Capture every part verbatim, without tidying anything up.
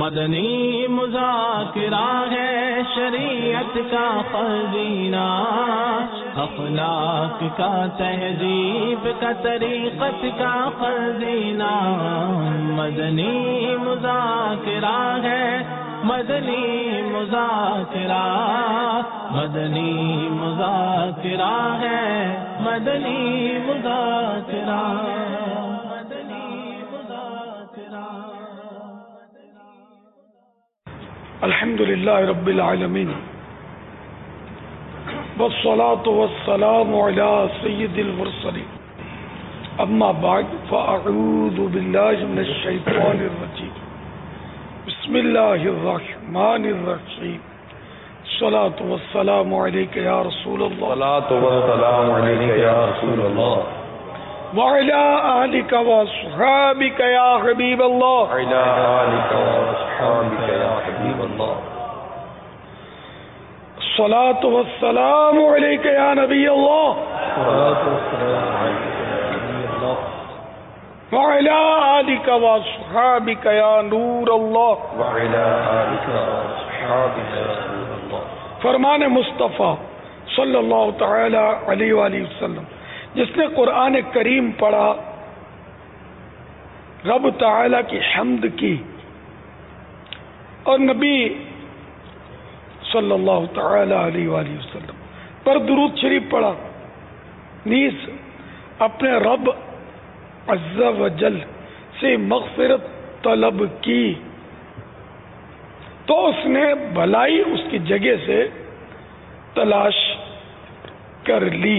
مدنی مذاکرہ ہے شریعت کا خزینہ، اخلاق کا تہذیب کا طریقت کا خزینہ، مدنی مذاکرہ ہے، مدنی مذاکرہ، مدنی مذاکرہ ہے، مدنی مذاکرہ، مدنی مذاکرہ۔ الحمدللہ رب العالمین والصلاة والسلام علی سید المرسلین، اما بعد فاعوذ باللہ من الشیطان الرجیم، بسم اللہ الرحمن الرحیم، الصلاة والسلام علیک یا رسول اللہ، الصلاة والسلام علیک یا رسول اللہ، وعلی آلک واصحابک یا حبیب اللہ، وعلی آلک واصحابک یا حبیب اللہ، الصلاة والسلام علیک یا نبی اللہ، الصلاة والسلام علیک یا نبی اللہ، وعلی آلک واصحابک یا نور اللہ، وعلی آلک واصحابک یا نور اللہ۔ فرمان مصطفیٰ صلی اللہ تعالی علیہ وآلہ وسلم، جس نے قرآن کریم پڑھا، رب تعالی کی حمد کی اور نبی صلی اللہ تعالی علیہ وآلہ وسلم پر درود شریف پڑھا، نیز اپنے رب عز و جل سے مغفرت طلب کی، تو اس نے بھلائی اس کی جگہ سے تلاش کر لی۔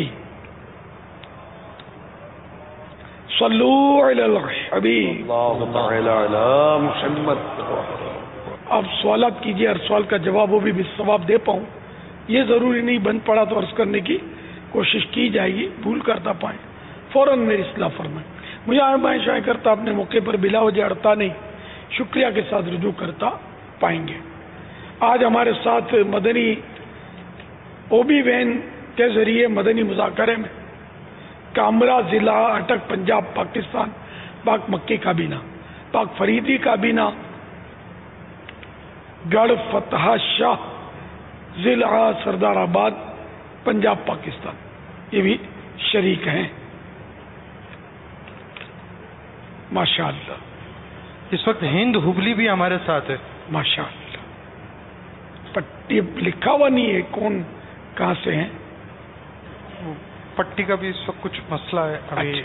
صلو علی الحبیب، اللہ تعالی علی محمد۔ آپ سوالات کیجئے، ہر سوال کا جواب وہ بھی بالثواب دے پاؤں، یہ ضروری نہیں بن پڑا تو عرض کرنے کی کوشش کی جائے گی، بھول کرتا پائیں فوراً میری اصلاح فرمائیں۔ مجھے آئیں شائع کرتا اپنے موقع پر بلا وجہ اڑتا نہیں، شکریہ کے ساتھ رجوع کرتا پائیں گے۔ آج ہمارے ساتھ مدنی او بی وین کے ذریعے مدنی مذاکرے میں کامرا ضلع اٹک پنجاب پاکستان، پاک مکی کابینہ، پاک فریدی کابینہ، گڑھ فتح شاہ ضلع سردار آباد پنجاب پاکستان، یہ بھی شریک ہیں ماشاء اللہ۔ اس وقت ہند ہبلی بھی ہمارے ساتھ ہے ماشاء اللہ، پٹی لکھا ہوا نہیں ہے کون کہاں سے ہیں، پٹی کا بھی اس وقت کچھ مسئلہ ہے ابھی۔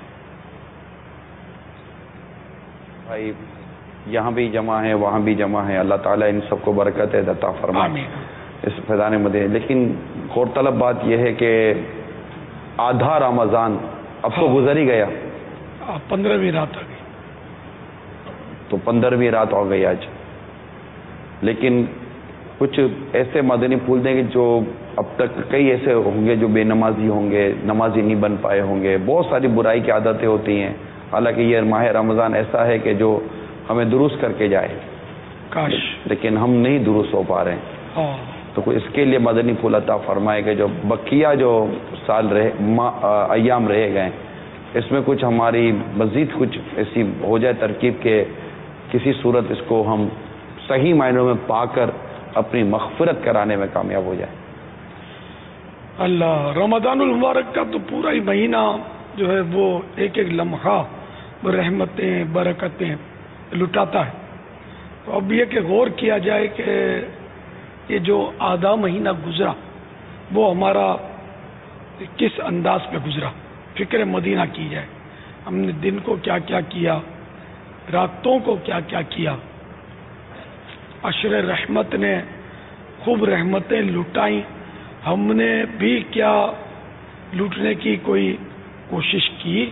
بھائی یہاں بھی جمع ہے، وہاں بھی جمع ہے، اللہ تعالیٰ ان سب کو برکت عطا فرمائے اس فیضان مدینہ۔ لیکن غور طلب بات یہ ہے کہ آدھا رمضان اب تو گزر ہی گیا، پندرہویں رات آ گئی، تو پندرہویں رات ہو گئی آج، لیکن کچھ ایسے مدنی پھول دیں گے جو اب تک کئی ایسے ہوں گے جو بے نمازی ہوں گے، نمازی نہیں بن پائے ہوں گے، بہت ساری برائی کی عادتیں ہوتی ہیں، حالانکہ یہ ماہ رمضان ایسا ہے کہ جو ہمیں درست کر کے جائے، کاش، لیکن ہم نہیں درست ہو پا رہے ہیں، تو اس کے لیے مدنی پھول عطا فرمائے کہ جو بقیہ جو سال رہے ایام رہے گئے اس میں کچھ ہماری مزید کچھ ایسی ہو جائے ترکیب کہ کسی صورت اس کو ہم صحیح معنوں میں پا کر اپنی مغفرت کرانے میں کامیاب ہو جائے۔ اللہ، رمضان المبارک کا تو پورا ہی مہینہ جو ہے وہ ایک ایک لمحہ رحمتیں برکتیں لٹاتا ہے، تو اب یہ کہ غور کیا جائے کہ یہ جو آدھا مہینہ گزرا وہ ہمارا کس انداز پہ گزرا، فکر مدینہ کی جائے، ہم نے دن کو کیا کیا کیا، راتوں کو کیا کیا کیا، عشر رحمت نے خوب رحمتیں لٹائیں، ہم نے بھی کیا لوٹنے کی کوئی کوشش کی،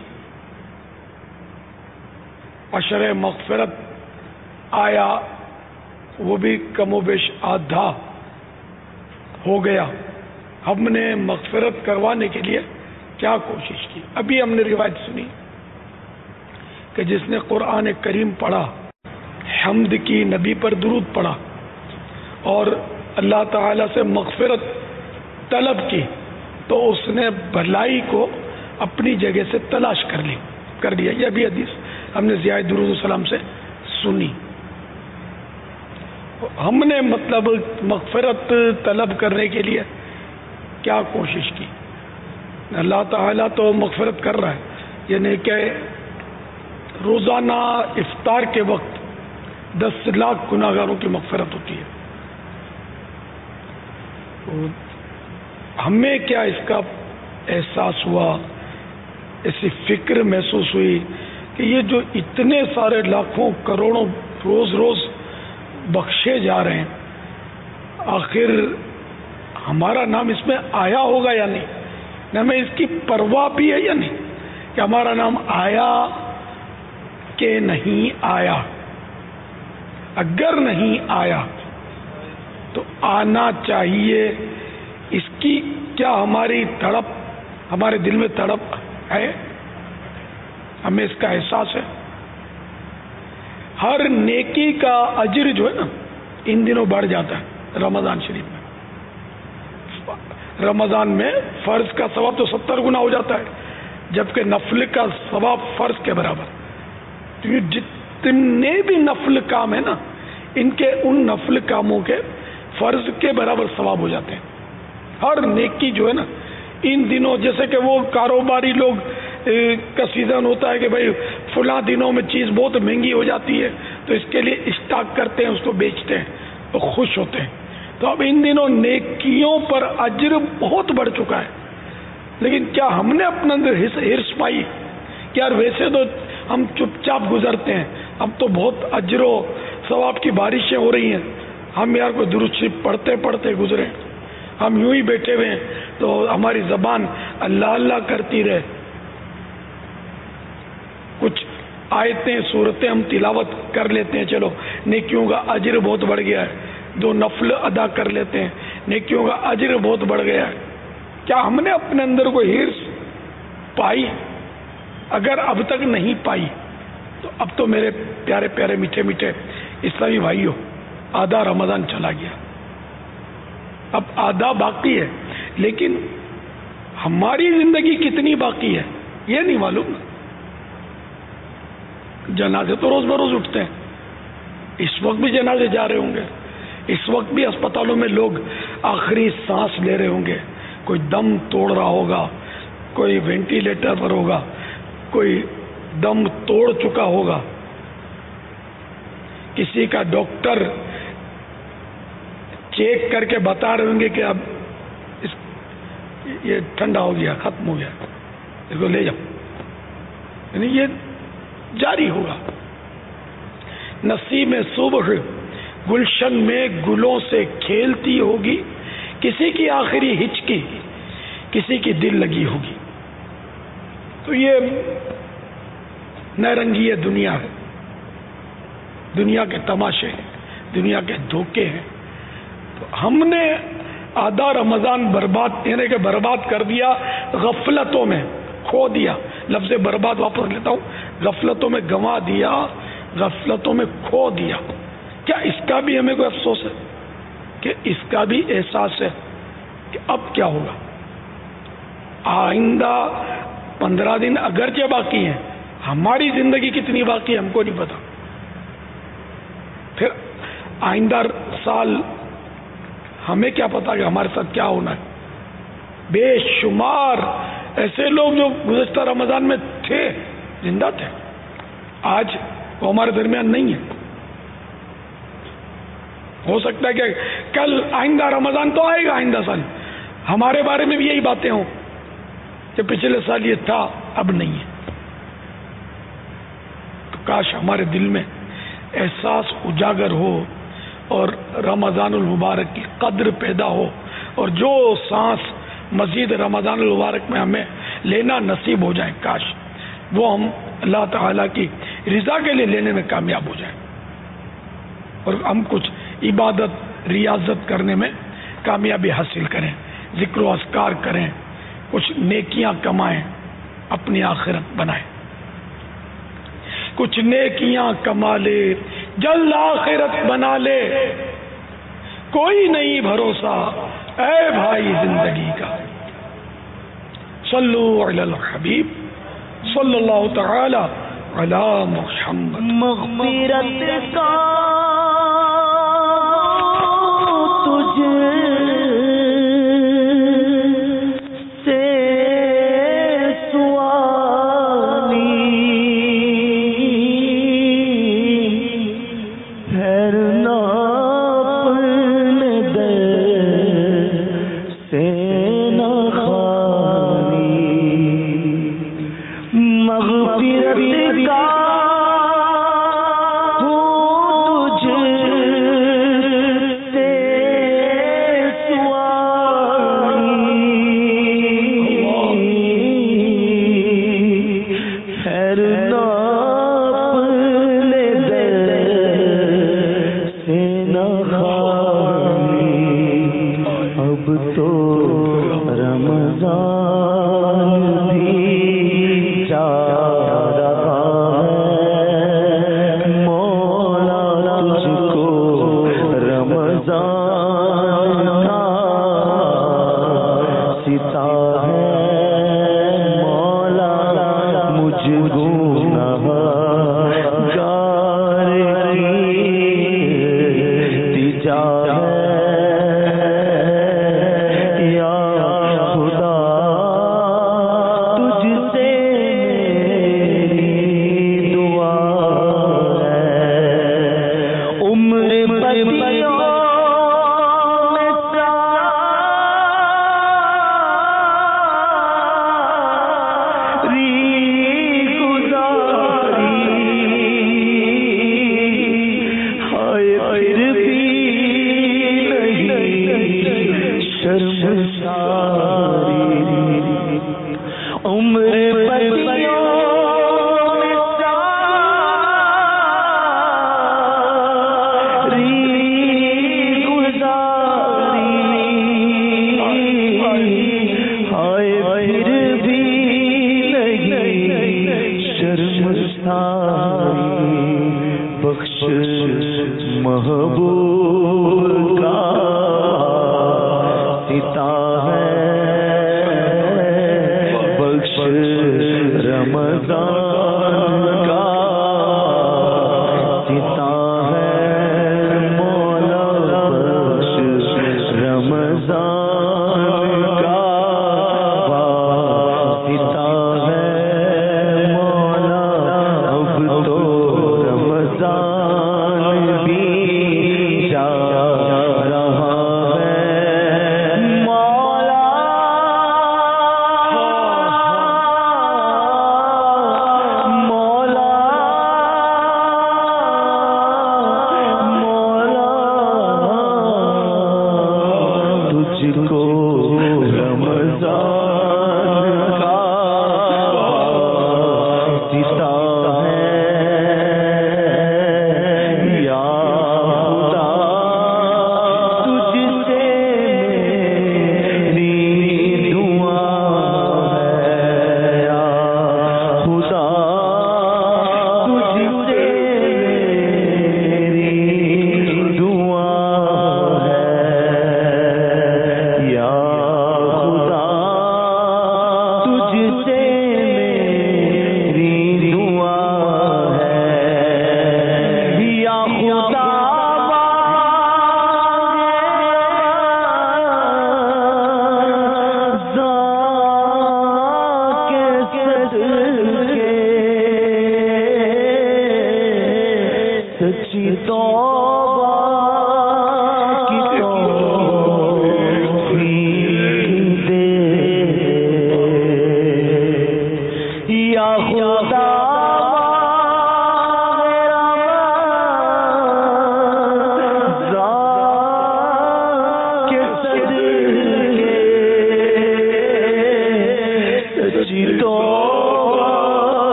عشر مغفرت آیا وہ بھی کم و بیش آدھا ہو گیا، ہم نے مغفرت کروانے کے لیے کیا کوشش کی۔ ابھی ہم نے روایت سنی کہ جس نے قرآن کریم پڑھا، حمد کی، نبی پر درود پڑھا اور اللہ تعالی سے مغفرت طلب کی، تو اس نے بھلائی کو اپنی جگہ سے تلاش کر لی کر لیا۔ یہ بھی حدیث ہم نے ضیاء درود السلام سے سنی۔ ہم نے مطلب مغفرت طلب کرنے کے لیے کیا کوشش کی؟ اللہ تعالیٰ تو مغفرت کر رہا ہے، یعنی کہ روزانہ افطار کے وقت دس لاکھ گناہگاروں کی مغفرت ہوتی ہے. ہمیں کیا اس کا احساس ہوا، ایسی فکر محسوس ہوئی کہ یہ جو اتنے سارے لاکھوں کروڑوں روز روز بخشے جا رہے ہیں، آخر ہمارا نام اس میں آیا ہوگا یا نہیں؟ ہمیں اس کی پرواہ بھی ہے یا نہیں کہ ہمارا نام آیا کہ نہیں آیا؟ اگر نہیں آیا تو آنا چاہیے. اس کی کیا ہماری تڑپ، ہمارے دل میں تڑپ ہے؟ ہمیں اس کا احساس ہے؟ ہر نیکی کا اجر جو ہے نا ان دنوں بڑھ جاتا ہے رمضان شریف میں. رمضان میں فرض کا ثواب تو ستر گنا ہو جاتا ہے، جبکہ نفل کا ثواب فرض کے برابر. کیونکہ جتنے بھی نفل کام ہیں نا، ان کے ان نفل کاموں کے فرض کے برابر ثواب ہو جاتے ہیں. ہر نیکی جو ہے نا ان دنوں، جیسے کہ وہ کاروباری لوگ کا سیزن ہوتا ہے کہ بھائی فلاں دنوں میں چیز بہت مہنگی ہو جاتی ہے تو اس کے لیے اسٹاک کرتے ہیں، اس کو بیچتے ہیں تو خوش ہوتے ہیں. تو اب ان دنوں نیکیوں پر اجر بہت بڑھ چکا ہے. لیکن کیا ہم نے اپنے اندر ہرس پائی کہ یار ویسے تو ہم چپ چاپ گزرتے ہیں، اب تو بہت اجر و ثواب کی بارشیں ہو رہی ہیں، ہم یار کوئی درود شریف پڑھتے پڑھتے گزرے، ہم یوں ہی بیٹھے ہوئے ہیں تو ہماری زبان اللہ اللہ کرتی رہے. کچھ آیتیں صورتیں ہم تلاوت کر لیتے ہیں، چلو نیکیوں کا اجر بہت بڑھ گیا ہے. دو نفل ادا کر لیتے ہیں، نیکیوں کا اجر بہت بڑھ گیا ہے. کیا ہم نے اپنے اندر کوئی ہرس پائی؟ اگر اب تک نہیں پائی تو اب تو میرے پیارے پیارے میٹھے میٹھے اسلامی بھائیوں، آدھا رمضان چلا گیا، اب آدھا باقی ہے. لیکن ہماری زندگی کتنی باقی ہے یہ نہیں معلوم. جنازے تو روز بروز اٹھتے ہیں، اس وقت بھی جنازے جا رہے ہوں گے، اس وقت بھی اسپتالوں میں لوگ آخری سانس لے رہے ہوں گے. کوئی دم توڑ رہا ہوگا، کوئی وینٹیلیٹر پر ہوگا، کوئی دم توڑ چکا ہوگا، کسی کا ڈاکٹر چیک کر کے بتا رہے ہوں گے کہ اب اس یہ ٹھنڈا ہو گیا، ختم ہو گیا، اس کو لے جاؤ. یعنی یہ جاری ہوگا. نسیم صبح گلشن میں گلوں سے کھیلتی ہوگی، کسی کی آخری ہچکی کسی کی دل لگی ہوگی. تو یہ نارنگی دنیا ہے، دنیا کے تماشے ہیں، دنیا کے دھوکے ہیں. تو ہم نے آدھا رمضان برباد، یعنی کہ برباد کر دیا، غفلتوں میں کھو دیا. لفظ برباد واپس لیتا ہوں، غفلتوں میں گنوا دیا، غفلتوں میں کھو دیا. کیا اس کا بھی ہمیں کوئی افسوس ہے کہ اس کا بھی احساس ہے کہ اب کیا ہوگا؟ آئندہ پندرہ دن اگرچہ باقی ہیں، ہماری زندگی کتنی باقی ہے ہم کو نہیں پتا. پھر آئندہ سال ہمیں کیا پتا کہ ہمارے ساتھ کیا ہونا ہے. بے شمار ایسے لوگ جو گزشتہ رمضان میں تھے، زندہ تھے، آج وہ ہمارے درمیان نہیں ہے. ہو سکتا ہے کہ کل آئندہ رمضان تو آئے گا، آئندہ سال ہمارے بارے میں بھی یہی باتیں ہوں کہ پچھلے سال یہ تھا اب نہیں ہے. تو کاش ہمارے دل میں احساس اجاگر ہو اور رمضان المبارک کی قدر پیدا ہو، اور جو سانس مزید رمضان المبارک میں ہمیں لینا نصیب ہو جائے، کاش وہ ہم اللہ تعالیٰ کی رضا کے لیے لینے میں کامیاب ہو جائیں، اور ہم کچھ عبادت ریاضت کرنے میں کامیابی حاصل کریں، ذکر و اذکار کریں، کچھ نیکیاں کمائیں، اپنی آخرت بنائیں. کچھ نیکیاں کما لے جلد آخرت بنا لے، کوئی نہیں بھروسہ اے بھائی زندگی کا. صلو علی الحبیب صلی اللہ تعالی علی محمد. مغفرت کا ٹھہرنا اپنے در سے نہ خالی مغفرت کا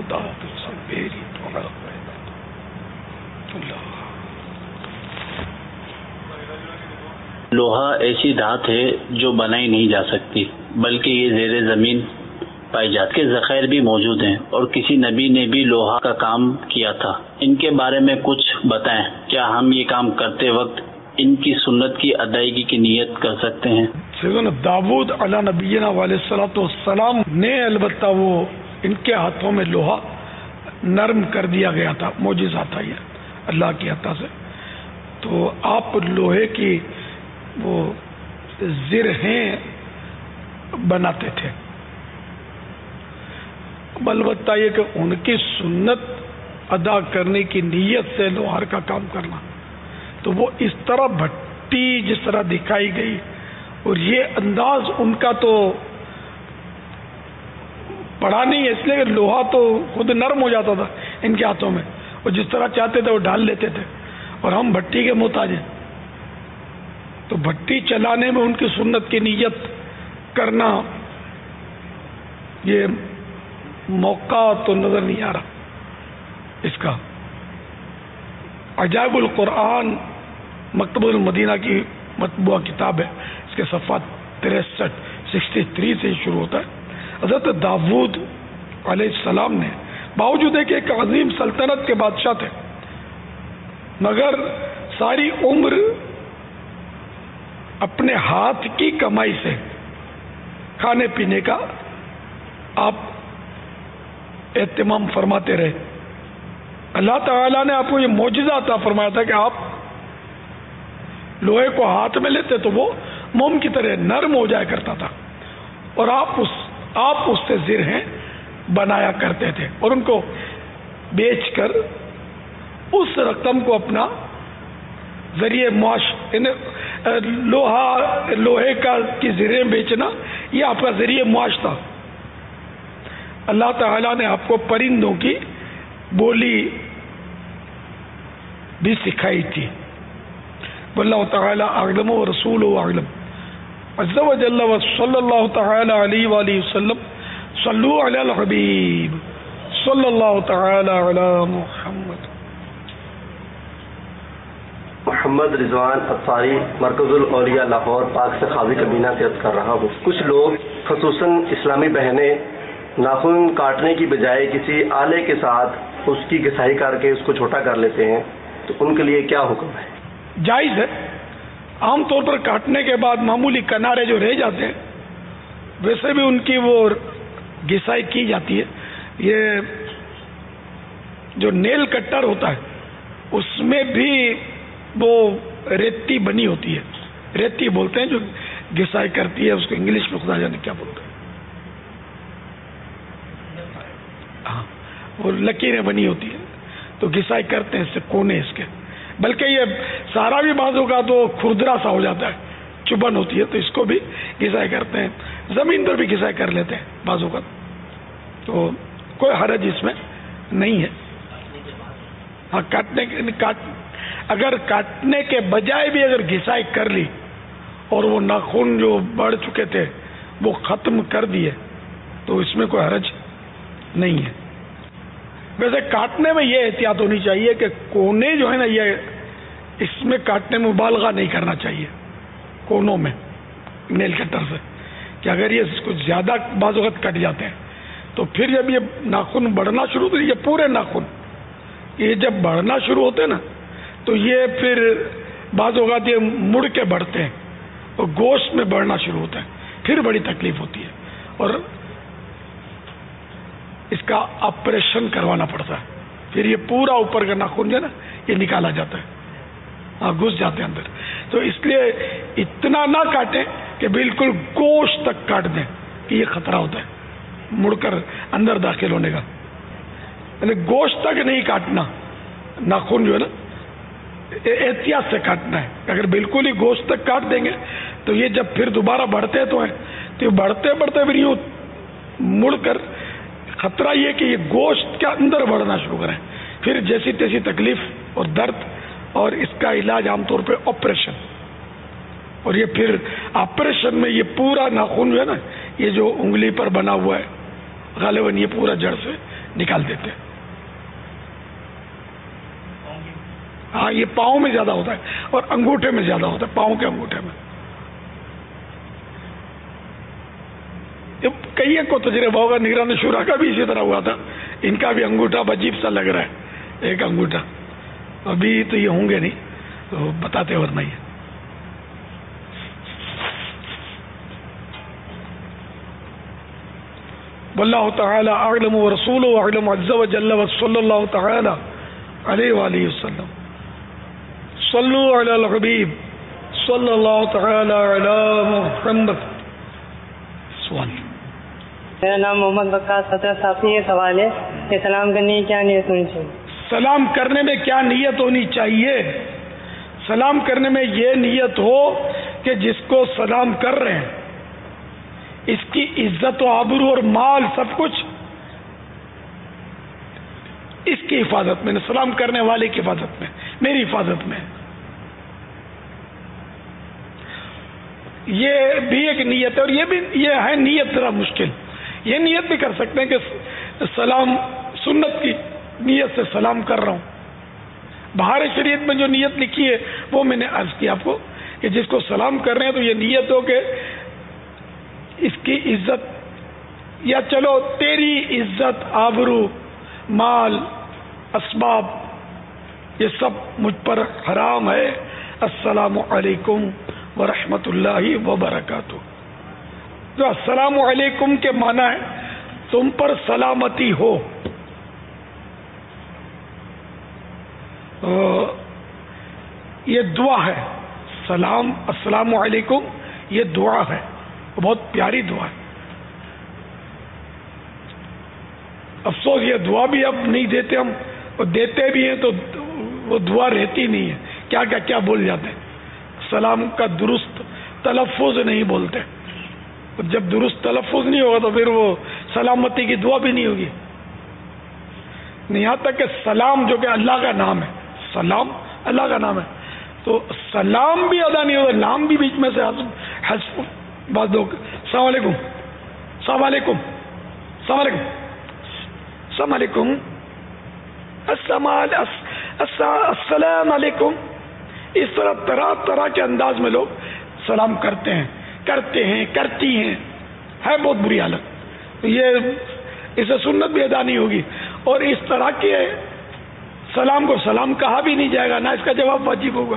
خدا سے میری دعا اللہ. لوہا ایسی دھات ہے جو بنائی نہیں جا سکتی، بلکہ یہ زیر زمین پائی جاتی کے ذخائر بھی موجود ہیں، اور کسی نبی نے بھی لوہا کا کام کیا تھا. ان کے بارے میں کچھ بتائیں. کیا ہم یہ کام کرتے وقت ان کی سنت کی ادائیگی کی نیت کر سکتے ہیں؟ سیدنا داود علیہ نبینا علیہ الصلوۃ والسلام نے البتہ وہ ان کے ہاتھوں میں لوہا نرم کر دیا گیا تھا، معجزہ تھا یہ اللہ کی عطا سے. تو آپ لوہے کی وہ زرہیں بناتے تھے. البتہ یہ کہ ان کی سنت ادا کرنے کی نیت سے لوہار کا کام کرنا، تو وہ اس طرح بھٹی جس طرح دکھائی گئی، اور یہ انداز ان کا تو پڑا نہیں ہے، اس لیے کہ لوہا تو خود نرم ہو جاتا تھا ان کے ہاتھوں میں، اور جس طرح چاہتے تھے وہ ڈال لیتے تھے، اور ہم بھٹی کے محتاج ہیں. تو بھٹی چلانے میں ان کی سنت کی نیت کرنا، یہ موقع تو نظر نہیں آ رہا اس کا. عجائب القرآن مکتبۃ المدینہ کی مطبوعہ کتاب ہے، اس کے صفحات تریسٹھ سکسٹی تھری سے شروع ہوتا ہے. حضرت داود علیہ السلام نے باوجود ہے کہ ایک عظیم سلطنت کے بادشاہ تھے، مگر ساری عمر اپنے ہاتھ کی کمائی سے کھانے پینے کا آپ اہتمام فرماتے رہے. اللہ تعالیٰ نے آپ کو یہ معجزہ عطا فرمایا تھا کہ آپ لوہے کو ہاتھ میں لیتے تو وہ موم کی طرح نرم ہو جایا کرتا تھا، اور آپ اس آپ اس سے زرہیں بنایا کرتے تھے، اور ان کو بیچ کر اس رقم کو اپنا ذریعہ معاش، لوہا لوہے کا کی زرہیں بیچنا یہ آپ کا ذریعہ معاش تھا. اللہ تعالیٰ نے آپ کو پرندوں کی بولی بھی سکھائی تھی. واللہ تعالیٰ اعلم و رسول و اعلم عز و جل و صلی اللہ تعالیٰ علیہ وآلہ وسلم. صلو علی الحبیب صلی اللہ تعالیٰ علی محمد. محمد رضوان اطاری، مرکز الاولیاء لاہور پاک سے خاوی کبینہ سے عرض کر رہا ہوں. کچھ لوگ خصوصاً اسلامی بہنیں ناخن کاٹنے کی بجائے کسی آلے کے ساتھ اس کی گسائی کر کے اس کو چھوٹا کر لیتے ہیں، تو ان کے لیے کیا حکم ہے؟ جائز ہے. عام طور پر کاٹنے کے بعد معمولی کنارے جو رہ جاتے ہیں ویسے بھی ان کی وہ گسائی کی جاتی ہے. یہ جو نیل کٹر ہوتا ہے اس میں بھی وہ ریتی بنی ہوتی ہے، ریتی بولتے ہیں جو گسائی کرتی ہے، اس کو انگلش میں خدا جانے کیا بولتے ہیں، ہاں وہ لکیریں بنی ہوتی ہیں تو گسائی کرتے ہیں اس سے کونے اس کے. بلکہ یہ سارا بھی بازو کا تو کھردرا سا ہو جاتا ہے، چبن ہوتی ہے، تو اس کو بھی گسائی کرتے ہیں. زمین پر بھی گسائی کر لیتے ہیں بازو کا، تو کوئی حرج اس میں نہیں ہے. ہاں کاٹنے کے کاٹ اگر کاٹنے کے بجائے بھی اگر گھسائی کر لی اور وہ ناخن جو بڑھ چکے تھے وہ ختم کر دیے تو اس میں کوئی حرج نہیں ہے. ویسے کاٹنے میں یہ احتیاط ہونی چاہیے کہ کونے جو ہے نا، یہ اس میں کاٹنے میں مبالغہ نہیں کرنا چاہیے کونوں میں نیل کٹر سے، کہ اگر یہ کچھ زیادہ بعض وقت کٹ جاتے ہیں تو پھر جب یہ ناخن بڑھنا شروع ہوتے، یہ پورے ناخن یہ جب بڑھنا شروع ہوتے نا تو یہ پھر بعض اوقات یہ مڑ کے بڑھتے ہیں اور گوشت میں بڑھنا شروع ہوتا ہے، پھر بڑی تکلیف ہوتی ہے اور اس کا آپریشن کروانا پڑتا ہے. پھر یہ پورا اوپر کا ناخن جو ہے نا یہ نکالا جاتا ہے، ہاں گھس جاتے ہیں اندر. تو اس لیے اتنا نہ کاٹیں کہ بالکل گوشت تک کاٹ دیں کہ یہ خطرہ ہوتا ہے مڑ کر اندر داخل ہونے کا. یعنی گوشت تک نہیں کاٹنا ناخن جو ہے نا، احتیاط سے کاٹنا ہے. اگر بالکل ہی گوشت تک کاٹ دیں گے تو یہ جب پھر دوبارہ بڑھتے تو ہیں تو یہ بڑھتے بڑھتے پھر یوں مڑ کر خطرہ یہ کہ یہ گوشت کے اندر بڑھنا شروع کریں، پھر جیسی تیسی تکلیف اور درد، اور اس کا علاج عام طور پہ آپریشن. اور یہ پھر آپریشن میں یہ پورا ناخن جو ہے نا، یہ جو انگلی پر بنا ہوا ہے غالباً یہ پورا جڑ سے نکال دیتے ہیں. ہاں یہ پاؤں میں زیادہ ہوتا ہے اور انگوٹھے میں زیادہ ہوتا ہے, پاؤں کے انگوٹھے میں. کئی ایک کو تجربہ ہوگا, نگران شورا کا بھی اسی طرح ہوا تھا, ان کا بھی انگوٹھا عجیب سا لگ رہا ہے ایک انگوٹھا. ابھی تو یہ ہوں گے نہیں تو بتاتے ورنہ ہی. واللہ تعالی اعلم ورسولہ اعلم عز وجل وصلی اللہ تعالی علیہ وآلہ وسلم. صلو علی الحبیب صلی اللہ تعالی علی محمد. سوال. میرا نام محمد وقاص فتح صافی. یہ سوال ہے کہ سلام کرنے کی کیا نیت ہونی چاہیے؟ سلام کرنے میں کیا نیت ہونی چاہیے؟ سلام کرنے میں یہ نیت ہو کہ جس کو سلام کر رہے ہیں اس کی عزت و آبرو اور مال سب کچھ اس کی حفاظت میں, سلام کرنے والے کی حفاظت میں, میری حفاظت میں. یہ بھی ایک نیت ہے, اور یہ بھی یہ ہے نیت ذرا مشکل. یہ نیت بھی کر سکتے ہیں کہ سلام سنت کی نیت سے سلام کر رہا ہوں. بہار شریعت میں جو نیت لکھی ہے وہ میں نے عرض کی آپ کو کہ جس کو سلام کر رہے ہیں تو یہ نیت ہو کہ اس کی عزت, یا چلو تیری عزت, آبرو, مال, اسباب یہ سب مجھ پر حرام ہے. السلام علیکم ورحمۃ اللہ وبرکاتہ. جو السلام علیکم کے معنی ہے تم پر سلامتی ہو. یہ دعا ہے. سلام السلام علیکم یہ دعا ہے, بہت پیاری دعا ہے. افسوس یہ دعا بھی اب نہیں دیتے ہم, اور دیتے بھی ہیں تو وہ دعا رہتی نہیں ہے. کیا کیا کیا بول جاتے ہیں, سلام کا درست تلفظ نہیں بولتے. جب درست تلفظ نہیں ہوگا تو پھر وہ سلامتی کی دعا بھی نہیں ہوگی. یہاں تک کہ سلام جو کہ اللہ کا نام ہے, سلام اللہ کا نام ہے, تو سلام بھی ادا نہیں ہوگا, نام بھی بیچ میں سے حذف. بعض لوگ السلام علیکم السلام علیکم السلام علیکم السلام علیکم السلام علیکم, اس طرح طرح طرح کے انداز میں لوگ سلام کرتے ہیں کرتے ہیں کرتی ہیں. ہے بہت بری حالت. یہ اسے سنت بھی ادا نہیں ہوگی, اور اس طرح کے سلام کو سلام کہا بھی نہیں جائے گا, نہ اس کا جواب واجب ہوگا.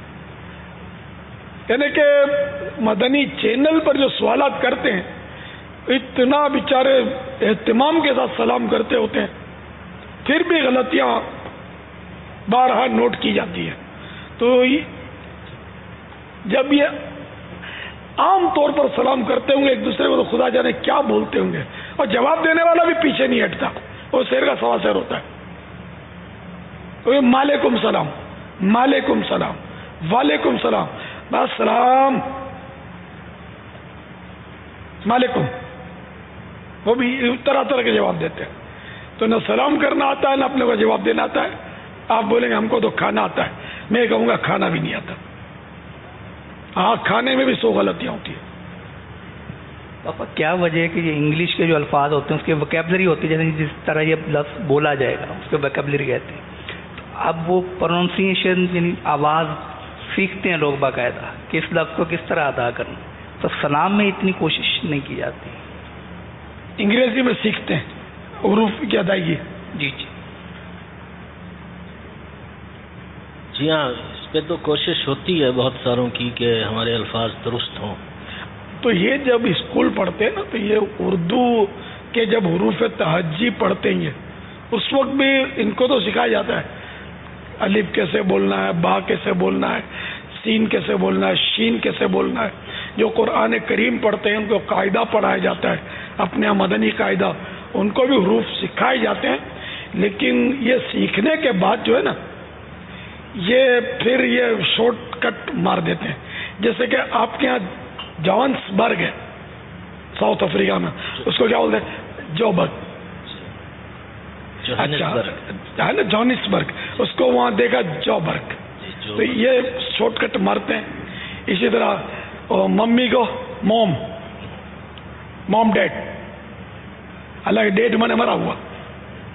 یعنی کہ مدنی چینل پر جو سوالات کرتے ہیں اتنا بیچارے اہتمام کے ساتھ سلام کرتے ہوتے ہیں, پھر بھی غلطیاں بارہا نوٹ کی جاتی ہیں. تو جب یہ عام طور پر سلام کرتے ہوں گے ایک دوسرے کو تو خدا جانے کیا بولتے ہوں گے, اور جواب دینے والا بھی پیچھے نہیں ہٹتا, وہ شیر کا سوا شیر ہوتا ہے. مالکم سلام مالکم سلام وعلیکم سلام, بس سلام مالکم, وہ بھی طرح طرح کے جواب دیتے ہیں. تو نہ سلام کرنا آتا ہے نہ اپنے کو جواب دینا آتا ہے. آپ بولیں گے ہم کو تو کھانا آتا ہے, میں کہوں گا کھانا بھی نہیں آتا. ہاں کھانے میں بھی سو غلطیاں ہوتی ہیں. پاپا کیا وجہ ہے کہ یہ انگلش کے جو الفاظ ہوتے ہیں اس کے ویکیبلری ہوتی ہے, جیسے جس طرح یہ لفظ بولا جائے گا اس کے ویکیبلری کہتے ہیں, تو اب وہ پروننسیشن یعنی آواز سیکھتے ہیں لوگ باقاعدہ کہ اس لفظ کو کس طرح ادا کرنا, تو سلام میں اتنی کوشش نہیں کی جاتی. انگریزی میں سیکھتے ہیں حروف کی ادائیگی. جی جی جی ہاں, اس پہ تو کوشش ہوتی ہے بہت ساروں کی کہ ہمارے الفاظ درست ہوں. تو یہ جب اسکول پڑھتے ہیں نا تو یہ اردو کے جب حروف تہجی پڑھتے ہیں اس وقت بھی ان کو تو سکھایا جاتا ہے الف کیسے بولنا ہے, با کیسے بولنا ہے, سین کیسے بولنا ہے, شین کیسے بولنا ہے. جو قرآن کریم پڑھتے ہیں ان کو قاعدہ پڑھایا جاتا ہے, اپنے مدنی قاعدہ, ان کو بھی حروف سکھائے جاتے ہیں. لیکن یہ سیکھنے کے بعد جو ہے نا یہ پھر یہ شارٹ کٹ مار دیتے ہیں. جیسے کہ آپ کے یہاں جوہانسبرگ ہے ساؤتھ افریقہ میں, اس کو کیا بولتے ہیں جوبرگ. اچھا ہے نا جوہانسبرگ, اس کو وہاں دیکھا جوبرگ, تو یہ شارٹ کٹ مارتے ہیں. اسی طرح ممی کو موم موم ڈیڈ, اللہ ڈیڈ میں نے مرا ہوا,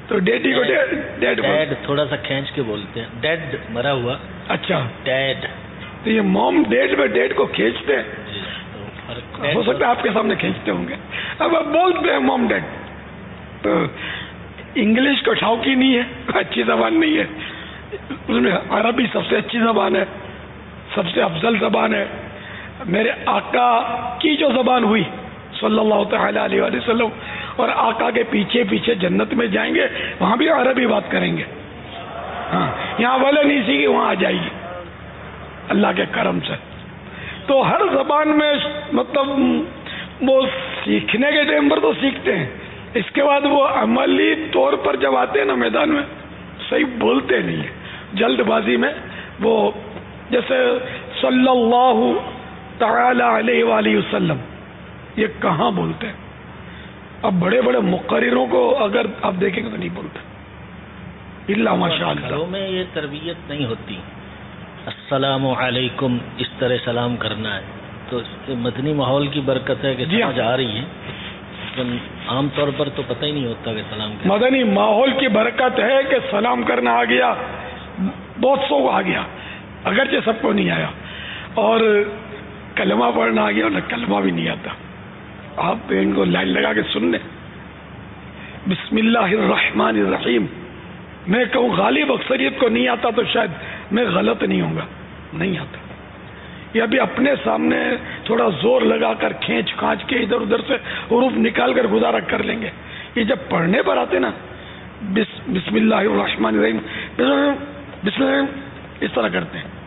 تو ڈیڈی کو ڈیڈ ڈیڈ تھوڑا سا کھینچ کے بولتے ہیں، ڈیڈ مرا ہوا. اچھا ڈیڈ. تو یہ موم ڈیڈ میں ڈیڈ کو کھینچتے ہیں. ہو سکتا ہے آپ کے سامنے کھینچتے ہوں گے. اب آپ بولتے ہیں موم ڈیڈ. تو انگلش کو ٹھاؤکی نہیں ہے، اچھی زبان نہیں ہے. اس میں عربی سب سے اچھی زبان ہے، سب سے افضل زبان ہے. میرے آقا کی جو زبان ہوئی صلی اللہ تعالی علیہ وآلہ وسلم، اور آقا کے پیچھے پیچھے جنت میں جائیں گے وہاں بھی عربی بات کریں گے. ہاں یہاں والے نہیں سیکھی، وہاں آ جائے گی اللہ کے کرم سے. تو ہر زبان میں مطلب وہ سیکھنے کے ٹائم پر تو سیکھتے ہیں، اس کے بعد وہ عملی طور پر جب آتے ہیں نا میدان میں صحیح بولتے نہیں ہیں. جلد بازی میں وہ جیسے صلی اللہ تعالی علیہ وآلہ وسلم یہ کہاں بولتے ہیں. اب بڑے بڑے مقرروں کو اگر آپ دیکھیں گے تو نہیں بولتے الا ماشاء اللہ. گھروں میں یہ تربیت نہیں ہوتی. السلام علیکم اس طرح سلام کرنا ہے، تو مدنی ماحول کی برکت ہے کہ سمجھ آ رہی ہے، لیکن عام طور پر تو پتہ ہی نہیں ہوتا کہ سلام کرنا. مدنی ماحول کی برکت ہے کہ سلام کرنا آ گیا، بہت سو آ گیا، اگرچہ سب کو نہیں آیا. اور کلمہ پڑھنا آ گیا، اور کلمہ بھی نہیں آتا. آپ ان کو لائن لگا کے سن لیں. بسم اللہ الرحمن الرحیم. میں کہوں غالب اکثریت کو نہیں آتا تو شاید میں غلط نہیں ہوں گا، نہیں آتا. یا بھی اپنے سامنے تھوڑا زور لگا کر کھینچ کھانچ کے ادھر ادھر سے حروف نکال کر گزارا کر لیں گے. یہ جب پڑھنے پر آتے نا بسم اللہ الرحمن الرحیم بسم اللہ اس طرح کرتے ہیں.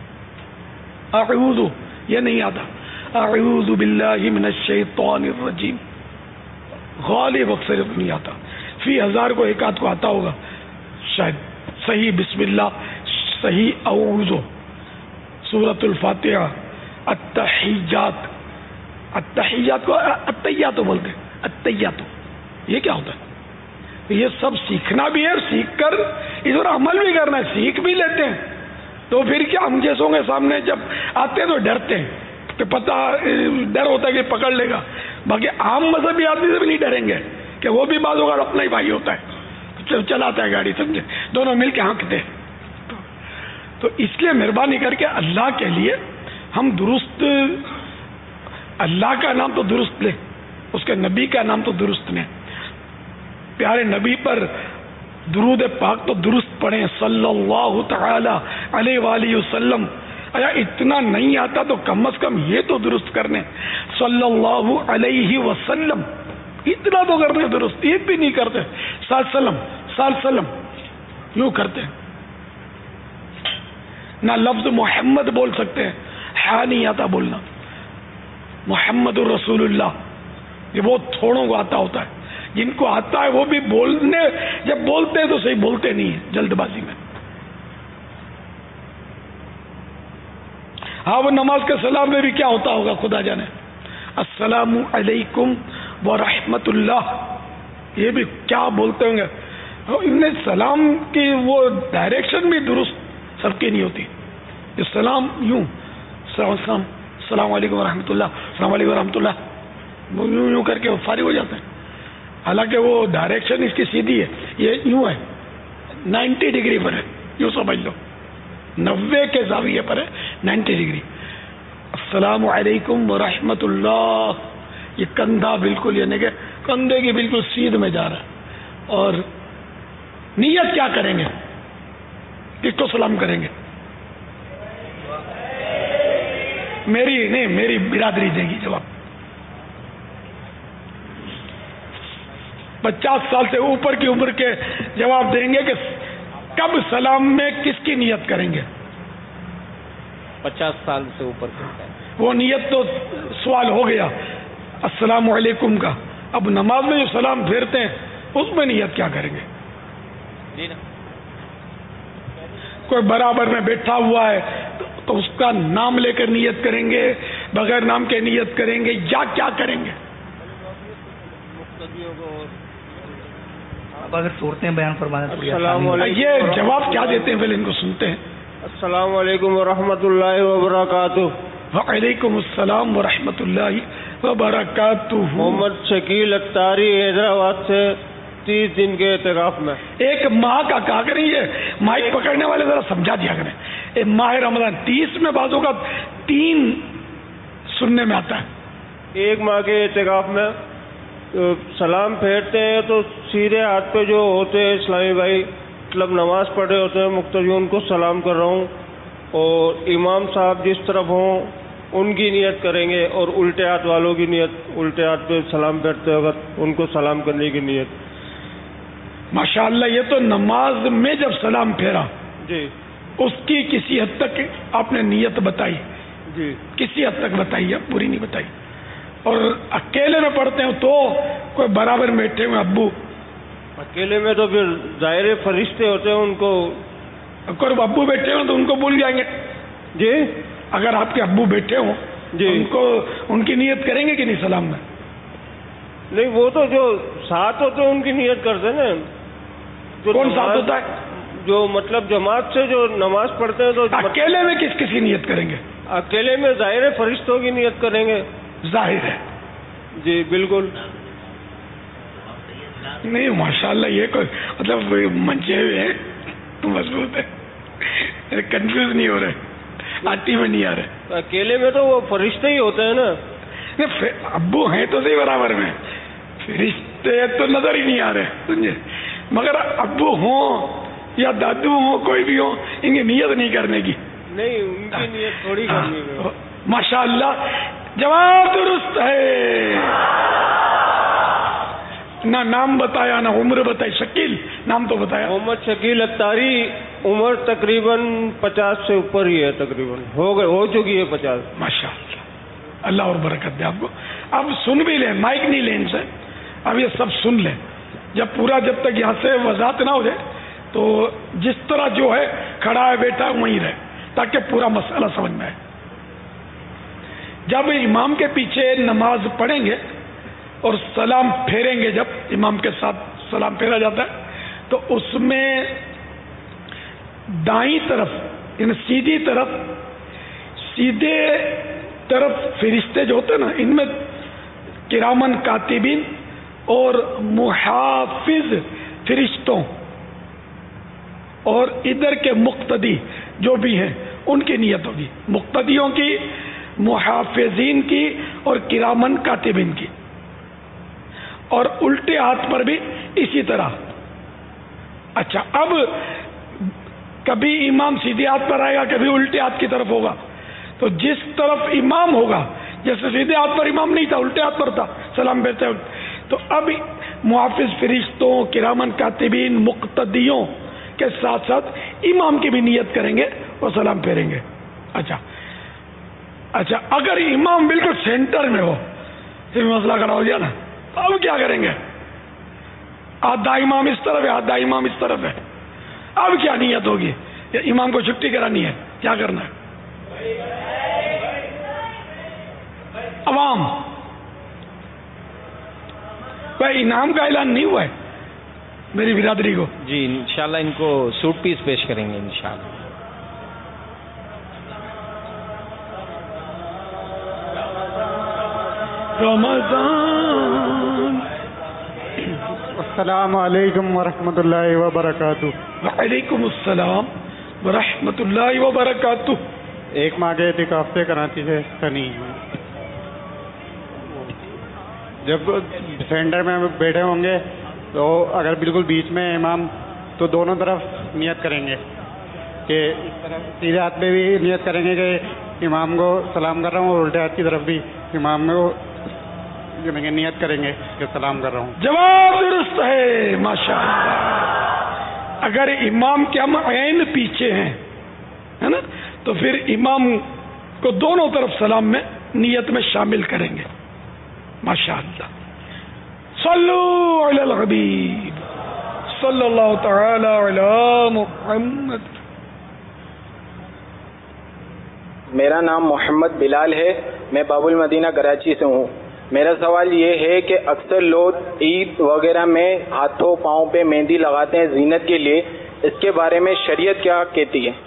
اعوذ یہ نہیں آتا. اعوذ باللہ من الشیطان الرجیم غالب اکثریت نہیں آتا. فی ہزار کو ایک آدھ کو آتا ہوگا شاید. صحیح بسم اللہ، صحیح اعوذ، سورۃ الفاتحہ، التحیات. التحیات کو التحیات بولتے ہیں. التحیات یہ کیا ہوتا ہے؟ یہ سب سیکھنا بھی ہے، سیکھ کر اس پر عمل بھی کرنا ہے. سیکھ بھی لیتے ہیں تو پھر کیا ہم جیسوں کے سامنے جب آتے ہیں تو ڈرتے ہیں کہ پتہ ڈر ہوتا ہے کہ پکڑ لے گا. باقی عام مذہبی آدمی سے بھی نہیں ڈریں گے کہ وہ بھی بعض اوقات اپنا ہی بھائی ہوتا ہے، چلاتا ہے گاڑی، سمجھے، دونوں مل کے ہانکتے ہیں. تو اس لیے مہربانی کر کے اللہ کے لیے ہم درست اللہ کا نام تو درست لیں، اس کے نبی کا نام تو درست لیں. پیارے نبی پر درود پاک تو درست پڑھیں صلی اللہ تعالی علیہ وآلہ وسلم. ایا اتنا نہیں آتا تو کم از کم یہ تو درست کرنے صلی اللہ علیہ وسلم. اتنا تو کرتے درست، یہ بھی نہیں کرتے. سال سلم سال سلم یوں کرتے ہیں. نہ لفظ محمد بول سکتے ہیں، ہاں نہیں آتا بولنا. محمد الرسول اللہ یہ بہت تھوڑوں کو آتا ہوتا ہے. جن کو آتا ہے وہ بھی بولنے جب بولتے ہیں تو صحیح بولتے نہیں ہیں، جلد بازی میں. ہاں وہ نماز کے سلام میں بھی کیا ہوتا ہوگا خدا جانے. السلام علیکم ورحمۃ اللہ یہ بھی کیا بولتے ہوں گے. ان سلام کی وہ ڈائریکشن بھی درست سب کی نہیں ہوتی. یہ سلام یوں السلام السلام السلام علیکم ورحمۃ اللہ، السلام علیکم ورحمۃ اللہ، وہ یوں یوں کر کے وہ فارغ ہو جاتے ہیں. حالانکہ وہ ڈائریکشن اس کی سیدھی ہے، یہ یوں ہے، نائنٹی ڈگری پر ہے، یوں سمجھ لو، نوے کے زاویے پر ہے، نائنٹی ڈگری. السلام علیکم ورحمۃ اللہ یہ کندھا بالکل یعنی کہ کندھے کی بالکل سیدھ میں جا رہا ہے. اور نیت کیا کریں گے، کس کو سلام کریں گے؟ میری نہیں، میری برادری دے گی جواب. پچاس سال سے اوپر کی عمر کے جواب دیں گے کہ کب سلام میں کس کی نیت کریں گے. پچاس سال سے اوپر وہ نیت تو سوال ہو گیا السلام علیکم کا. اب نماز میں جو سلام پھیرتے ہیں اس میں نیت کیا کریں گے؟ کوئی برابر میں بیٹھا ہوا ہے تو اس کا نام لے کر نیت کریں گے، بغیر نام کے نیت کریں گے، یا کیا کریں گے؟ اگر صورتیں بیان فرمانا. یہ جواب کیا دیتے ہیں پہلے ان کو سنتے ہیں. السلام علیکم ورحمۃ اللہ وبرکاتہ. وعلیکم السلام ورحمۃ اللہ وبرکاتہ. محمد شکیل اختاری حیدرآباد سے تیس دن کے اعتکاف میں. ایک ماہ کا کہا کریں, یہ مائک پکڑنے والے ذرا سمجھا دیا کریں. ایک ماہ رمضان تیس میں بعضوں کا تین سننے میں آتا ہے. ایک ماہ کے اعتکاف میں سلام پھیرتے ہیں تو سیدھے ہاتھ پہ جو ہوتے ہیں اسلامی بھائی, مطلب نماز پڑھے ہوتے ہیں مقتدی, ان کو سلام کر رہا ہوں, اور امام صاحب جس طرف ہوں ان کی نیت کریں گے, اور الٹے ہاتھ والوں کی نیت, الٹے ہاتھ پہ سلام پھیرتے وقت ان کو سلام کرنے کی نیت. ماشاءاللہ, یہ تو نماز میں جب سلام پھیرا جی اس کی کسی حد تک آپ نے نیت بتائی, جی کسی حد تک بتائی ہے, پوری نہیں بتائی. اور اکیلے میں پڑھتے ہیں تو کوئی برابر بیٹھے ہوئے ابو, اکیلے میں تو پھر ظاہر فرشتے ہوتے ہیں, ان کو کوئی ابو بیٹھے ہوں تو ان کو بھول جائیں گے. جی اگر آپ کے ابو بیٹھے ہوں جی ان کو ان کی نیت کریں گے کہ نہیں سلام میں؟ نہیں, وہ تو جو ساتھ ہوتے ہیں ان کی نیت کرتے نا. کون ساتھ ہوتا ہے؟ جو مطلب جماعت سے جو نماز پڑھتے ہیں. تو اکیلے میں کس کس کی نیت کریں گے؟ اکیلے میں ظاہر فرشتوں کی نیت کریں گے. ظاہر ہے جی بالکل. نہیں ماشاءاللہ, یہ کوئی مطلب منچے ہوئے ہیں, مضبوط ہے, کنفیوز نہیں ہو رہے, آتی میں نہیں آ رہے. اکیلے میں تو وہ فرشتے ہی ہوتے ہیں نا. ابو ہیں تو صحیح برابر میں, فرشتے تو نظر ہی نہیں آ رہے سمجھے, مگر ابو ہوں یا دادو ہوں کوئی بھی ہو, ان کی نیت نہیں کرنے کی. نہیں, ان کی نیت تھوڑی کرنی ہے. ماشاءاللہ, جواب درست ہے. نہ نام بتایا نہ عمر بتائی. شکیل نام تو بتایا, محمد شکیل اختاری. عمر تقریباً پچاس سے اوپر ہی ہے, تقریباً ہو گئے ہو چکی ہے پچاس. ماشاء اللہ, اللہ اور برکت دے آپ کو. اب سن بھی لیں, مائک نہیں لیں ان سے, اب یہ سب سن لیں. جب پورا جب تک یہاں سے وضاحت نہ ہو جائے تو جس طرح جو ہے کھڑا ہے بیٹھا ہے وہیں رہے, تاکہ پورا مسئلہ سمجھ میں آئے. جب امام کے پیچھے نماز پڑھیں گے اور سلام پھیریں گے, جب امام کے ساتھ سلام پھیرا جاتا ہے تو اس میں دائیں طرف یعنی سیدھی طرف, سیدھے طرف فرشتے جو ہوتے ہیں نا, ان میں کرامن کاتبین اور محافظ فرشتوں, اور ادھر کے مقتدی جو بھی ہیں ان کی نیت ہوگی, مقتدیوں کی, محافظین کی اور کرامن کاتبین کی. اور الٹے ہاتھ پر بھی اسی طرح. اچھا, اب کبھی امام سیدھے ہاتھ پر آئے گا, کبھی الٹے ہاتھ کی طرف ہوگا. تو جس طرف امام ہوگا, جیسے سیدھے ہاتھ پر امام نہیں تھا, الٹے ہاتھ پر تھا سلام پھیرتے وقت, تو اب محافظ فرشتوں, کرامن کاتبین, مقتدیوں کے ساتھ ساتھ امام کی بھی نیت کریں گے اور سلام پھیریں گے. اچھا اچھا اگر امام بالکل سینٹر میں ہو, پھر مسئلہ کھڑا ہو گیا نا, اب کیا کریں گے؟ آدھا امام اس طرف ہے, آدھا امام اس طرف ہے, اب کیا نیت ہوگی؟ یا امام کو چھٹی کرانی ہے, کیا کرنا ہے؟ عوام بھائی, انعام کا اعلان نہیں ہوا ہے میری برادری کو. جی انشاءاللہ ان کو سوٹ پیس پیش کریں گے انشاءاللہ. رمضان. السلام علیکم ورحمۃ اللہ وبرکاتہ. وعلیکم السلام ورحمۃ اللہ وبرکاتہ. ایک ماہ کے اعتکاف سے کراچی سے سنی, جب سینٹر میں بیٹھے ہوں گے تو اگر بالکل بیچ میں امام, تو دونوں طرف نیت کریں گے کہ اس طرف سیدھے ہاتھ پہ بھی نیت کریں گے کہ امام کو سلام کر رہا ہوں, اور الٹے ہاتھ کی طرف بھی امام کو نیت کریں گے کہ سلام کر رہا ہوں. جواب درست ہے ماشاءاللہ. اگر امام کے ہم عین پیچھے ہیں ہے نا, تو پھر امام کو دونوں طرف سلام میں نیت میں شامل کریں گے. ماشاءاللہ. صلو علی الحبیب صلی اللہ تعالی علی محمد. میرا نام محمد بلال ہے, میں باب المدینہ کراچی سے ہوں. میرا سوال یہ ہے کہ اکثر لوگ عید وغیرہ میں ہاتھوں پاؤں پہ مہندی لگاتے ہیں زینت کے لیے, اس کے بارے میں شریعت کیا کہتی ہے؟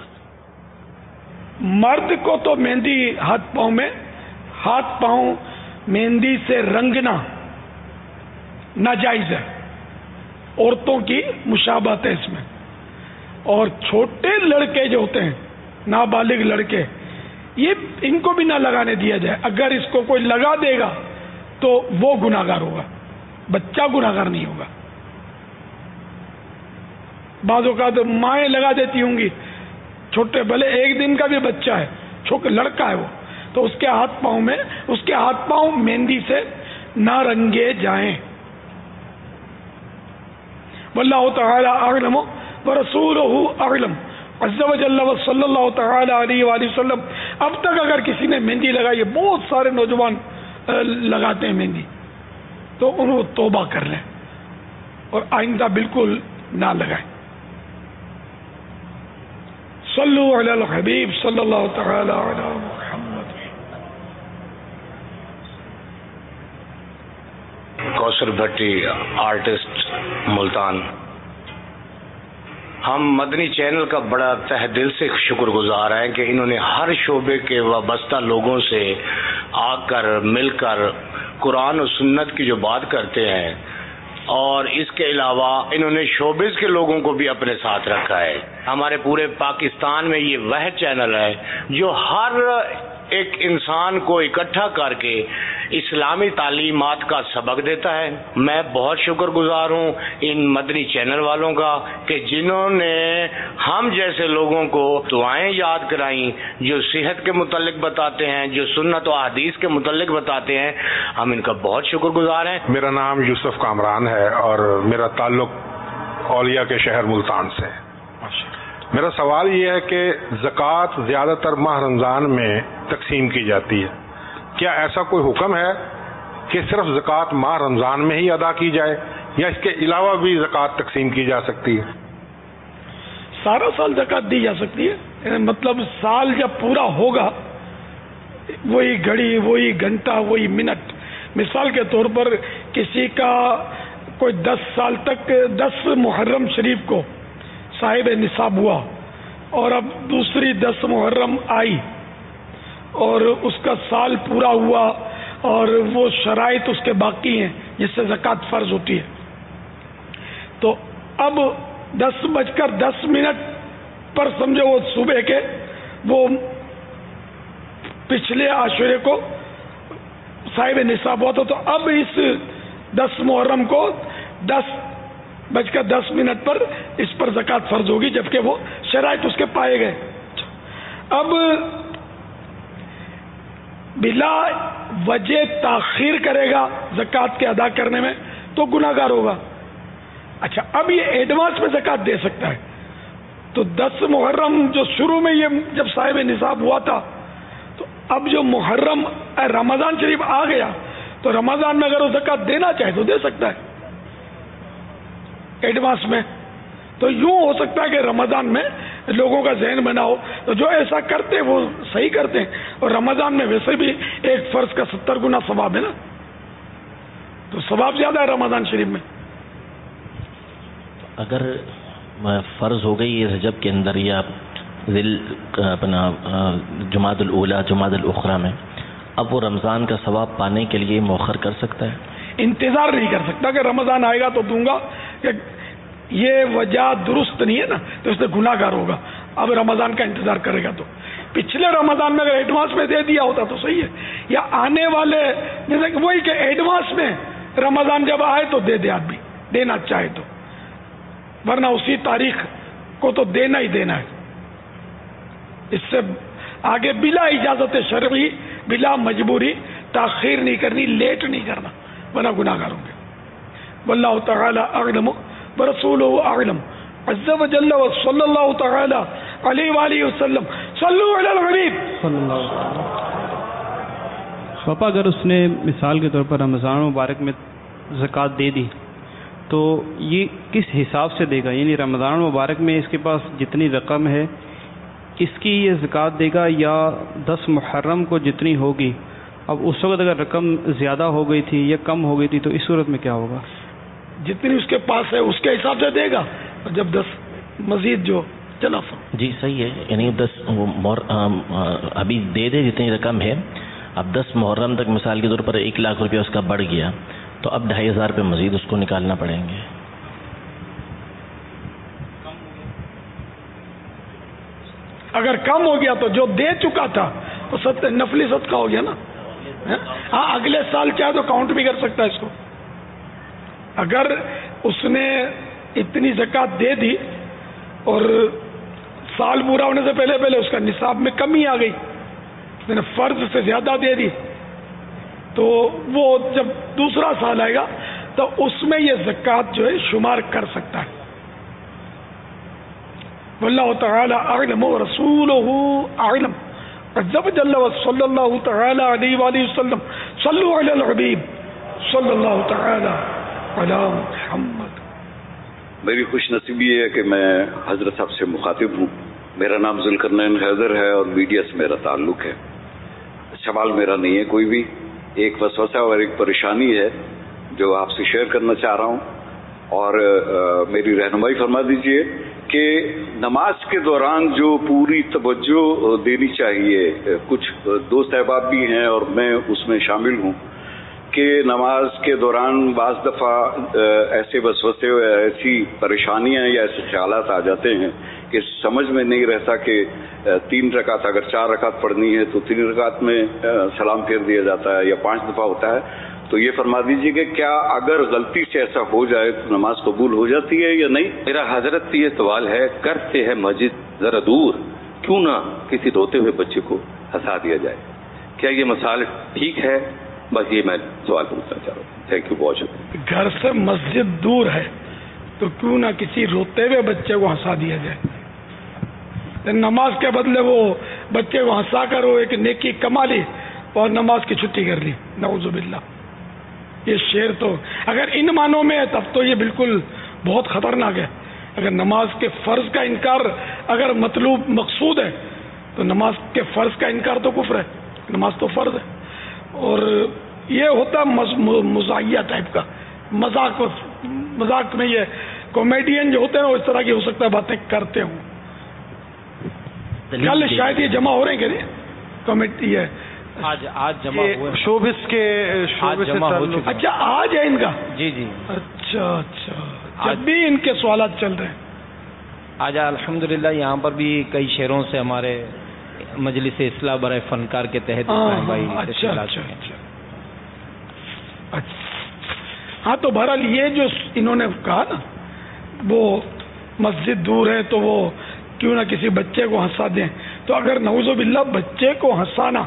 مرد کو تو مہندی ہاتھ پاؤں میں, ہاتھ پاؤں مہندی سے رنگنا ناجائز ہے, عورتوں کی مشابہت ہے اس میں. اور چھوٹے لڑکے جو ہوتے ہیں نابالغ لڑکے, یہ ان کو بھی نہ لگانے دیا جائے. اگر اس کو کوئی لگا دے گا تو وہ گناہگار ہوگا, بچہ گناہگار نہیں ہوگا. بعض اوقات مائیں لگا دیتی ہوں گی چھوٹے, بھلے ایک دن کا بھی بچہ ہے, چھوٹا لڑکا ہے وہ, تو اس کے ہاتھ پاؤں میں اس کے ہاتھ پاؤں مہندی سے نہ رنگے جائیں. واللہ تعالی اعلم ورسولہ اعلم عز وجل صلی اللہ تعالی علیہ وآلہ وسلم. اب تک اگر کسی نے مہندی لگائی ہے, بہت سارے نوجوان لگاتے ہیں مہندی, تو انہوں کو توبہ کر لیں اور آئندہ بالکل نہ لگائیں. صلو علی الحبیب صلی اللہ تعالی علی محمد. کوثر بھٹی, آرٹسٹ, ملتان. ہم مدنی چینل کا بڑا تہ دل سے شکر گزار ہیں کہ انہوں نے ہر شعبے کے وابستہ لوگوں سے آ کر مل کر قرآن و سنت کی جو بات کرتے ہیں, اور اس کے علاوہ انہوں نے شوبز کے لوگوں کو بھی اپنے ساتھ رکھا ہے. ہمارے پورے پاکستان میں یہ وہ چینل ہے جو ہر ایک انسان کو اکٹھا کر کے اسلامی تعلیمات کا سبق دیتا ہے. میں بہت شکر گزار ہوں ان مدنی چینل والوں کا کہ جنہوں نے ہم جیسے لوگوں کو دعائیں یاد کرائیں, جو صحت کے متعلق بتاتے ہیں, جو سنت و حدیث کے متعلق بتاتے ہیں. ہم ان کا بہت شکر گزار ہیں. میرا نام یوسف کامران ہے اور میرا تعلق اولیاء کے شہر ملتان سے. میرا سوال یہ ہے کہ زکوٰۃ زیادہ تر ماہ رمضان میں تقسیم کی جاتی ہے, کیا ایسا کوئی حکم ہے کہ صرف زکوٰۃ ماہ رمضان میں ہی ادا کی جائے یا اس کے علاوہ بھی زکوٰۃ تقسیم کی جا سکتی ہے؟ سارا سال زکوٰۃ دی جا سکتی ہے, مطلب سال جب پورا ہوگا وہی گھڑی, وہی گھنٹہ, وہی منٹ. مثال کے طور پر کسی کا کوئی دس سال تک دس محرم شریف کو صاحب نصاب ہوا اور اب دوسری دس محرم آئی اور اس کا سال پورا ہوا اور وہ شرائط اس کے باقی ہیں جس سے زکوٰۃ فرض ہوتی ہے, تو اب دس بج کر دس منٹ پر سمجھو وہ صبح کے وہ پچھلے عاشورے کو صاحب نصاب ہوا تھا, تو اب اس دس محرم کو دس بج کر دس منٹ پر اس پر زکوٰۃ فرض ہوگی جبکہ وہ شرائط اس کے پائے گئے. اب بلا وجہ تاخیر کرے گا زکوٰۃ کے ادا کرنے میں تو گناہگار ہوگا. اچھا, اب یہ ایڈوانس میں زکوٰۃ دے سکتا ہے, تو دس محرم جو شروع میں یہ جب صاحب نصاب ہوا تھا, تو اب جو محرم رمضان شریف آ گیا تو رمضان میں اگر وہ زکوٰۃ دینا چاہے تو دے سکتا ہے ایڈوانس میں. تو یوں ہو سکتا ہے کہ رمضان میں لوگوں کا ذہن بنا ہو, تو جو ایسا کرتے وہ صحیح کرتے ہیں, اور رمضان میں ویسے بھی ایک فرض کا ستر گنا ثواب ہے نا, تو ثواب زیادہ ہے رمضان شریف میں. اگر فرض ہو گئی رجب کے اندر یا ذل اپنا جمادی الاولیٰ جمادی الاخری میں, اب وہ رمضان کا ثواب پانے کے لیے مؤخر کر سکتا ہے؟ انتظار نہیں کر سکتا کہ رمضان آئے گا تو دوں گا, کہ یہ وجہ درست نہیں ہے نا, تو اس سے گناہ گار ہوگا. اب رمضان کا انتظار کرے گا تو پچھلے رمضان میں اگر ایڈوانس میں دے دیا ہوتا تو صحیح ہے, یا آنے والے جیسے کہ وہی کہ ایڈوانس میں رمضان جب آئے تو دے دے آدمی دینا چاہے تو, ورنہ اسی تاریخ کو تو دینا ہی دینا ہے. اس سے آگے بلا اجازت شرعی بلا مجبوری تاخیر نہیں کرنی, لیٹ نہیں کرنا, ورنہ گناہ گار ہوں گے. واللہ تعالی اعلم برسولہ اعلم عز وجل وصلی اللہ تعالی علیہ وآلہ وسلم. صلو علی الحبیب. پاپا اگر اس نے مثال کے طور پر رمضان مبارک میں زکوٰۃ دے دی تو یہ کس حساب سے دے گا؟ یعنی رمضان مبارک میں اس کے پاس جتنی رقم ہے اس کی یہ زکوٰۃ دے گا, یا دس محرم کو جتنی ہوگی؟ اب اس وقت اگر رقم زیادہ ہو گئی تھی یا کم ہو گئی تھی تو اس صورت میں کیا ہوگا؟ جتنی اس کے پاس ہے اس کے حساب سے دے گا, جب دس مزید جو چلا سو. جی صحیح ہے, یعنی دس ابھی دے دے جتنی رقم ہے, اب دس محرم تک مثال کے طور پر ایک لاکھ روپیہ اس کا بڑھ گیا تو اب ڈھائی ہزار روپये مزید اس کو نکالنا پڑیں گے. اگر کم ہو گیا تو جو دے چکا تھا وہ ست نفلی صدقہ ہو گیا نا. ہاں اگلے سال چاہے تو کاؤنٹ بھی کر سکتا ہے اس کو. اگر اس نے اتنی زکوٰۃ دے دی اور سال پورا ہونے سے پہلے پہلے اس کا نصاب میں کمی آ گئی, اس نے فرض سے زیادہ دے دی, تو وہ جب دوسرا سال آئے گا تو اس میں یہ زکوٰۃ جو ہے شمار کر سکتا ہے. واللہ تعالی اعلم ورسولہ اعلم عز وجل وصلی اللہ تعالی علیہ وآلہ وسلم. صلوا علی الحبیب صلی اللہ تعالی علی محمد. میری خوش نصیبی ہے کہ میں حضرت صاحب سے مخاطب ہوں. میرا نام ذوالقرنین حیدر ہے اور میڈیا سے میرا تعلق ہے. سوال میرا نہیں ہے کوئی بھی, ایک وسوسہ اور ایک پریشانی ہے جو آپ سے شیئر کرنا چاہ رہا ہوں, اور آ, میری رہنمائی فرما دیجئے کہ نماز کے دوران جو پوری توجہ دینی چاہیے, کچھ دوست احباب بھی ہیں اور میں اس میں شامل ہوں, کہ نماز کے دوران بعض دفعہ ایسے وسوسے ایسی پریشانیاں یا ایسے خیالات آ جاتے ہیں کہ سمجھ میں نہیں رہتا کہ تین رکعت اگر چار رکعت پڑھنی ہے تو تین رکعت میں سلام پھیر دیا جاتا ہے یا پانچ دفعہ ہوتا ہے. تو یہ فرما دیجیے کہ کیا اگر غلطی سے ایسا ہو جائے تو نماز قبول ہو جاتی ہے یا نہیں؟ میرا حضرت سے یہ سوال ہے, کرتے ہیں مسجد ذرا دور, کیوں نہ کسی روتے ہوئے بچے کو ہنسا دیا جائے, کیا یہ مثال ٹھیک ہے؟ بس یہ میں سوال پوچھنا چاہ رہا ہوں. تھینک یو, بہت شکریہ. گھر سے مسجد دور ہے تو کیوں نہ کسی روتے ہوئے بچے کو ہنسا دیا جائے. نماز کے بدلے وہ بچے کو ہنسا کر وہ ایک نیکی کما لی اور نماز کی چھٹی کر لی, نعوذ باللہ. یہ شعر تو اگر ان معنوں میں ہے تب تو یہ بالکل بہت خطرناک ہے. اگر نماز کے فرض کا انکار اگر مطلوب مقصود ہے تو نماز کے فرض کا انکار تو کفر ہے. نماز تو فرض ہے. اور یہ ہوتا مزاحیہ ٹائپ کا مذاق, مذاق میں یہ کامیڈین جو ہوتے ہیں وہ اس طرح کی ہو سکتا ہے باتیں کرتے ہوں. کل شاید یہ جمع ہو رہے ہیں کہ نہیں کامیڈی ہے آج آج جمع ہوئے شوبس کے شوبس سے تعلق. اچھا آج ہے ان کا؟ جی جی. اچھا اچھا, جب بھی ان کے سوالات چل رہے ہیں. آج الحمدللہ یہاں پر بھی کئی شہروں سے ہمارے مجلس اصلاح برائے فنکار کے تحت بھائی. اچھا اچھا اچھا. ہاں تو بہرحال یہ جو انہوں نے کہا نا وہ مسجد دور ہے تو وہ کیوں نہ کسی بچے کو ہنسا دیں, تو اگر نعوذ باللہ بچے کو ہنسانا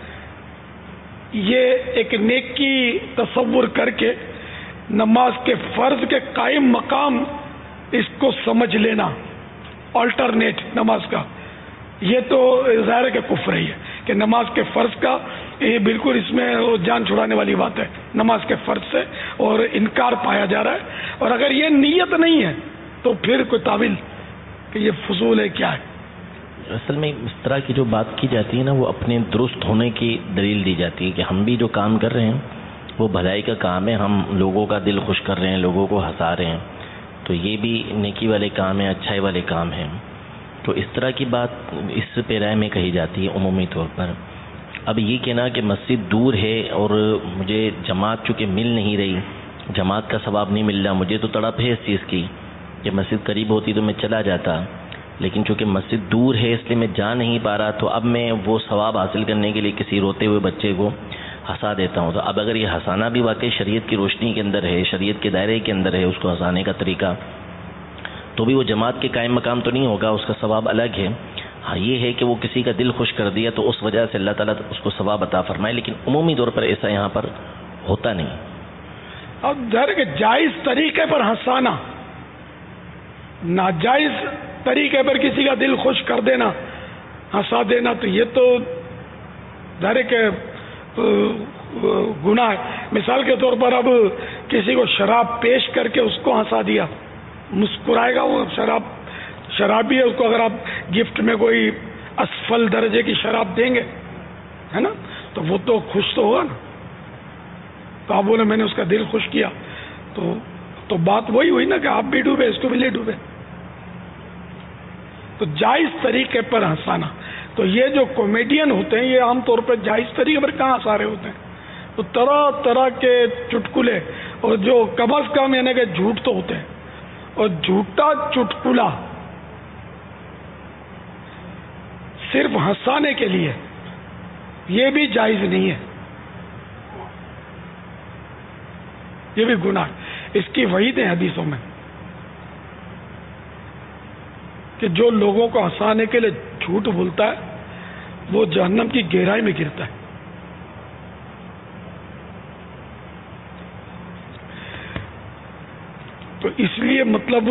یہ ایک نیکی تصور کر کے نماز کے فرض کے قائم مقام اس کو سمجھ لینا آلٹرنیٹ نماز کا, یہ تو ظاہر ہے کہ کفر ہی ہے کہ نماز کے فرض کا یہ بالکل اس میں جان چھڑانے والی بات ہے. نماز کے فرض سے اور انکار پایا جا رہا ہے, اور اگر یہ نیت نہیں ہے تو پھر کوئی تعویل کہ یہ فضول ہے کیا ہے. اصل میں اس طرح کی جو بات کی جاتی ہے نا وہ اپنے درست ہونے کی دلیل دی جاتی ہے کہ ہم بھی جو کام کر رہے ہیں وہ بھلائی کا کام ہے, ہم لوگوں کا دل خوش کر رہے ہیں, لوگوں کو ہنسا رہے ہیں, تو یہ بھی نیکی والے کام ہیں, اچھائی والے کام ہیں. تو اس طرح کی بات اس پیرائے میں کہی جاتی ہے عمومی طور پر. اب یہ کہنا کہ مسجد دور ہے اور مجھے جماعت چونکہ مل نہیں رہی, جماعت کا ثواب نہیں مل رہا, مجھے تو تڑپ ہے اس چیز کی کہ مسجد قریب ہوتی تو میں چلا جاتا, لیکن چونکہ مسجد دور ہے اس لیے میں جا نہیں پا رہا, تو اب میں وہ ثواب حاصل کرنے کے لیے کسی روتے ہوئے بچے کو ہنسا دیتا ہوں. تو اب اگر یہ ہنسانا بھی واقعی شریعت کی روشنی کے اندر ہے, شریعت کے دائرے کے اندر ہے اس کو ہنسانے کا طریقہ, تو بھی وہ جماعت کے قائم مقام تو نہیں ہوگا, اس کا ثواب الگ ہے. ہاں یہ ہے کہ وہ کسی کا دل خوش کر دیا تو اس وجہ سے اللہ تعالیٰ اس کو ثواب عطا فرمائے, لیکن عمومی طور پر ایسا یہاں پر ہوتا نہیں. اب ظاہر کہ جائز طریقے پر ہنسانا, ناجائز طریقے پر کسی کا دل خوش کر دینا, ہنسا دینا, تو یہ تو ظاہر کہ گناہ ہے. مثال کے طور پر اب کسی کو شراب پیش کر کے اس کو ہنسا دیا, مسکرائے گا وہ, شراب شرابی ہے, اس کو اگر آپ گفٹ میں کوئی اسفل درجے کی شراب دیں گے ہے نا تو وہ تو خوش تو ہوگا نا. تو آپ بولے میں نے اس کا دل خوش کیا, تو تو بات وہی ہوئی نا کہ آپ بھی ڈوبے اس کو بھی لے ڈوبے. تو جائز طریقے پر ہنسانا, تو یہ جو کامیڈین ہوتے ہیں یہ عام طور پہ جائز طریقے پر کہاں ہنسا رہے ہوتے ہیں, تو طرح طرح کے چٹکلے, اور جو کم از کم یعنی کہ جھوٹ تو ہوتے ہیں, اور جھوٹا چٹکلا صرف ہنسانے کے لیے، یہ بھی جائز نہیں ہے، یہ بھی گناہ، اس کی وعید ہے حدیثوں میں کہ جو لوگوں کو ہنسانے کے لیے جھوٹ بولتا ہے وہ جہنم کی گہرائی میں گرتا ہے۔ تو اس لیے مطلب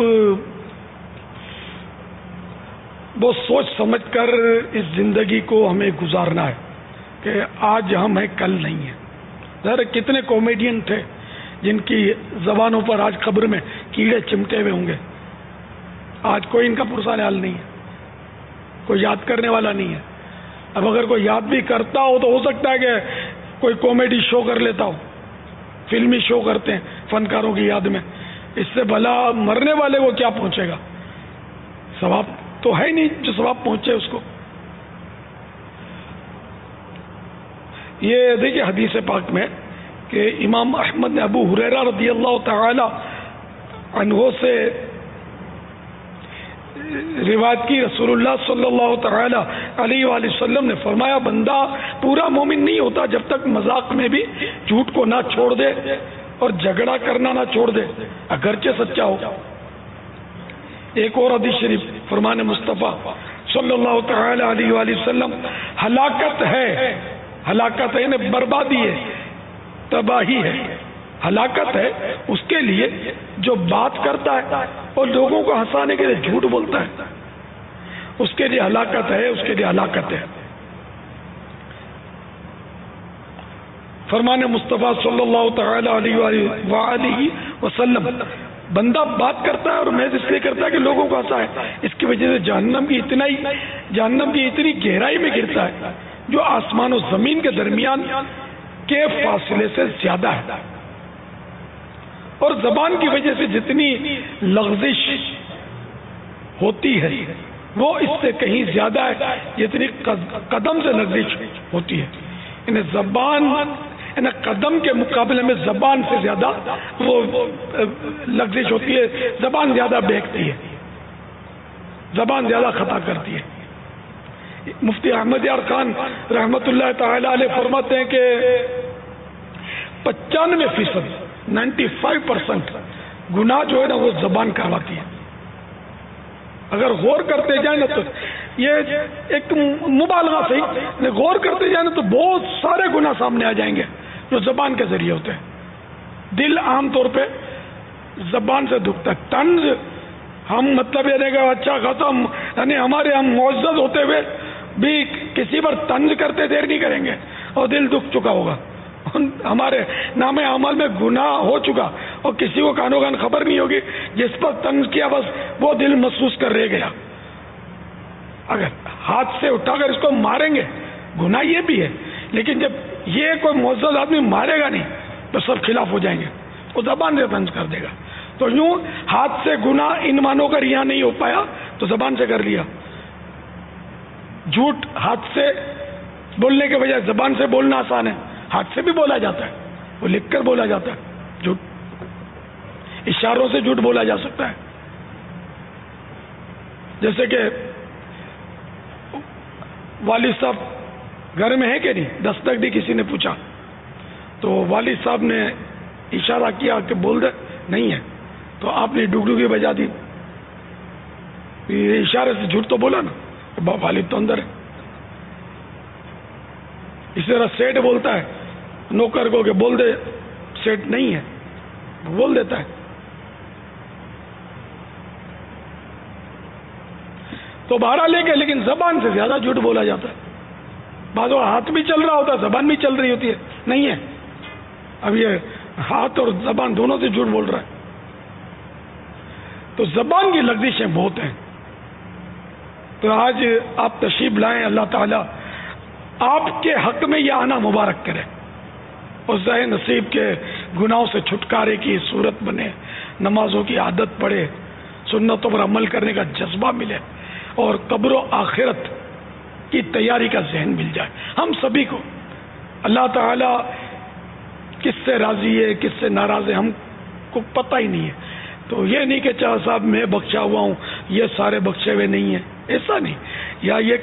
وہ سوچ سمجھ کر اس زندگی کو ہمیں گزارنا ہے کہ آج ہم ہیں کل نہیں ہیں۔ ظاہر کتنے کامیڈین تھے جن کی زبانوں پر آج قبر میں کیڑے چمٹے ہوئے ہوں گے، آج کوئی ان کا پرسان حال نہیں ہے، کوئی یاد کرنے والا نہیں ہے۔ اب اگر کوئی یاد بھی کرتا ہو تو ہو سکتا ہے کہ کوئی کامیڈی شو کر لیتا ہو، فلمی شو کرتے ہیں فنکاروں کی یاد میں، اس سے بھلا مرنے والے کو کیا پہنچے گا؟ ثواب تو ہے نہیں جو ثواب پہنچے اس کو۔ یہ دیکھیے حدیث پاک میں کہ امام احمد نے ابو ہریرہ رضی اللہ تعالی عنہ سے روایت کی، رسول اللہ صلی اللہ تعالی علیہ وآلہ وسلم نے فرمایا بندہ پورا مومن نہیں ہوتا جب تک مذاق میں بھی جھوٹ کو نہ چھوڑ دے اور جھگڑا کرنا نہ چھوڑ دے اگرچہ سچا ہو۔ ایک اور حدیث شریف فرمان مصطفیٰ صلی اللہ تعالی علیہ وآلہ وسلم، ہلاکت ہے، ہلاکت ہے یعنی بربادی ہے، تباہی ہے، ہلاکت ہے اس کے لیے جو بات کرتا ہے اور لوگوں کو ہنسانے کے لیے جھوٹ بولتا ہے، اس کے لیے ہلاکت ہے، اس کے لیے ہلاکت ہے۔ فرمان مصطفیٰ صلی اللہ تعالی علیہ وآلہ وسلم، بندہ بات کرتا ہے اور محض اس لیے کرتا ہے کہ لوگوں کو ہنسائے، اس کی وجہ سے جہنم کی اتنا ہی جہنم کی اتنی گہرائی میں گرتا ہے جو آسمان و زمین کے درمیان کے فاصلے سے زیادہ ہے۔ اور زبان کی وجہ سے جتنی لغزش ہوتی ہے وہ اس سے کہیں زیادہ ہے جتنی قدم سے لغزش ہوتی ہے۔ یعنی زبان یعنی قدم کے مقابلے میں زبان سے زیادہ وہ لغزش ہوتی ہے، زبان زیادہ بہکتی ہے، زبان زیادہ خطا کرتی ہے۔ مفتی احمد یار خان رحمت اللہ تعالی علیہ فرماتے ہیں کہ پچانوے فیصد نائنٹی فائیو پرسینٹ گناہ جو ہے نا وہ زبان کرواتی ہے۔ اگر غور کرتے جائیں نا تو یہ ایک مبالغہ صحیح، غور کرتے جائیں نا تو بہت سارے گناہ سامنے آ جائیں گے جو زبان کے ذریعے ہوتے ہیں۔ دل عام طور پہ زبان سے دکھتا ہے، طنز ہم مطلب یہ کہ اچھا ختم یعنی ہمارے ہم معزز ہوتے ہوئے بھی کسی پر طنز کرتے دیر نہیں کریں گے اور دل دکھ چکا ہوگا، ہمارے نام عمل میں گناہ ہو چکا اور کسی کو کانوں کان خبر نہیں ہوگی، جس پر طنز کیا بس وہ دل محسوس کر رہ گیا۔ اگر ہاتھ سے اٹھا کر اس کو ماریں گے گناہ یہ بھی ہے، لیکن جب یہ کوئی معزز آدمی مارے گا نہیں تو سب خلاف ہو جائیں گے، وہ زبان سے طنز کر دے گا۔ تو یوں ہاتھ سے گناہ ان مانوں کا ریا نہیں ہو پایا تو زبان سے کر لیا۔ جھوٹ ہاتھ سے بولنے کے بجائے زبان سے بولنا آسان ہے، ہاتھ سے بھی بولا جاتا ہے، وہ لکھ کر بولا جاتا ہے، جھوٹ اشاروں سے جھوٹ بولا جا سکتا ہے۔ جیسے کہ والد صاحب گھر میں ہے کہ نہیں، دستک دی کسی نے پوچھا تو والد صاحب نے اشارہ کیا کہ بول دے، نہیں ہے، تو آپ نے ڈگڈگی بجا دی، اشارے سے جھوٹ تو بولا نا، والد تو اندر ہے۔ اس طرح سیٹ بولتا ہے نوکر کو کہ بول دے، سیٹ نہیں ہے، بول دیتا ہے۔ تو بہرحال لے کے لیکن زبان سے زیادہ جھوٹ بولا جاتا ہے۔ بعض ہاتھ بھی چل رہا ہوتا ہے، زبان بھی چل رہی ہوتی ہے، نہیں ہے، اب یہ ہاتھ اور زبان دونوں سے جھوٹ بول رہا ہے۔ تو زبان کی لغزشیں بہت ہیں۔ تو آج آپ تشریف لائیں، اللہ تعالیٰ آپ کے حق میں یہ آنا مبارک کرے اور ذہن نصیب کے گناہوں سے چھٹکارے کی صورت بنے، نمازوں کی عادت پڑے، سنتوں پر عمل کرنے کا جذبہ ملے اور قبر و آخرت کی تیاری کا ذہن مل جائے ہم سبھی کو۔ اللہ تعالیٰ کس سے راضی ہے کس سے ناراض ہے ہم کو پتہ ہی نہیں ہے۔ تو یہ نہیں کہ چاہا صاحب میں بخشا ہوا ہوں یہ سارے بخشے ہوئے نہیں ہیں، ایسا نہیں، یا یہ کہ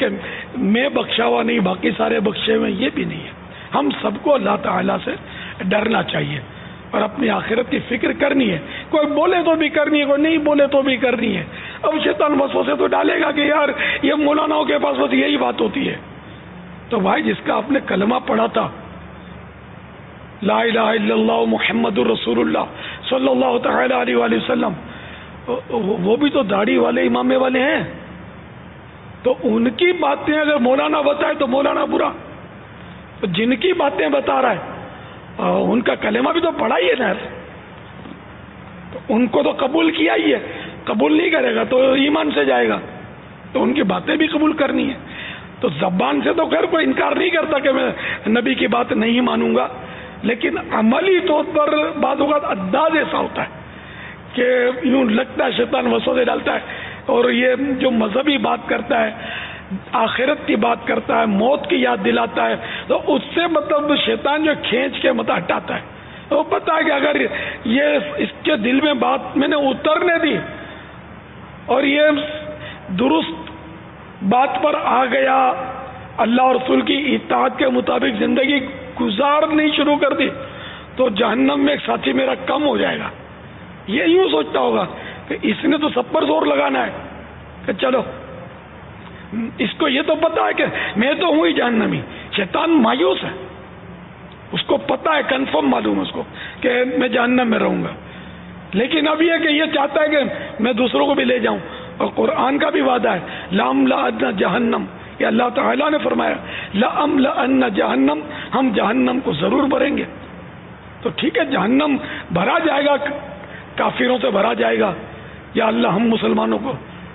میں بخشا ہوا نہیں باقی سارے بخشے ہوئے، یہ بھی نہیں ہے. ہم سب کو اللہ تعالیٰ سے ڈرنا چاہیے اور اپنی آخرت کی فکر کرنی ہے. کوئی بولے تو بھی کرنی ہے، کوئی نہیں بولے تو بھی کرنی ہے. اب شیطان وسوسے تو ڈالے گا کہ یار یہ مولاناؤں کے پاس بس یہی بات ہوتی ہے. تو بھائی جس کا آپ نے کلمہ پڑھا تھا لا الہ الا اللہ محمد الرسول اللہ صلی اللہ تعالی علیہ وآلہ وسلم، وہ بھی تو داڑھی والے امامے والے ہیں. تو ان کی باتیں اگر مولانا بتائے تو مولانا برا، تو جن کی باتیں بتا رہا ہے ان کا کلمہ بھی تو پڑھا ہی ہے نا، تو ان کو تو قبول کیا ہی ہے. قبول نہیں کرے گا تو ایمان سے جائے گا، تو ان کی باتیں بھی قبول کرنی ہے. تو زبان سے تو خیر کوئی انکار نہیں کرتا کہ میں نبی کی بات نہیں مانوں گا، لیکن عملی طور پر بعض اوقات انداز ایسا ہوتا ہے کہ یوں لگتا ہے شیطان وسوسے ڈالتا ہے، اور یہ جو مذہبی بات کرتا ہے، آخرت کی بات کرتا ہے، موت کی یاد دلاتا ہے، تو اس سے مطلب شیطان جو کھینچ کے مطلب ہٹاتا ہے. وہ پتا ہے کہ اگر یہ اس کے دل میں بات میں نے اترنے دی اور یہ درست بات پر آ گیا، اللہ اور رسول کی اطاعت کے مطابق زندگی گزارنی شروع کر دی، تو جہنم میں ایک ساتھی میرا کم ہو جائے گا. یہ یوں سوچتا ہوگا کہ اس نے تو سب پر زور لگانا ہے کہ چلو، اس کو یہ تو پتا ہے کہ میں تو ہوں ہی جہنمی. شیطان مایوس ہے، اس کو پتا ہے، کنفرم معلوم ہے اس کو کہ میں جہنم میں رہوں گا. لیکن اب یہ کہ یہ چاہتا ہے کہ میں دوسروں کو بھی لے جاؤں، اور قرآن کا بھی وعدہ ہے لَأَمْلَأَنَّ جہنم، یہ اللہ تعالیٰ نے فرمایا لَأَمْلَأَنَّ جہنم، ہم جہنم کو ضرور بھریں گے. تو ٹھیک ہے، جہنم بھرا جائے گا، کافروں سے بھرا جائے گا، یا اللہ ہم مسلمانوں کو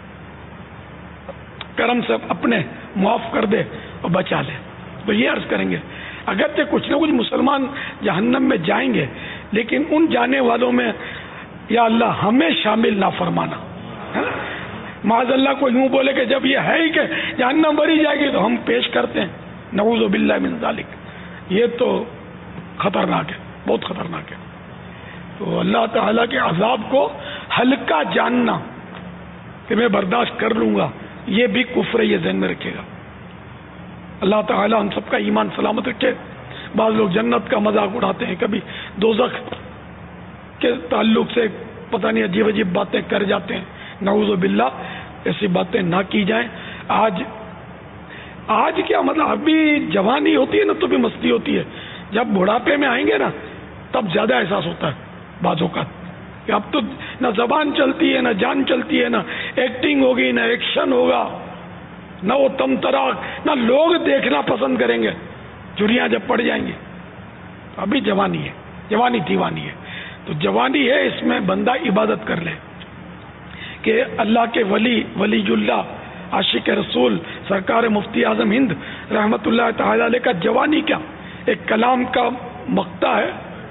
کرم سے اپنے معاف کر دے اور بچا لے. تو یہ عرض کریں گے اگرچہ کچھ نہ کچھ مسلمان جہنم میں جائیں گے، لیکن ان جانے والوں میں یا اللہ ہمیں شامل نہ فرمانا. معاذ اللہ کو یوں بولے کہ جب یہ ہے ہی کہ جہنم بھری جائے گی تو ہم پیش کرتے ہیں، نعوذ باللہ من ذالک. یہ تو خطرناک ہے، بہت خطرناک ہے. تو اللہ تعالیٰ کے عذاب کو ہلکا جاننا کہ میں برداشت کر لوں گا، یہ بھی کفر ہے، یہ ذہن میں رکھے گا. اللہ تعالیٰ ہم سب کا ایمان سلامت رکھے. بعض لوگ جنت کا مذاق اڑاتے ہیں، کبھی دوزخ کے تعلق سے پتہ نہیں عجیب عجیب باتیں کر جاتے ہیں. نعوذ باللہ، ایسی باتیں نہ کی جائیں. آج آج کیا مطلب ابھی جوانی ہوتی ہے نا تو بھی مستی ہوتی ہے، جب بڑھاپے میں آئیں گے نا تب زیادہ احساس ہوتا ہے بعض اوقات کہ اب تو نہ زبان چلتی ہے، نہ جان چلتی ہے، نہ ایکٹنگ ہوگی، نہ ایکشن ہوگا، نہ وہ تم تراک، نہ لوگ دیکھنا پسند کریں گے. جھریاں جب پڑ جائیں گے. ابھی جوانی ہے، جوانی دیوانی ہے. تو جوانی ہے، اس میں بندہ عبادت کر لے کہ اللہ کے ولی ولی اللہ عاشق رسول سرکار مفتی اعظم ہند رحمت اللہ تعالی علیہ کا جوانی کیا ایک کلام کا مقطع ہے.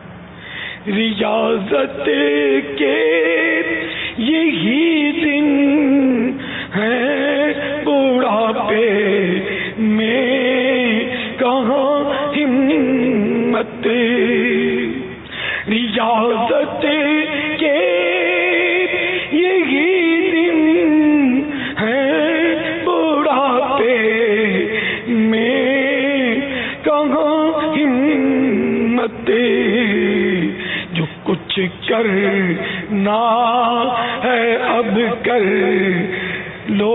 ریاضت کے یہی دن ہے بڑھاپے میں کہاں ہمت، ریاضت کے یہی دن ہے بڑھاپے میں کہاں ہمت، جو کچھ کرنا ہے اب کر لو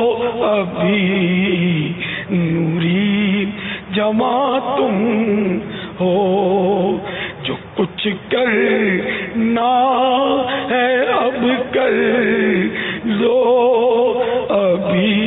ابھی، نوری جمع تم ہو، جو کچھ کرنا ہے اب کر لو ابھی،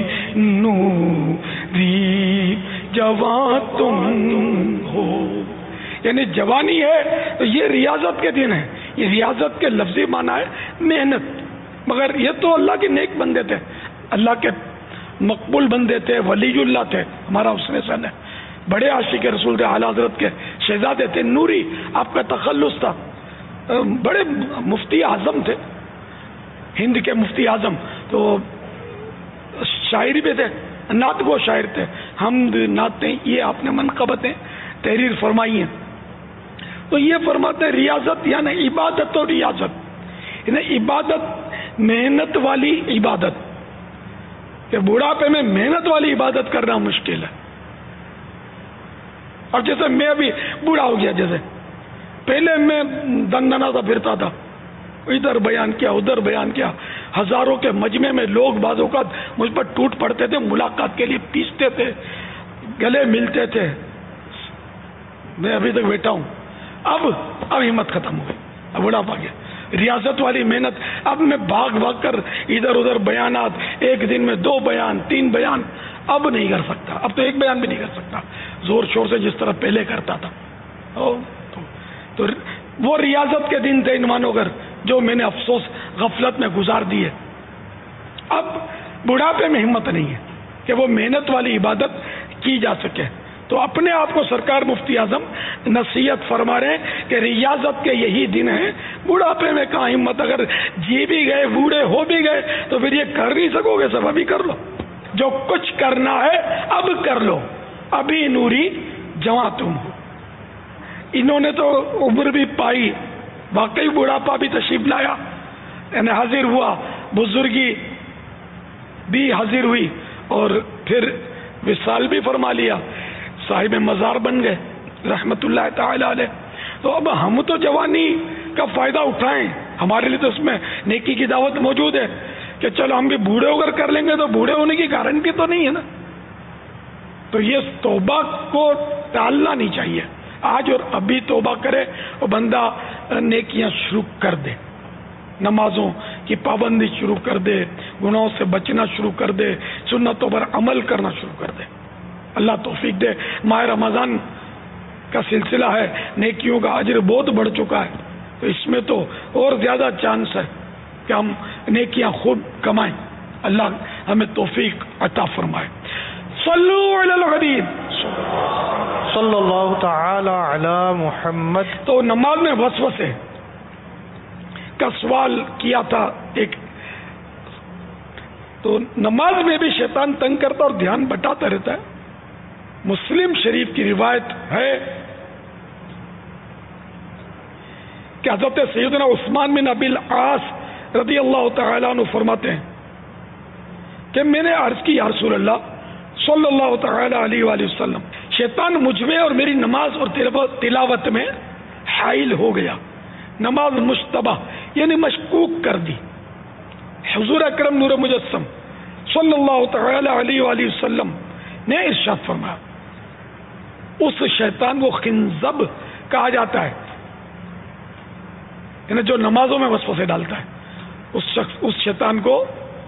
نوری جمع تم ہو. یعنی جوانی ہے تو یہ ریاضت کے دن ہے. یہ ریاضت کے لفظی معنی ہے محنت. مگر یہ تو اللہ کے نیک بندے تھے، اللہ کے مقبول بندے تھے، ولی اللہ تھے. ہمارا حسن سن ہے، بڑے عاشق رسول تھے، اعلیٰ حضرت کے شہزادے تھے، نوری آپ کا تخلص تھا، بڑے مفتی اعظم تھے، ہند کے مفتی اعظم. تو شاعری بھی تھے، نعت گو شاعر تھے. حمد نعتیں یہ آپ نے منقبتیں تحریر فرمائی ہیں. تو یہ فرماتے ہیں ریاضت یعنی عبادت اور ریاضت، یعنی عبادت محنت والی عبادت، کہ بڑھاپے میں محنت والی عبادت کرنا مشکل ہے. اور جیسے میں ابھی بوڑھا ہو گیا، جیسے پہلے میں دن دنا سا پھرتا تھا، ادھر بیان کیا ادھر بیان کیا، ہزاروں کے مجمع میں لوگ بعض اوقات مجھ پر ٹوٹ پڑتے تھے، ملاقات کے لیے پیستے تھے، گلے ملتے تھے. میں ابھی تک بیٹھا ہوں. اب اب ہمت ختم ہو گئی، اب بڑھاپا گیا. ریاضت والی محنت، اب میں بھاگ بھاگ کر ادھر ادھر بیانات، ایک دن میں دو بیان تین بیان اب نہیں کر سکتا. اب تو ایک بیان بھی نہیں کر سکتا زور شور سے جس طرح پہلے کرتا تھا. تو, تو وہ ریاضت کے دن تھے ان مانو کر جو میں نے افسوس غفلت میں گزار دیے. اب بڑھاپے میں ہمت نہیں ہے کہ وہ محنت والی عبادت کی جا سکے. تو اپنے آپ کو سرکار مفتی اعظم نصیحت فرما رہے ہیں کہ ریاضت کے یہی دن ہیں. بڑھاپے میں کہاں ہمت، اگر جی بھی گئے بوڑھے ہو بھی گئے تو پھر یہ کر نہیں سکو گے. سب ابھی کر لو، جو کچھ کرنا ہے اب کر لو، ابھی نوری جواں تم ہو. انہوں نے تو عمر بھی پائی، واقعی بڑھاپا بھی تشریف لایا، یعنی حاضر ہوا، بزرگی بھی حاضر ہوئی، اور پھر وصال بھی فرما لیا، صاحب مزار بن گئے رحمت اللہ تعالی علیہ. تو اب ہم تو جوانی کا فائدہ اٹھائیں، ہمارے لیے تو اس میں نیکی کی دعوت موجود ہے کہ چلو ہم بھی بوڑھے ہو کر کر لیں گے، تو بوڑھے ہونے کی گارنٹی تو نہیں ہے نا. تو یہ توبہ کو ٹالنا نہیں چاہیے. آج اور ابھی توبہ کرے اور بندہ نیکیاں شروع کر دے، نمازوں کی پابندی شروع کر دے، گناہوں سے بچنا شروع کر دے، سنتوں پر عمل کرنا شروع کر دے. اللہ توفیق دے. ماہ رمضان کا سلسلہ ہے، نیکیوں کا اجر بہت بڑھ چکا ہے، تو اس میں تو اور زیادہ چانس ہے کہ ہم نیکیاں خوب کمائیں. اللہ ہمیں توفیق عطا فرمائے. صلو علی الحبیب صلی اللہ تعالی علی محمد. تو نماز میں وسوسے کا سوال کیا تھا ایک، تو نماز میں بھی شیطان تنگ کرتا اور دھیان بٹاتا رہتا ہے. مسلم شریف کی روایت ہے کہ حضرت سیدنا عثمان بن ابی العاص رضی اللہ تعالیٰ عنہ فرماتے ہیں کہ میں نے عرض کی یا رسول اللہ صلی اللہ تعالی علیہ وآلہ وسلم، شیطان مجھ میں اور میری نماز اور تلاوت میں حائل ہو گیا، نماز مشتبہ یعنی مشکوک کر دی. حضور اکرم نور مجسم صلی اللہ تعالی علیہ وآلہ وسلم نے ارشاد فرمایا، اس شیطان کو خنزب کہا جاتا ہے، یعنی جو نمازوں میں وسوسے ڈالتا ہے، اس شخص اس شیطان کو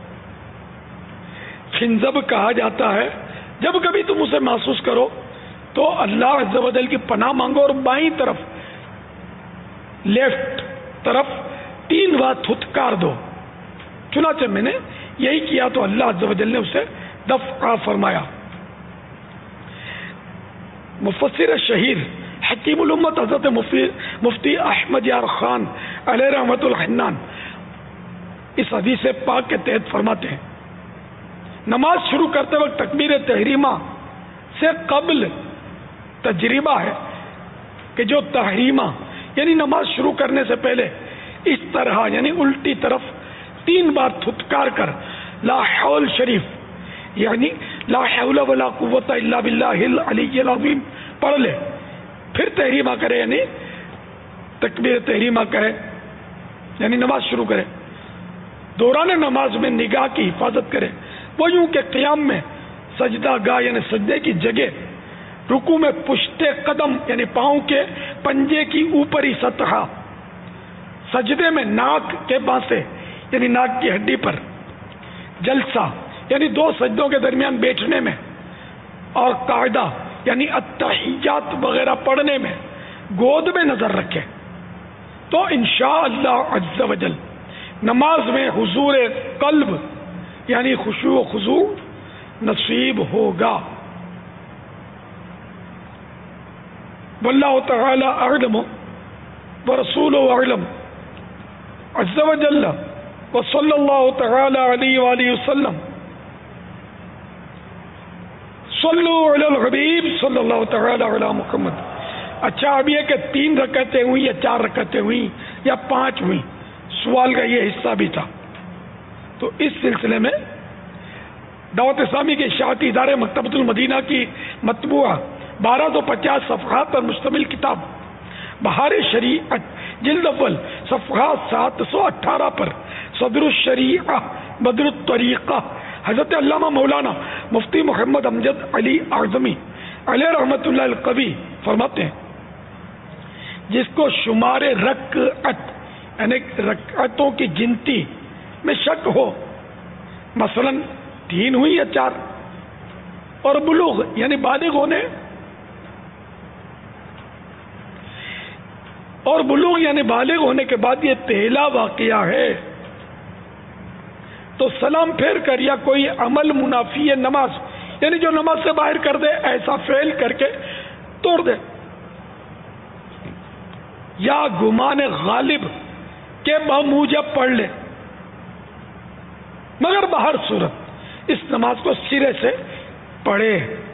خنزب کہا جاتا ہے. جب کبھی تم اسے محسوس کرو تو اللہ عز و جل کی پناہ مانگو اور بائیں طرف لیفٹ طرف تین بار تھتکار دو. چنانچہ میں نے یہی کیا تو اللہ عز و جل نے اسے دفع فرمایا. مفسر شہیر حکیم الامت حضرت مفتی مفتی احمد یار خان علیہ رحمت الحنان اس حدیث پاک کے تحت فرماتے ہیں، نماز شروع کرتے وقت تکبیر تحریمہ سے قبل تجربہ ہے کہ جو تحریمہ یعنی نماز شروع کرنے سے پہلے اس طرح یعنی الٹی طرف تین بار تھتکار کر لا حول شریف یعنی لا حول ولا قوت الا باللہ العلی العظیم پڑھ لے، پھر تحریمہ کرے یعنی تکبیر تحریمہ کرے یعنی نماز شروع کرے. دوران نماز میں نگاہ کی حفاظت کرے، وہ یوں کہ قیام میں سجدہ گاہ یعنی سجدے کی جگہ، رکوع میں پشتے قدم یعنی پاؤں کے پنجے کی اوپری سطح، سجدے میں ناک کے بانسے یعنی ناک کی ہڈی پر، جلسہ یعنی دو سجدوں کے درمیان بیٹھنے میں، اور قاعدہ یعنی التحیات وغیرہ پڑھنے میں گود میں نظر رکھے تو انشاءاللہ عز و جل نماز میں حضور قلب یعنی خشوع و خضوع نصیب ہوگا. واللہ تعالی اعلم ورسولہ اعلم عز و جل وصلی اللہ تعالی علیہ وآلہ وسلم. صلو علی الحبیب صلی اللہ تعالی علی محمد. اچھا اب یہ کہ تین رکعتیں ہوئی یا چار رکعتیں ہوئی یا پانچ ہوئی، سوال کا یہ حصہ بھی تھا. تو اس سلسلے میں دعوت اسلامی کے اشاعتی ادارے مکتبۃ المدینہ کی مطبوعہ بارہ سو پچاس صفحات پر مشتمل کتاب بہار شریعت جلد اول صفحات سات سو اٹھارہ پر صدر الشریعہ بدر الطریقہ حضرت علامہ مولانا مفتی محمد امجد علی اعظمی علیہ رحمت اللہ القوی فرماتے ہیں جس کو شمار رکعت یعنی رکعتوں کی گنتی میں شک ہو، مثلا تین ہوئی یا چار، اور بلوغ یعنی بالغ ہونے اور بلوغ یعنی بالغ ہونے کے بعد یہ پہلا واقعہ ہے تو سلام پھیر کر یا کوئی عمل منافی نماز یعنی جو نماز سے باہر کر دے ایسا فعل کر کے توڑ دے، یا گمان غالب کے بموجب پڑھ لے مگر باہر صورت اس نماز کو سرے سے پڑھے،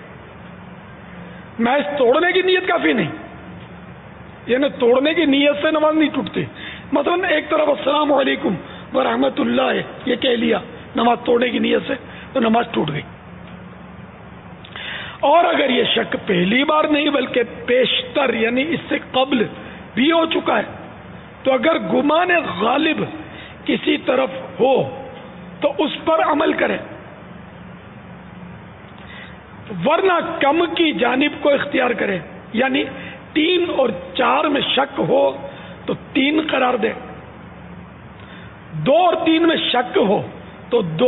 محض توڑنے کی نیت کافی نہیں، یعنی توڑنے کی نیت سے نماز نہیں ٹوٹتی، مثلا ایک طرف السلام علیکم ورحمۃ اللہ یہ کہہ لیا نماز توڑنے کی نیت سے تو نماز ٹوٹ گئی، اور اگر یہ شک پہلی بار نہیں بلکہ پیشتر یعنی اس سے قبل بھی ہو چکا ہے تو اگر گمان غالب کسی طرف ہو تو اس پر عمل کرے، ورنہ کم کی جانب کو اختیار کرے، یعنی تین اور چار میں شک ہو تو تین قرار دے، دو اور تین میں شک ہو تو دو،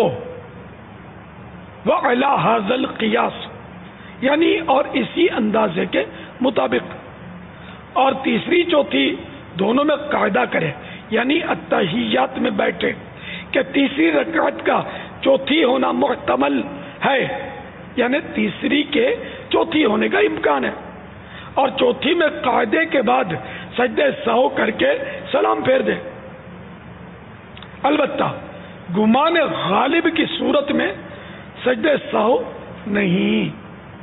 وعلی ھذا القیاس یعنی اور اسی اندازے کے مطابق، اور تیسری چوتھی دونوں میں قاعدہ کرے، یعنی التحیات میں بیٹھے کہ تیسری رکعت کا چوتھی ہونا محتمل ہے، یعنی تیسری کے چوتھی ہونے کا امکان ہے، اور چوتھی میں قاعدے کے بعد سجدہ سہو کر کے سلام پھیر دے، البتہ گمان غالب کی صورت میں سجدہ سہو نہیں۔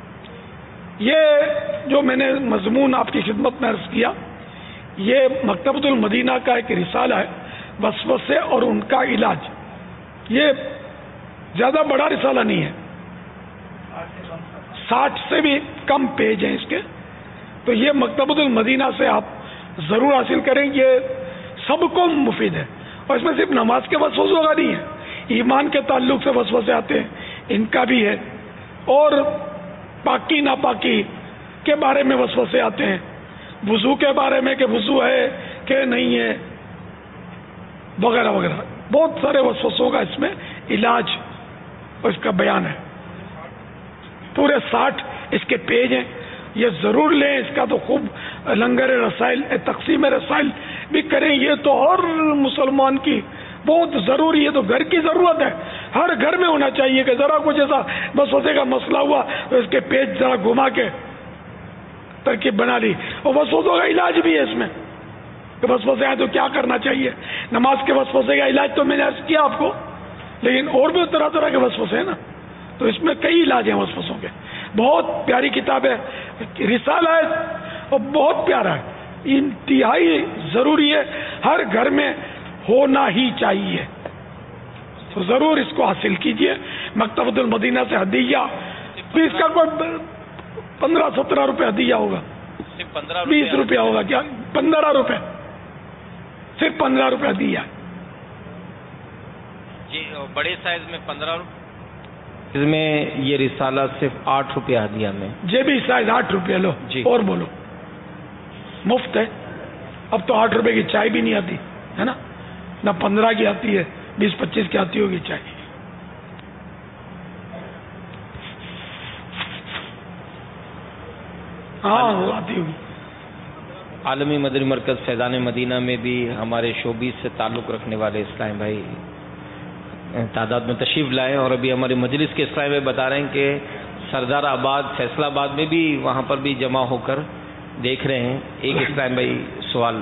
یہ جو میں نے مضمون آپ کی خدمت میں عرض کیا یہ مکتبۃ المدینہ کا ایک رسالہ ہے، وسوسے اور ان کا علاج، یہ زیادہ بڑا رسالہ نہیں ہے، ساٹھ سے بھی کم پیج ہیں اس کے، تو یہ مکتبۃ المدینہ سے آپ ضرور حاصل کریں، یہ سب کو مفید ہے، اور اس میں صرف نماز کے وسوسوں کا نہیں ہے، ایمان کے تعلق سے وسوسے آتے ہیں ان کا بھی ہے، اور پاکی ناپاکی کے بارے میں وسوسے آتے ہیں، وضو کے بارے میں کہ وضو ہے کہ نہیں ہے وغیرہ وغیرہ، بہت سارے وسوسوں کا اس میں علاج اور اس کا بیان ہے، پورے ساٹھ اس کے پیج ہیں، یہ ضرور لیں، اس کا تو خوب لنگر رسائل تقسیم رسائل بھی کریں، یہ تو ہر مسلمان کی بہت ضروری ہے، تو گھر کی ضرورت ہے، ہر گھر میں ہونا چاہیے کہ ذرا کچھ ایسا وسوسے کا مسئلہ ہوا تو اس کے پیج ذرا گھما کے ترکیب بنا لی، اور وسوسوں کا علاج بھی ہے اس میں کہ وسوسے ہیں تو کیا کرنا چاہیے، نماز کے وسوسے کا علاج تو میں نے عرض کیا آپ کو، لیکن اور بھی طرح طرح کے وسوسے ہیں نا، تو اس میں کئی علاج ہیں وسوسوں کے، بہت پیاری کتاب ہے، رسالہ ہے اور بہت پیارا ہے، انتہائی ضروری ہے، ہر گھر میں ہونا ہی چاہیے، تو ضرور اس کو حاصل کیجئے، مکتبۃ المدینہ سے ہدیہ بھی، اس کا کوئی پندرہ سترہ روپے ہدیہ ہوگا، بیس روپیہ ہوگا، کیا پندرہ روپے، صرف پندرہ روپے ہدیہ جی، بڑے سائز میں پندرہ روپے، اس میں یہ رسالہ صرف آٹھ روپیہ ہدیہ میں، جی بھی سائز آٹھ روپیہ لو جی، اور بولو مفت ہے، اب تو آٹھ روپے کی چائے بھی نہیں آتی ہے نا، نہ پندرہ کی آتی ہے، بیس پچیس کی آتی ہوگی چائے، ہاں وہ آتی ہوگی۔ عالمی مدنی مرکز فیضان مدینہ میں بھی ہمارے شوبیز سے تعلق رکھنے والے اسلام بھائی تعداد میں تشریف لائے، اور ابھی ہماری مجلس کے اسلام بھائی بتا رہے ہیں کہ سردار آباد فیصلہ آباد میں بھی وہاں پر بھی جمع ہو کر دیکھ رہے ہیں۔ ایک اسلام بھائی سوال،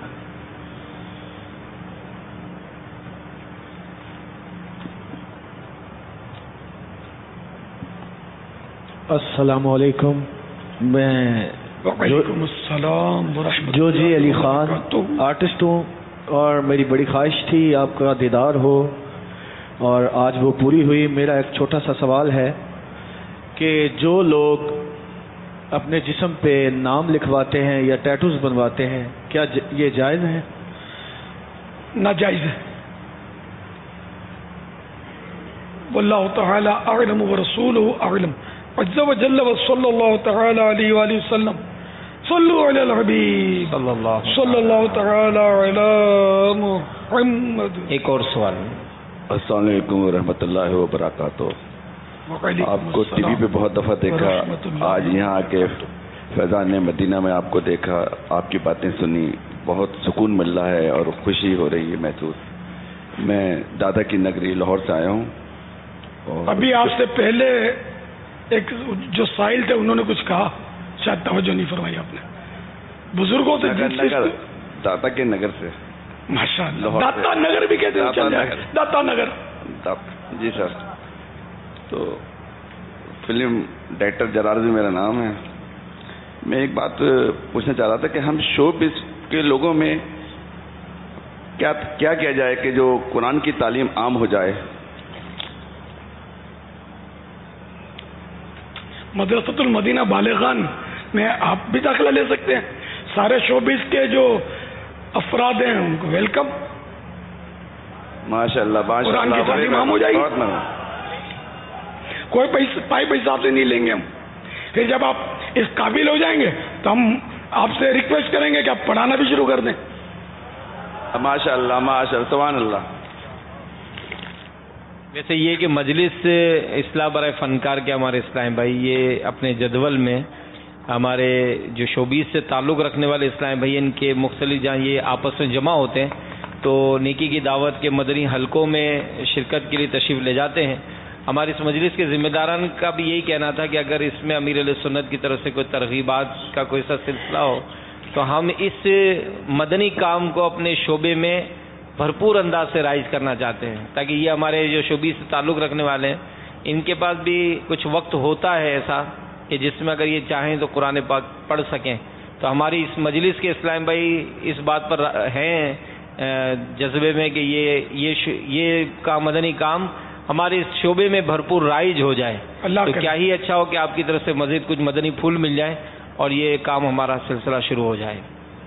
السلام علیکم، میں وعلیکم السلام ورحمۃ جو جی علی خان آرٹسٹ ہوں، اور میری بڑی خواہش تھی آپ کا دیدار ہو، اور آج وہ پوری ہوئی. میرا ایک چھوٹا سا سوال ہے کہ جو لوگ اپنے جسم پہ نام لکھواتے ہیں یا ٹیٹوز بنواتے ہیں کیا یہ جائز ہے؟ ناجائز ہے. واللہ تعالی اعلم ورسولہ اعلم عز وجل وصلی اللہ تعالی علیہ وآلہ وسلم. صلو علی الحبیب صلی اللہ تعالی علی محمد. ایک اور سوال. السلام علیکم ورحمۃ اللہ وبرکاتہ. آپ کو ٹی وی پہ بہت دفعہ دیکھا, آج یہاں آ کے فیضان مدینہ میں آپ کو دیکھا, آپ کی باتیں سنی, بہت سکون مل رہا ہے اور خوشی ہو رہی ہے محسوس. میں دادا کی نگری لاہور سے آیا ہوں. ابھی آپ سے پہلے ایک جو سائل تھے انہوں نے کچھ کہا, شاید توجہ نہیں فرمائی آپ نے. بزرگوں سے نگر, داتا کے نگر سے. ماشاء اللہ, داتا نگر بھی کہتے ہیں. داتا نگر. جی سر. تو فلم ڈائریکٹر جلال میرا نام ہے. میں ایک بات پوچھنا چاہ رہا تھا کہ ہم شو بز کے لوگوں میں کیا کیا کیا جائے کہ جو قرآن کی تعلیم عام ہو جائے. مدرسۃ المدینہ بالغان میں آپ بھی داخلہ لے سکتے ہیں. سارے شوبز کے جو افراد ہیں ان کو ویلکم. ماشاء اللہ, قرآن کی تعلیم عام ہو جائے گی. کوئی پیسے پائی پیسہ آپ سے نہیں لیں گے ہم. پھر جب آپ اس قابل ہو جائیں گے تو ہم آپ سے ریکویسٹ کریں گے کہ آپ پڑھانا بھی شروع کر دیں. ماشاء اللہ ماشاء اللہ سبحان اللہ. ویسے یہ کہ مجلس اصلاح برائے فنکار کے ہمارے اسلام بھائی یہ اپنے جدول میں ہمارے جو شوبیز سے تعلق رکھنے والے اسلام بھائی ان کے مختلف جہاں یہ آپس میں جمع ہوتے ہیں تو نیکی کی دعوت کے مدنی حلقوں میں شرکت کے لیے تشریف لے جاتے ہیں. ہمارے اس مجلس کے ذمہ داران کا بھی یہی کہنا تھا کہ اگر اس میں امیر علیہ سنت کی طرف سے کوئی ترغیبات کا کوئی ایسا سلسلہ ہو تو ہم اس مدنی کام کو اپنے شعبے میں بھرپور انداز سے رائج کرنا چاہتے ہیں تاکہ یہ ہمارے جو شعبے سے تعلق رکھنے والے ہیں ان کے پاس بھی کچھ وقت ہوتا ہے ایسا کہ جس میں اگر یہ چاہیں تو قرآن پاک پڑھ سکیں. تو ہماری اس مجلس کے اسلام بھائی اس بات پر ہیں جذبے میں کہ یہ یہ یہ کا مدنی کام ہمارے اس شعبے میں بھرپور رائج ہو جائے. تو کیا ہی اچھا ہو کہ آپ کی طرف سے مزید کچھ مدنی پھول مل جائے اور یہ کام ہمارا سلسلہ شروع ہو جائے.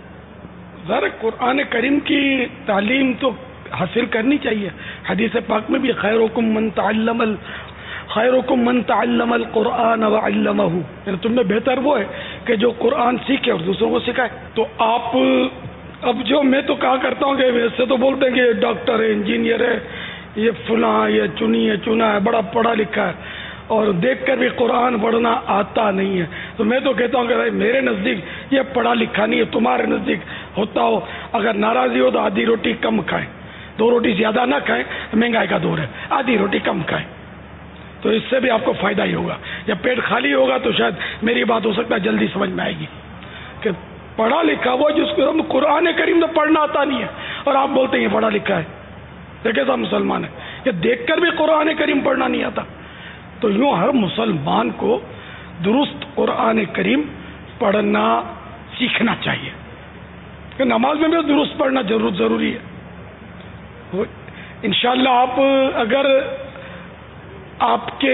ذرا قرآن کریم کی تعلیم تو حاصل کرنی چاہیے. حدیث پاک میں بھی خیرکم من تعلم ال خیرکم من تعلم القرآن وعلمہ, یعنی تم میں بہتر وہ ہے کہ جو قرآن سیکھے اور دوسروں کو سکھائے. تو آپ اب جو میں تو کہا کرتا ہوں کہ ویسے تو بولتے ہیں کہ یہ ڈاکٹر ہے, انجینئر ہے, یہ فلاں, یہ چنی ہے, چنا ہے, بڑا پڑھا لکھا ہے اور دیکھ کر بھی قرآن پڑھنا آتا نہیں ہے. تو میں تو کہتا ہوں کہ بھائی میرے نزدیک یہ پڑھا لکھا نہیں ہے, تمہارے نزدیک ہوتا ہو. اگر ناراضی ہو تو آدھی روٹی کم کھائیں, دو روٹی زیادہ نہ کھائیں, مہنگائی کا دور ہے, آدھی روٹی کم کھائیں تو اس سے بھی آپ کو فائدہ ہی ہوگا. جب پیٹ خالی ہوگا تو شاید میری بات ہو سکتا ہے جلدی سمجھ میں آئے گی کہ پڑھا لکھا وہ جس کو ہم قرآن کریم تو پڑھنا آتا نہیں ہے اور آپ بولتے ہیں یہ پڑھا لکھا ہے. دیکھے صاحب مسلمان ہے کہ دیکھ کر بھی قرآن کریم پڑھنا نہیں آتا. تو یوں ہر مسلمان کو درست قرآن کریم پڑھنا سیکھنا چاہیے کہ نماز میں بھی درست پڑھنا ضرور ضروری ہے. انشاءاللہ آپ اگر آپ کے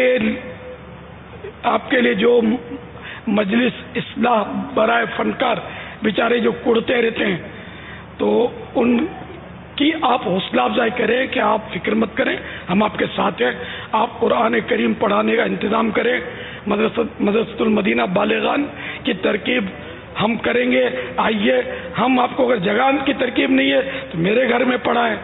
آپ کے لیے جو مجلس اصلاح برائے فنکار بیچارے جو کڑتے رہتے ہیں تو ان کی آپ حوصلہ افزائی کریں کہ آپ فکر مت کریں, ہم آپ کے ساتھ ہیں. آپ قرآن کریم پڑھانے کا انتظام کریں. مدرسۃ مدرسۃ المدینہ بالغان کی ترکیب ہم کریں گے. آئیے, ہم آپ کو اگر جگہ کی ترکیب نہیں ہے تو میرے گھر میں پڑھائیں.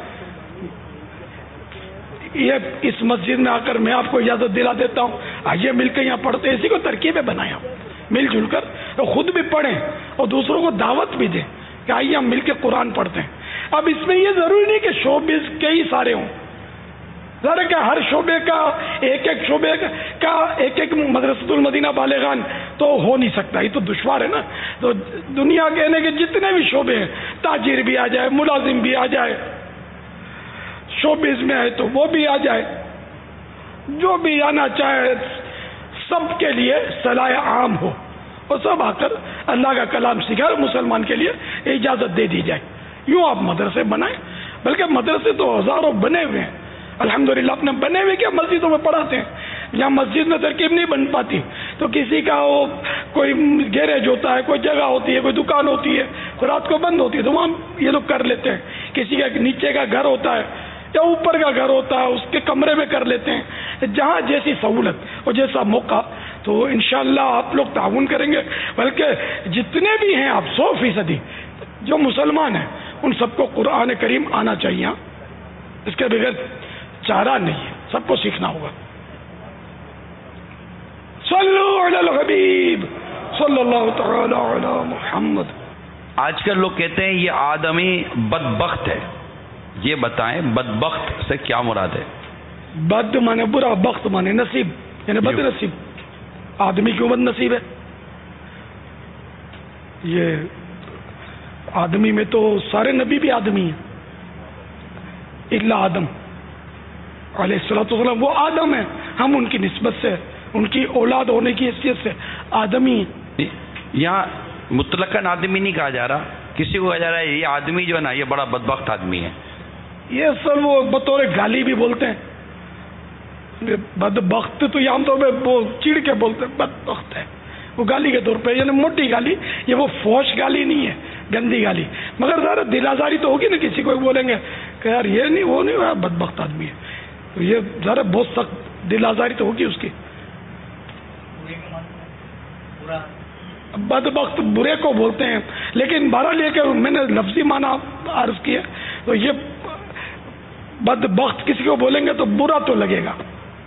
یہ اس مسجد میں آ کر میں آپ کو اجازت دلا دیتا ہوں, آئیے مل کے یہاں پڑھتے ہیں. اسی کو ترکیبیں بنائیں آپ مل جل کر, اور خود بھی پڑھیں اور دوسروں کو دعوت بھی دیں کہ آئیے ہم مل کے قرآن پڑھتے ہیں. اب اس میں یہ ضروری نہیں کہ شعبے کئی سارے ہوں, ذرا کہ ہر شعبے کا ایک ایک شعبے کا ایک ایک مدرسۃ المدینہ بالغان تو ہو نہیں سکتا, یہ تو دشوار ہے نا. تو دنیا کہنے کے جتنے بھی شعبے ہیں, تاجر بھی آ جائے, ملازم بھی آ جائے, شوبز میں ہے تو وہ بھی آ جائے, جو بھی آنا چاہے سب کے لیے صلاح عام ہو اور سب آ کر اللہ کا کلام سکھائے. مسلمان کے لیے اجازت دے دی جائے. یوں آپ مدرسے بنائیں, بلکہ مدرسے تو ہزاروں بنے ہوئے ہیں. الحمدللہ اپنے بنے ہوئے کیا مسجدوں میں پڑھاتے ہیں. جہاں مسجد میں ترکیب نہیں بن پاتی تو کسی کا وہ کوئی گیریج ہوتا ہے, کوئی جگہ ہوتی ہے, کوئی دکان ہوتی ہے, رات کو بند ہوتی ہے تو وہاں یہ لوگ کر لیتے ہیں. کسی کا نیچے کا گھر ہوتا ہے یا اوپر کا گھر ہوتا ہے, اس کے کمرے میں کر لیتے ہیں. جہاں جیسی سہولت اور جیسا موقع, تو انشاءاللہ آپ لوگ تعاون کریں گے. بلکہ جتنے بھی ہیں آپ سو فیصدی جو مسلمان ہیں ان سب کو قرآن کریم آنا چاہیے. اس کے بغیر چارہ نہیں ہے, سب کو سیکھنا ہوگا. صلو علی الحبیب صلی اللہ تعالی علی محمد. آج کل لوگ کہتے ہیں یہ آدمی بدبخت ہے, یہ بتائیں بدبخت سے کیا مراد ہے؟ بد مانے برا, بخت مانے نصیب, یعنی بد نصیب. آدمی کیوں بد نصیب ہے؟ یہ آدمی میں تو سارے نبی بھی آدمی ہیں الا آدم علیہ الصلوۃ والسلام. وہ آدم ہے, ہم ان کی نسبت سے, ان کی اولاد ہونے کی حیثیت سے آدمی ہیں. یہاں مطلقاً آدمی نہیں کہا جا رہا, کسی کو کہا جا رہا ہے یہ آدمی جو ہے نا یہ بڑا بدبخت آدمی ہے. یہ اصل وہ بطور گالی بھی بولتے ہیں. بدبخت تو یہ عام طور پہ وہ چڑ کے بولتے ہیں, بدبخت ہے وہ گالی کے طور پہ, یعنی موٹی گالی. یہ وہ فوش گالی نہیں ہے, گندی گالی. مگر ذرا دل آزاری تو ہوگی نا, کسی کو بولیں گے کہ یار یہ نہیں وہ نہیں وہ بدبخت آدمی ہے, تو یہ ذرا بہت سخت دل آزاری تو ہوگی اس کی. بدبخت برے کو بولتے ہیں, لیکن بہرحال یہ کہ میں نے لفظی معنی عرض کیا, تو یہ بدبخت کسی کو بولیں گے تو برا تو لگے گا.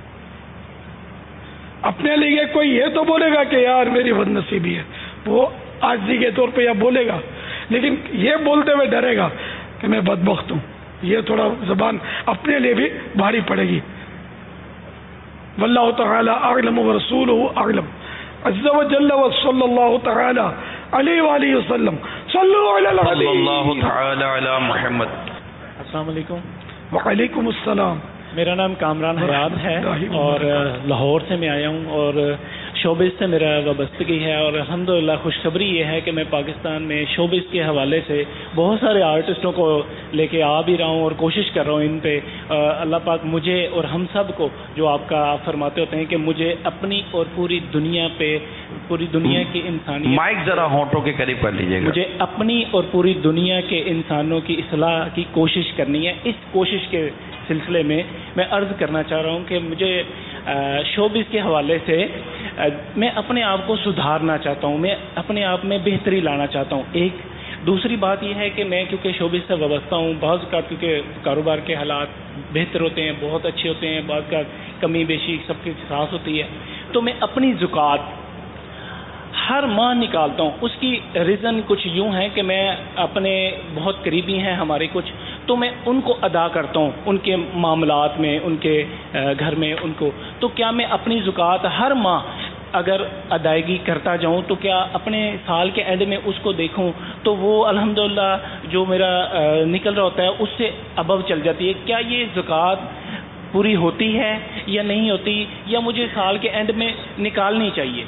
اپنے لیے کوئی یہ تو بولے گا کہ یار میری بد نصیبی ہے, وہ عاجزی کے طور پہ یا بولے گا, لیکن یہ بولتے ہوئے ڈرے گا کہ میں بدبخت ہوں. یہ تھوڑا زبان اپنے لیے بھی بھاری پڑے گی. واللہ تعالی اعلم ورسولہ اعلم عز وجل وصلی اللہ تعالی علیہ وآلہ وسلم. صلو علی الحبیب صلی اللہ تعالی علی محمد. السلام علیکم. وعلیکم السلام. میرا نام کامران حیات ہے اور لاہور سے میں آیا ہوں, اور شوبز سے میرا وابستگی ہے, اور الحمدللہ خوشخبری یہ ہے کہ میں پاکستان میں شوبز کے حوالے سے بہت سارے آرٹسٹوں کو لے کے آ بھی رہا ہوں اور کوشش کر رہا ہوں ان پہ. اللہ پاک مجھے اور ہم سب کو, جو آپ کا آپ فرماتے ہوتے ہیں کہ مجھے اپنی اور پوری دنیا پہ, پوری دنیا کی انسانیت, مائک ذرا ہونٹوں کے قریب کر لیجیے گا, مجھے اپنی اور پوری دنیا کے انسانوں کی اصلاح کی کوشش کرنی ہے. اس کوشش کے سلسلے میں میں عرض کرنا چاہ رہا ہوں کہ مجھے شوبز کے حوالے سے میں اپنے آپ کو سدھارنا چاہتا ہوں, میں اپنے آپ میں بہتری لانا چاہتا ہوں. ایک دوسری بات یہ ہے کہ میں کیونکہ شوبز سے وابستہ ہوں, بعض کا کیونکہ کاروبار کے حالات بہتر ہوتے ہیں, بہت اچھے ہوتے ہیں, بعض کا کمی بیشی سب کے ساتھ ہوتی ہے, تو میں اپنی زکوٰۃ ہر ماہ نکالتا ہوں. اس کی ریزن کچھ یوں ہے کہ میں اپنے بہت قریبی ہیں ہمارے کچھ, تو میں ان کو ادا کرتا ہوں ان کے معاملات میں, ان کے گھر میں ان کو. تو کیا میں اپنی زکوٰۃ ہر ماہ اگر ادائیگی کرتا جاؤں تو کیا اپنے سال کے اینڈ میں اس کو دیکھوں تو وہ الحمدللہ جو میرا نکل رہا ہوتا ہے اس سے ابو چل جاتی ہے؟ کیا یہ زکوٰۃ پوری ہوتی ہے یا نہیں ہوتی, یا مجھے سال کے اینڈ میں نکالنی چاہیے؟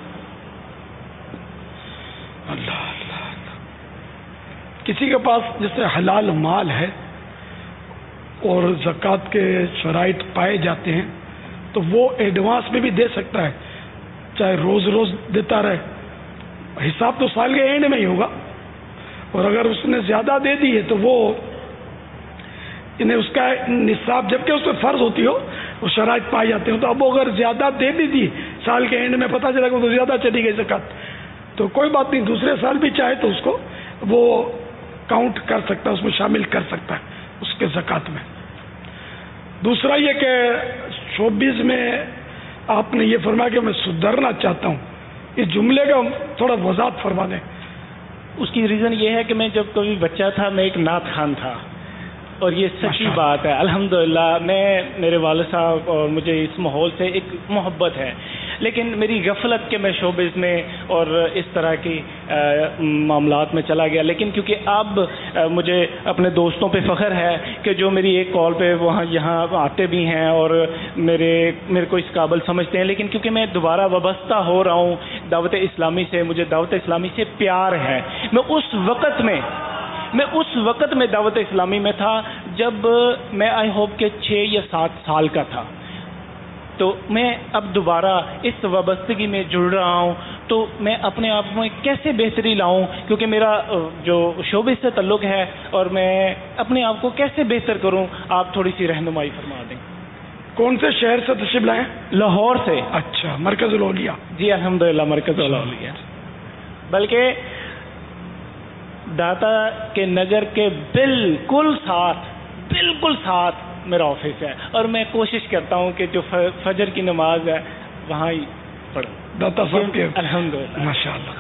اللہ اللہ کسی کے پاس جیسے حلال مال ہے اور زکوٰۃ کے شرائط پائے جاتے ہیں تو وہ ایڈوانس میں بھی دے سکتا ہے, چاہے روز روز دیتا رہے. حساب تو سال کے اینڈ میں ہی ہوگا, اور اگر اس نے زیادہ دے دی ہے تو وہ انہیں اس کا نصاب, جبکہ اس پہ فرض ہوتی ہو, وہ شرائط پائے جاتے ہوں, تو اب اگر زیادہ دے بھی دی سال کے اینڈ میں پتہ چلا کہ تو زیادہ چلی گئی زکوٰۃ, تو کوئی بات نہیں, دوسرے سال بھی چاہے تو اس کو وہ کاؤنٹ کر سکتا ہے, اس میں شامل کر سکتا ہے اس کے زکوٰۃ میں. دوسرا یہ کہ شوبز میں آپ نے یہ فرمایا کہ میں سدھرنا چاہتا ہوں, اس جملے کا تھوڑا وضاحت فرما دیں. اس کی ریزن یہ ہے کہ میں جب کبھی بچہ تھا میں ایک نعت خوان تھا, اور یہ سچی بات ہے الحمدللہ. میں میرے والد صاحب اور مجھے اس ماحول سے ایک محبت ہے, لیکن میری غفلت کہ میں شوبز میں اور اس طرح کی معاملات میں چلا گیا. لیکن کیونکہ اب مجھے اپنے دوستوں پہ فخر ہے کہ جو میری ایک کال پہ وہاں یہاں آتے بھی ہیں اور میرے میرے کو اس قابل سمجھتے ہیں, لیکن کیونکہ میں دوبارہ وابستہ ہو رہا ہوں دعوت اسلامی سے, مجھے دعوت اسلامی سے پیار ہے. میں اس وقت میں میں اس وقت میں دعوت اسلامی میں تھا جب میں آئی ہوپ کہ چھ یا سات سال کا تھا، تو میں اب دوبارہ اس وابستگی میں جڑ رہا ہوں، تو میں اپنے آپ میں کیسے بہتری لاؤں، کیونکہ میرا جو شعبے سے تعلق ہے اور میں اپنے آپ کو کیسے بہتر کروں، آپ تھوڑی سی رہنمائی فرما دیں۔ کون سے شہر سے تشریف لائیں؟ لاہور سے۔ اچھا، مرکز الاولیاء؟ جی الحمدللہ مرکز الاولیاء، بلکہ داتا کے نگر کے بالکل ساتھ بالکل ساتھ میرا آفس ہے، اور میں کوشش کرتا ہوں کہ جو فجر کی نماز ہے وہاں ہی پڑھوں۔ داتا صاحب کے الحمدللہ ماشاء اللہ۔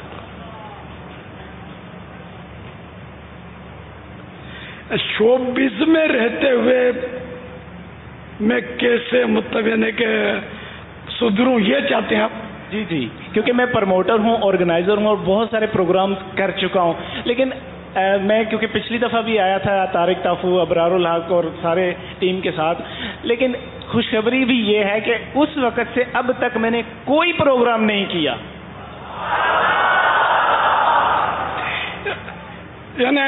شوبز میں رہتے ہوئے میں کیسے مطلب یعنی کہ سدھروں، یہ چاہتے ہیں آپ؟ جی جی، کیونکہ میں پروموٹر ہوں، آرگنائزر ہوں، اور بہت سارے پروگرام کر چکا ہوں، لیکن میں کیونکہ پچھلی دفعہ بھی آیا تھا طارق تافو، ابرار الحق اور سارے ٹیم کے ساتھ، لیکن خوشخبری بھی یہ ہے کہ اس وقت سے اب تک میں نے کوئی پروگرام نہیں کیا۔ یعنی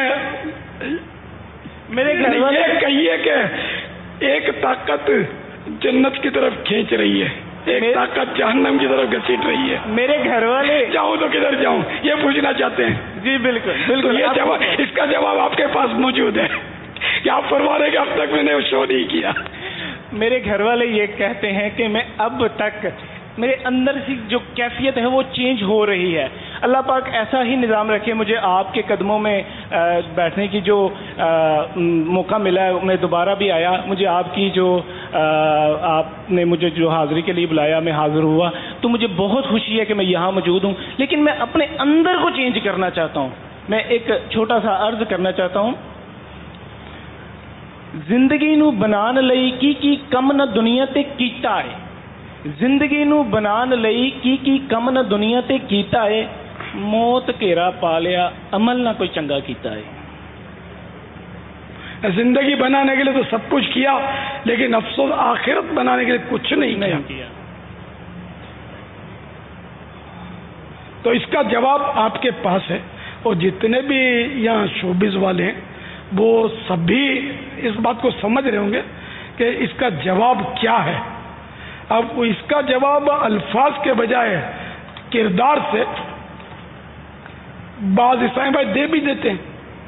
میرے گھر والے یہ کہیے کہ ایک طاقت جنت کی طرف کھینچ رہی ہے، ایک طاقت جہنم کی طرف گھسیٹ رہی ہے۔ میرے گھر والے جاؤں تو کدھر جاؤں، یہ پوچھنا چاہتے ہیں؟ جی بالکل بالکل، یہ جواب، اس کا جواب آپ کے پاس موجود ہے کہ آپ فرما رہے کہ اب تک میں نے شو نہیں کیا۔ میرے گھر والے یہ کہتے ہیں کہ میں اب تک میرے اندر سے جو کیفیت ہے وہ چینج ہو رہی ہے۔ اللہ پاک ایسا ہی نظام رکھے، مجھے آپ کے قدموں میں بیٹھنے کی جو موقع ملا ہے، میں دوبارہ بھی آیا، مجھے آپ کی جو آپ نے مجھے جو حاضری کے لیے بلایا، میں حاضر ہوا، تو مجھے بہت خوشی ہے کہ میں یہاں موجود ہوں، لیکن میں اپنے اندر کو چینج کرنا چاہتا ہوں۔ میں ایک چھوٹا سا عرض کرنا چاہتا ہوں، زندگی نو بنان لئی کی کی کم نہ دنیا تے کیتا ہے، زندگی نو بنان لئی کی کی کم نہ دنیا تے کیتا ہے، موت گھیرا پا لیا عمل نہ کوئی چنگا کیتا ہے۔ زندگی بنانے کے لیے تو سب کچھ کیا، لیکن افسوس آخرت بنانے کے لیے کچھ نہیں کیا, کیا. تو اس کا جواب آپ کے پاس ہے، اور جتنے بھی یہاں شوبز والے ہیں وہ سبھی اس بات کو سمجھ رہے ہوں گے کہ اس کا جواب کیا ہے۔ اب اس کا جواب الفاظ کے بجائے کردار سے بعض عیسائی بھائی دے بھی دیتے ہیں،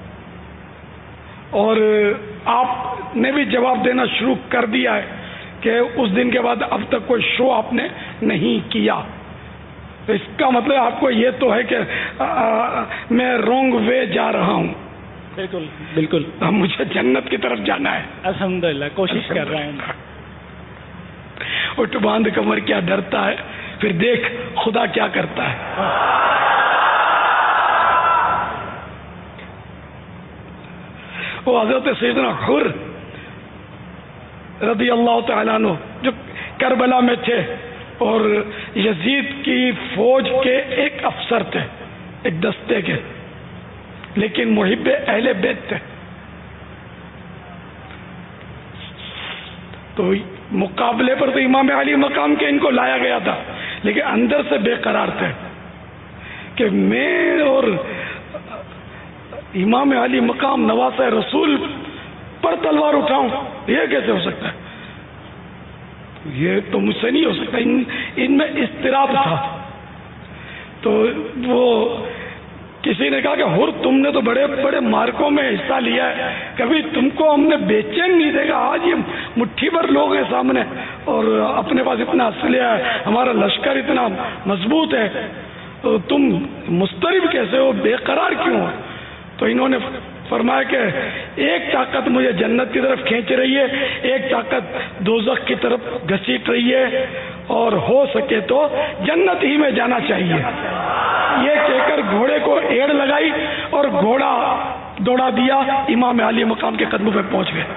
اور آپ نے بھی جواب دینا شروع کر دیا ہے کہ اس دن کے بعد اب تک کوئی شو آپ نے نہیں کیا۔ تو اس کا مطلب آپ کو یہ تو ہے کہ آ, آ, میں رونگ وے جا رہا ہوں۔ بالکل بالکل، مجھے جنت کی طرف جانا ہے۔ الحمدللہ کوشش کر رہا ہوں۔ اٹھ باندھ کمر کیا ڈرتا ہے، پھر دیکھ خدا کیا کرتا ہے۔ وہ حضرت سیدنا حر رضی اللہ تعالیٰ عنہ جو کربلا میں تھے اور یزید کی فوج کے ایک افسر تھے، ایک دستے کے، لیکن محب اہل بیت تھے، تو مقابلے پر تو امام علی مقام کے ان کو لایا گیا تھا، لیکن اندر سے بے قرار تھے کہ میں اور امام علی مقام نواسہ رسول پر تلوار اٹھاؤں، یہ کیسے ہو سکتا ہے؟ یہ تو مجھ سے نہیں ہو سکتا۔ ان, ان میں اضطراب تھا۔ تو وہ کسی نے کہا کہ حر تم نے تو بڑے بڑے مارکوں میں حصہ لیا ہے، کبھی تم کو ہم نے بے چین نہیں دے گا۔ آج یہ مٹھی بھر لوگ ہیں سامنے اور اپنے پاس اتنا اسلحہ ہے، ہمارا لشکر اتنا مضبوط ہے، تو تم مضطرب کیسے ہو، بے قرار کیوں ہو؟ تو انہوں نے فرمایا کہ ایک طاقت مجھے جنت کی طرف کھینچ رہی ہے، ایک طاقت دوزخ کی طرف گھسیٹ رہی ہے، اور ہو سکے تو جنت ہی میں جانا چاہیے۔ یہ کہہ کر گھوڑے کو ایڑ لگائی اور گھوڑا دوڑا دیا، امام علی مقام کے قدموں پہ پہنچ گئے۔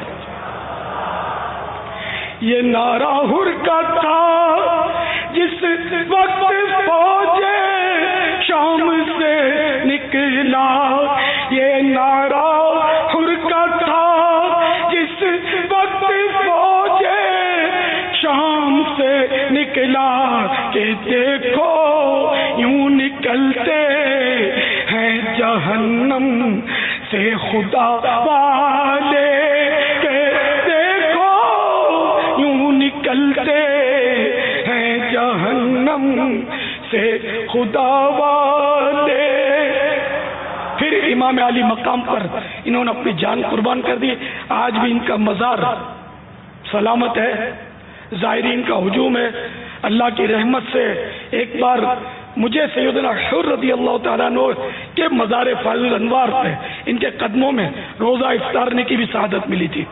یہ نعرہ حر کا تھا جس وقت فوج شام سے نکلا، یہ نعرہ حر کا تھا جس وقت فوج شام سے نکلا، کہ دیکھو یوں نکلتے ہیں جہنم سے خدا والے، کہ سے خدا والے. پھر امام علی مقام پر انہوں نے اپنی جان قربان کر دی. آج بھی ان کا مزار سلامت ہے, زائرین کا ہجوم ہے. اللہ کی رحمت سے ایک بار مجھے سیدنا حر رضی اللہ تعالیٰ عنہ کے مزار فیض الانوار پہ ان کے قدموں میں روزہ افطارنے کی بھی سعادت ملی تھی.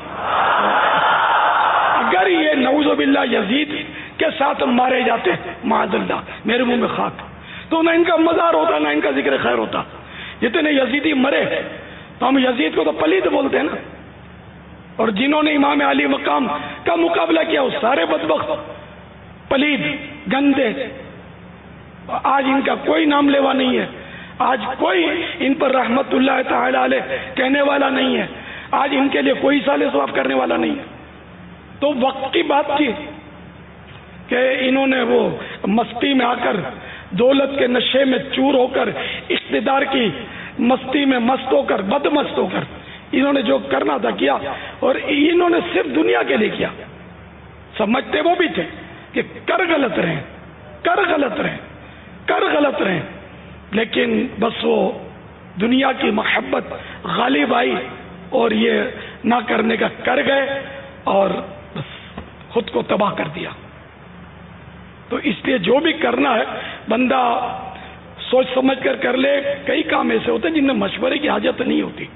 اگر یہ نعوذ باللہ یزید کے ساتھ مارے جاتے معاذ اللہ, میرے منہ میں خاک, تو نہ ان کا مزار ہوتا نہ ان کا ذکر خیر ہوتا. جتنے یزیدی مرے تو ہم یزید کو تو پلید بولتے ہیں نا, اور جنہوں نے امام علی مقام کا مقابلہ کیا وہ سارے بدبخت, پلید, گندے. آج ان کا کوئی نام لیوا نہیں ہے, آج کوئی ان پر رحمت اللہ تعالی علیہ کہنے والا نہیں ہے, آج ان کے لیے کوئی سال ثواب کرنے والا نہیں ہے. تو وقت کی بات تھی کہ انہوں نے وہ مستی میں آ کر, دولت کے نشے میں چور ہو کر, اقتدار کی مستی میں مست ہو کر, بد مست ہو کر انہوں نے جو کرنا تھا کیا, اور انہوں نے صرف دنیا کے لیے کیا. سمجھتے وہ بھی تھے کہ کر غلط رہیں, کر غلط رہیں, کر غلط رہیں, لیکن بس وہ دنیا کی محبت غالب آئی اور یہ نہ کرنے کا کر گئے اور بس خود کو تباہ کر دیا. تو اس لیے جو بھی کرنا ہے بندہ سوچ سمجھ کر کر لے. کئی کام ایسے ہوتے ہیں جن میں مشورے کی حاجت نہیں ہوتی.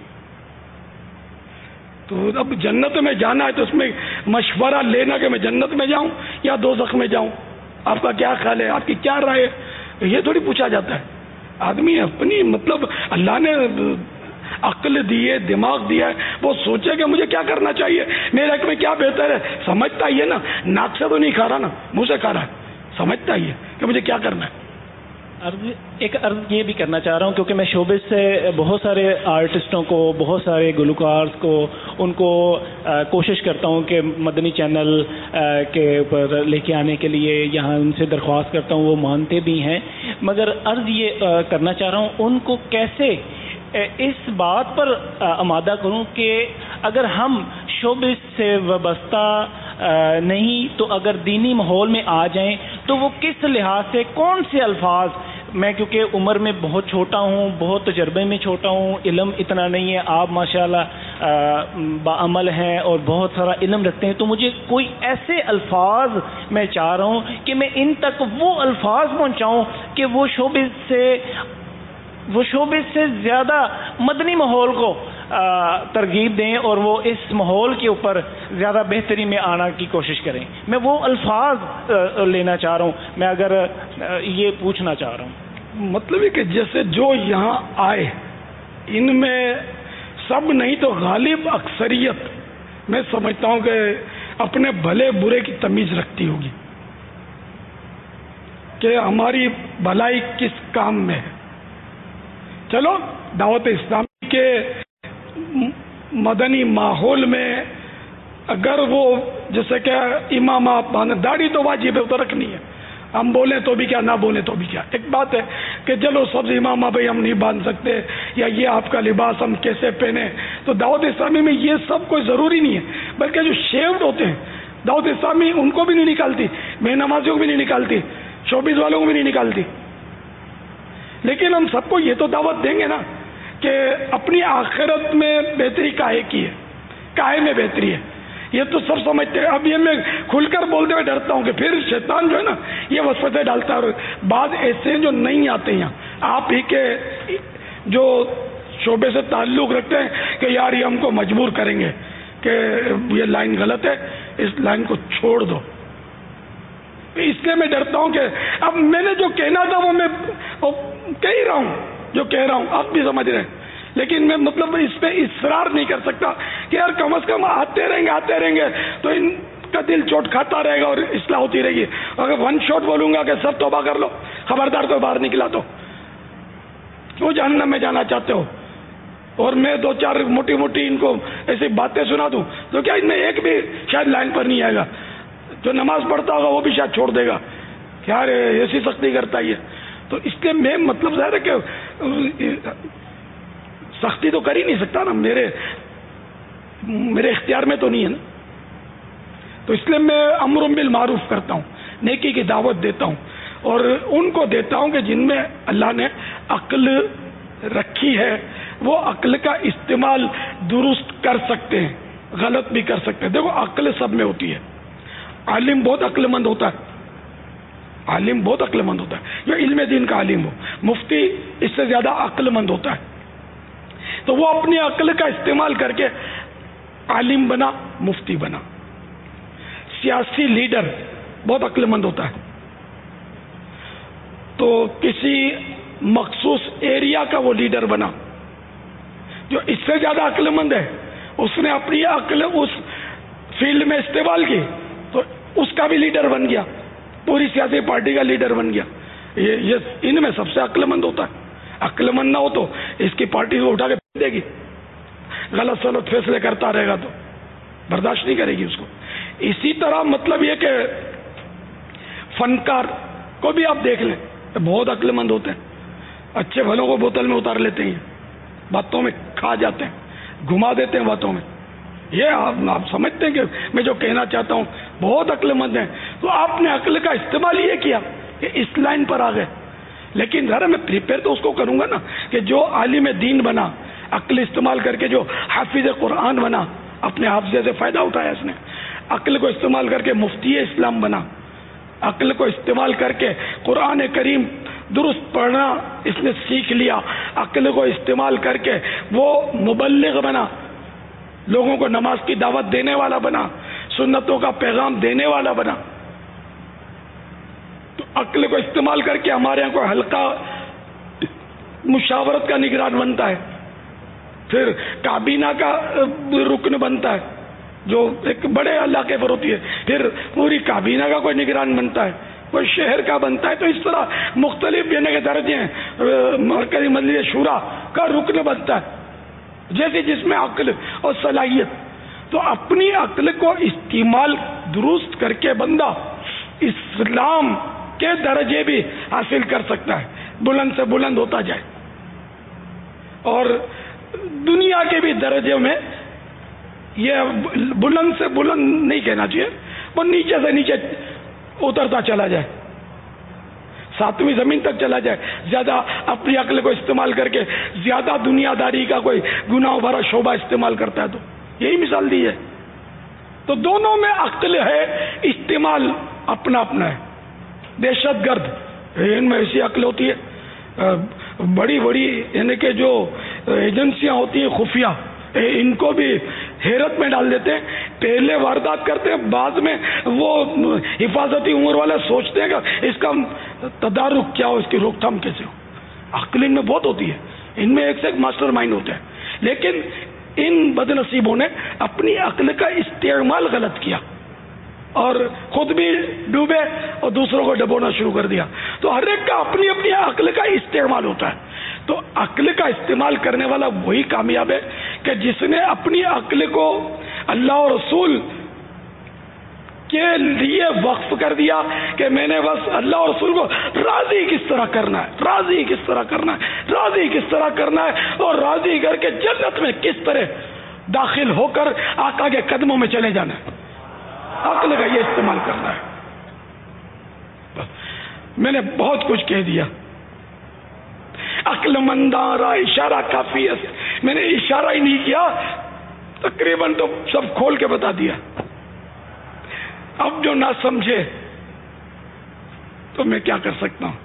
تو اب جنت میں جانا ہے تو اس میں مشورہ لینا کہ میں جنت میں جاؤں یا دوزخ میں جاؤں, آپ کا کیا خیال ہے, آپ کی کیا رائے ہے, یہ تھوڑی پوچھا جاتا ہے. آدمی اپنی مطلب اللہ نے عقل دی ہے, دماغ دیا ہے, وہ سوچے کہ مجھے کیا کرنا چاہیے, میرے حق میں کیا بہتر ہے. سمجھتا ہی ہے نا, ناک سے تو نہیں کھا رہا نا, منہ سے کھا رہا ہے. سمجھتا ہی ہے کہ مجھے کیا کرنا ہے. ایک عرض یہ بھی کرنا چاہ رہا ہوں کیونکہ میں شعبے سے بہت سارے آرٹسٹوں کو, بہت سارے گلوکار کو, ان کو کوشش کرتا ہوں کہ مدنی چینل کے اوپر لے کے آنے کے لیے یہاں ان سے درخواست کرتا ہوں, وہ مانتے بھی ہیں. مگر عرض یہ کرنا چاہ رہا ہوں ان کو کیسے اس بات پر آمادہ کروں کہ اگر ہم شعبے سے وابستہ نہیں تو اگر دینی ماحول میں آ جائیں تو وہ کس لحاظ سے کون سے الفاظ, میں کیونکہ عمر میں بہت چھوٹا ہوں, بہت تجربے میں چھوٹا ہوں, علم اتنا نہیں ہے, آپ ماشاءاللہ باعمل ہیں اور بہت سارا علم رکھتے ہیں, تو مجھے کوئی ایسے الفاظ میں چاہ رہا ہوں کہ میں ان تک وہ الفاظ پہنچاؤں کہ وہ شعبے سے وہ شعبے سے زیادہ مدنی ماحول کو ترغیب دیں اور وہ اس ماحول کے اوپر زیادہ بہتری میں آنا کی کوشش کریں. میں وہ الفاظ لینا چاہ رہا ہوں, میں اگر یہ پوچھنا چاہ رہا ہوں. مطلب ہے کہ جیسے جو یہاں آئے ان میں سب نہیں تو غالب اکثریت میں سمجھتا ہوں کہ اپنے بھلے برے کی تمیز رکھتی ہوگی کہ ہماری بھلائی کس کام میں ہے. چلو دعوت اسلامی کے مدنی ماحول میں اگر وہ جیسے کہ امام آپ داڑھی تو واجب ہے, تو رکھنی ہے, ہم بولیں تو بھی کیا, نہ بولیں تو بھی کیا. ایک بات ہے کہ چلو سب امام بھائی ہم نہیں باندھ سکتے, یا یہ آپ کا لباس ہم کیسے پہنے, تو دعوت اسلامی میں یہ سب کوئی ضروری نہیں ہے. بلکہ جو شیوڈ ہوتے ہیں دعوت اسلامی ان کو بھی نہیں نکالتی, بے نمازیوں کو بھی نہیں نکالتی, شوبیز والوں کو بھی نہیں نکالتی. لیکن ہم سب کو یہ تو دعوت دیں گے نا کہ اپنی آخرت میں بہتری کاہے کی ہے, کاہے میں بہتری ہے, یہ تو سب سمجھتے ہیں. اب یہ میں کھل کر بولتے ہوئے ڈرتا ہوں کہ پھر شیطان جو ہے نا یہ وسوسے ڈالتا ہے. اور بعض ایسے جو نہیں آتے ہیں آپ ہی کے جو شعبے سے تعلق رکھتے ہیں کہ یار یہ ہم کو مجبور کریں گے کہ یہ لائن غلط ہے, اس لائن کو چھوڑ دو. اس لیے میں ڈرتا ہوں کہ اب میں نے جو کہنا تھا وہ میں کہہ رہا ہوں, جو کہہ رہا ہوں آپ بھی سمجھ رہے ہیں, لیکن میں مطلب اس پہ اصرار نہیں کر سکتا کہ یار کم از کم آتے رہیں گے آتے رہیں گے تو ان کا دل چوٹ کھاتا رہے گا اور اصلاح ہوتی رہے گی. اگر ون شاٹ بولوں گا کہ سب توبہ کر لو, خبردار تو باہر نکلا تو وہ جہنم میں جانا چاہتے ہو, اور میں دو چار موٹی موٹی ان کو ایسی باتیں سنا دوں تو کیا ان میں ایک بھی شاید لائن پر نہیں آئے گا. جو نماز پڑھتا ہوگا وہ بھی شاید چھوڑ دے گا کہ یار ایسی سختی کرتا ہی ہے. تو اس لیے میں مطلب ظاہر ہے کہ سختی تو کر ہی نہیں سکتا نا, میرے میرے اختیار میں تو نہیں ہے نا. تو اس لیے میں امر بالمعروف کرتا ہوں, نیکی کی دعوت دیتا ہوں, اور ان کو دیتا ہوں کہ جن میں اللہ نے عقل رکھی ہے، وہ عقل کا استعمال درست کر سکتے ہیں، غلط بھی کر سکتے ہیں. دیکھو عقل سب میں ہوتی ہے. عالم بہت عقل مند ہوتا ہے، عالم بہت عقل مند ہوتا ہے جو علم دین کا عالم ہو. مفتی اس سے زیادہ عقل مند ہوتا ہے، تو وہ اپنی عقل کا استعمال کر کے عالم بنا، مفتی بنا. سیاسی لیڈر بہت عقل مند ہوتا ہے، تو کسی مخصوص ایریا کا وہ لیڈر بنا. جو اس سے زیادہ عقل مند ہے اس نے اپنی عقل اس فیلڈ میں استعمال کی تو اس کا بھی لیڈر بن گیا، پوری سیاسی پارٹی کا لیڈر بن گیا. یہ, یہ ان میں سب سے عقل مند ہوتا ہے. عقل مند نہ ہو تو اس کی پارٹی کو اٹھا کے دے گی، غلط سلط فیصلے کرتا رہے گا تو برداشت نہیں کرے گی اس کو. اسی طرح مطلب یہ کہ فنکار کو بھی آپ دیکھ لیں، بہت عقل مند ہوتے ہیں، اچھے بھلوں کو بوتل میں اتار لیتے ہیں، باتوں میں کھا جاتے ہیں، گھما دیتے ہیں باتوں میں. یہ آپ, آپ سمجھتے ہیں کہ میں جو کہنا چاہتا ہوں بہت عقل مند ہیں. تو آپ نے عقل کا استعمال یہ کیا کہ اس لائن پر آ گئے. لیکن ذرا میں پریپیئر تو اس کو کروں گا نا کہ جو عالم دین بنا، عقل استعمال کر کے جو حافظ قرآن بنا، اپنے حافظے سے فائدہ اٹھایا اس نے، عقل کو استعمال کر کے مفتی اسلام بنا، عقل کو استعمال کر کے قرآن کریم درست پڑھنا اس نے سیکھ لیا، عقل کو استعمال کر کے وہ مبلغ بنا، لوگوں کو نماز کی دعوت دینے والا بنا، سنتوں کا پیغام دینے والا بنا. تو عقل کو استعمال کر کے ہمارے یہاں کوئی حلقہ مشاورت کا نگران بنتا ہے، پھر کابینہ کا رکن بنتا ہے جو ایک بڑے علاقے پر ہوتی ہے، پھر پوری کابینہ کا کوئی نگران بنتا ہے، کوئی شہر کا بنتا ہے. تو اس طرح مختلف یعنی کے درجے ہیں. مرکزی مجلس شورا کا رکن بنتا ہے جیسے جس میں عقل اور صلاحیت. تو اپنی عقل کو استعمال درست کر کے بندہ اسلام کے درجے بھی حاصل کر سکتا ہے، بلند سے بلند ہوتا جائے، اور دنیا کے بھی درجے میں یہ بلند سے بلند نہیں کہنا چاہیے، وہ نیچے سے نیچے اترتا چلا جائے، ساتویں زمین تک چلا جائے. زیادہ اپنی عقل کو استعمال کر کے زیادہ دنیا داری کا کوئی گناہ بھرا شعبہ استعمال کرتا ہے تو یہی مثال دی ہے. تو دونوں میں عقل ہے، استعمال اپنا اپنا ہے. دہشت گرد ان میں ایسی عقل ہوتی ہے، بڑی بڑی یعنی کہ جو ایجنسیاں ہوتی ہیں خفیہ، ان کو بھی حیرت میں ڈال دیتے ہیں. پہلے واردات کرتے ہیں، بعد میں وہ حفاظتی امور والے سوچتے ہیں کہ اس کا تدارک کیا ہو، اس کی روک تھام کیسے ہو. عقل ان میں بہت ہوتی ہے، ان میں ایک سے ایک ماسٹر مائنڈ ہوتے ہیں. لیکن ان بد نصیبوں نے اپنی عقل کا استعمال غلط کیا اور خود بھی ڈوبے اور دوسروں کو ڈبونا شروع کر دیا. تو ہر ایک کا اپنی اپنی عقل کا استعمال ہوتا ہے. تو عقل کا استعمال کرنے والا وہی کامیاب ہے کہ جس نے اپنی عقل کو اللہ اور رسول کے لیے وقف کر دیا کہ میں نے بس اللہ اور رسول کو راضی کس طرح کرنا ہے، راضی کس طرح کرنا ہے، راضی کس طرح کرنا ہے، اور راضی کر کے جنت میں کس طرح داخل ہو کر آقا کے قدموں میں چلے جانا ہے. عقل کا یہ استعمال کرنا ہے. میں نے بہت کچھ کہہ دیا. عقل مندارا اشارہ کافی ہے. میں نے اشارہ ہی نہیں کیا، تقریباً تو سب کھول کے بتا دیا. اب جو نہ سمجھے تو میں کیا کر سکتا ہوں.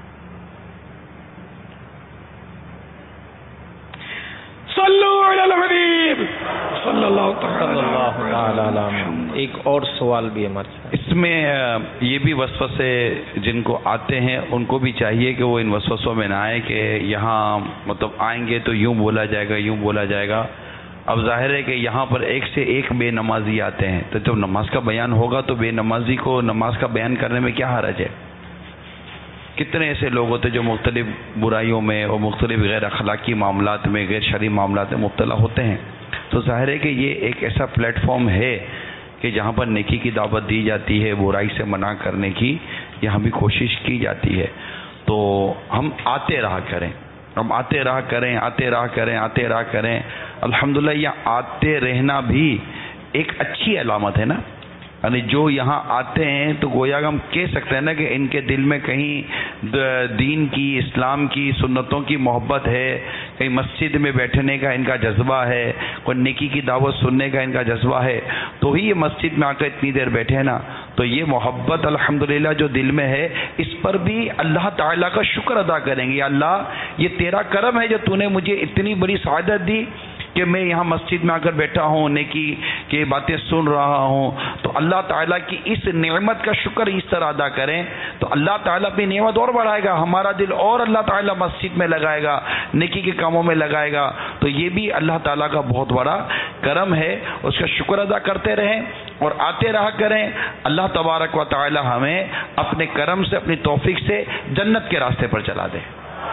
صلو علی الحبیب صلی اللہ تعالی. ایک اور سوال بھی ہمارے ساتھ. اس میں یہ بھی وسوسے جن کو آتے ہیں ان کو بھی چاہیے کہ وہ ان وسوسوں میں نہ آئے کہ یہاں مطلب آئیں گے تو یوں بولا جائے گا، یوں بولا جائے گا. اب ظاہر ہے کہ یہاں پر ایک سے ایک بے نمازی آتے ہیں، تو جب نماز کا بیان ہوگا تو بے نمازی کو نماز کا بیان کرنے میں کیا حرج ہے؟ کتنے ایسے لوگ ہوتے جو مختلف برائیوں میں اور مختلف غیر اخلاقی معاملات میں، غیر شرعی معاملات میں مبتلا ہوتے ہیں. تو ظاہر ہے کہ یہ ایک ایسا پلیٹ فارم ہے کہ جہاں پر نیکی کی دعوت دی جاتی ہے، برائی سے منع کرنے کی یہاں بھی کوشش کی جاتی ہے. تو ہم آتے رہا کریں، ہم آتے رہا کریں آتے رہا کریں آتے رہا کریں. الحمدللہ یہ آتے رہنا بھی ایک اچھی علامت ہے نا. یعنی جو یہاں آتے ہیں تو گویا کہ ہم کہہ سکتے ہیں نا کہ ان کے دل میں کہیں دین کی، اسلام کی، سنتوں کی محبت ہے، کہیں مسجد میں بیٹھنے کا ان کا جذبہ ہے، کوئی نیکی کی دعوت سننے کا ان کا جذبہ ہے، تو ہی یہ مسجد میں آ کر اتنی دیر بیٹھے ہیں نا. تو یہ محبت الحمدللہ جو دل میں ہے، اس پر بھی اللہ تعالیٰ کا شکر ادا کریں گے. اللہ یہ تیرا کرم ہے جو تو نے مجھے اتنی بڑی سعادت دی کہ میں یہاں مسجد میں آ کر بیٹھا ہوں، نیکی کی باتیں سن رہا ہوں. تو اللہ تعالیٰ کی اس نعمت کا شکر اس طرح ادا کریں تو اللہ تعالیٰ اپنی نعمت اور بڑھائے گا، ہمارا دل اور اللہ تعالیٰ مسجد میں لگائے گا، نیکی کے کاموں میں لگائے گا. تو یہ بھی اللہ تعالیٰ کا بہت بڑا کرم ہے، اس کا شکر ادا کرتے رہیں اور آتے رہا کریں. اللہ تبارک و تعالیٰ ہمیں اپنے کرم سے، اپنی توفیق سے جنت کے راستے پر چلا دے.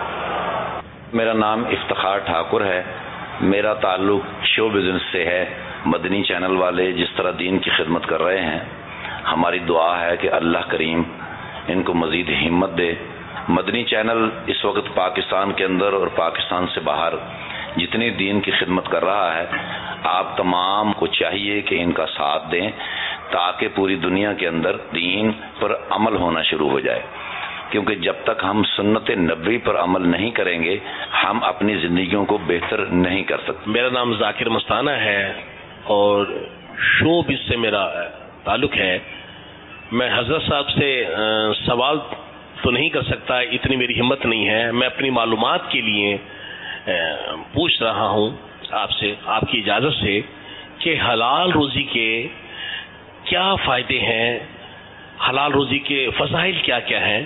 میرا نام افتخار ٹھاکر ہے. میرا تعلق شو بزنس سے ہے. مدنی چینل والے جس طرح دین کی خدمت کر رہے ہیں، ہماری دعا ہے کہ اللہ کریم ان کو مزید ہمت دے. مدنی چینل اس وقت پاکستان کے اندر اور پاکستان سے باہر جتنی دین کی خدمت کر رہا ہے، آپ تمام کو چاہیے کہ ان کا ساتھ دیں تاکہ پوری دنیا کے اندر دین پر عمل ہونا شروع ہو جائے. کیونکہ جب تک ہم سنت نبوی پر عمل نہیں کریں گے، ہم اپنی زندگیوں کو بہتر نہیں کر سکتے. میرا نام ذاکر مستانہ ہے اور شو بز سے میرا تعلق ہے. میں حضرت صاحب سے سوال تو نہیں کر سکتا، اتنی میری ہمت نہیں ہے. میں اپنی معلومات کے لیے پوچھ رہا ہوں آپ سے، آپ کی اجازت سے، کہ حلال روزی کے کیا فائدے ہیں، حلال روزی کے فضائل کیا کیا ہیں،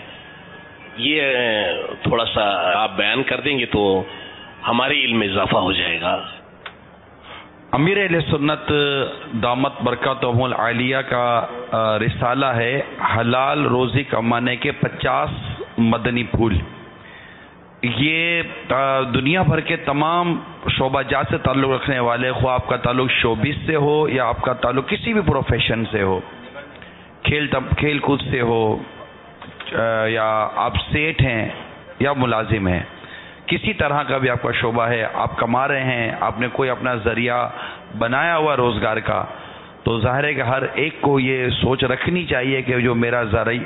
یہ تھوڑا سا آپ بیان کر دیں گے تو ہمارے علم میں اضافہ ہو جائے گا. امیر اہل سنت دامت برکاتہم العالیہ کا رسالہ ہے حلال روزی کمانے کے پچاس مدنی پھول. یہ دنیا بھر کے تمام شعبہ جات سے تعلق رکھنے والے، خواہ آپ کا تعلق شوبز سے ہو یا آپ کا تعلق کسی بھی پروفیشن سے ہو، کھیل کھیل کود سے ہو، یا آپ سیٹ ہیں یا ملازم ہیں، کسی طرح کا بھی آپ کا شعبہ ہے، آپ کما رہے ہیں، آپ نے کوئی اپنا ذریعہ بنایا ہوا روزگار کا، تو ظاہر ہے کہ ہر ایک کو یہ سوچ رکھنی چاہیے کہ جو میرا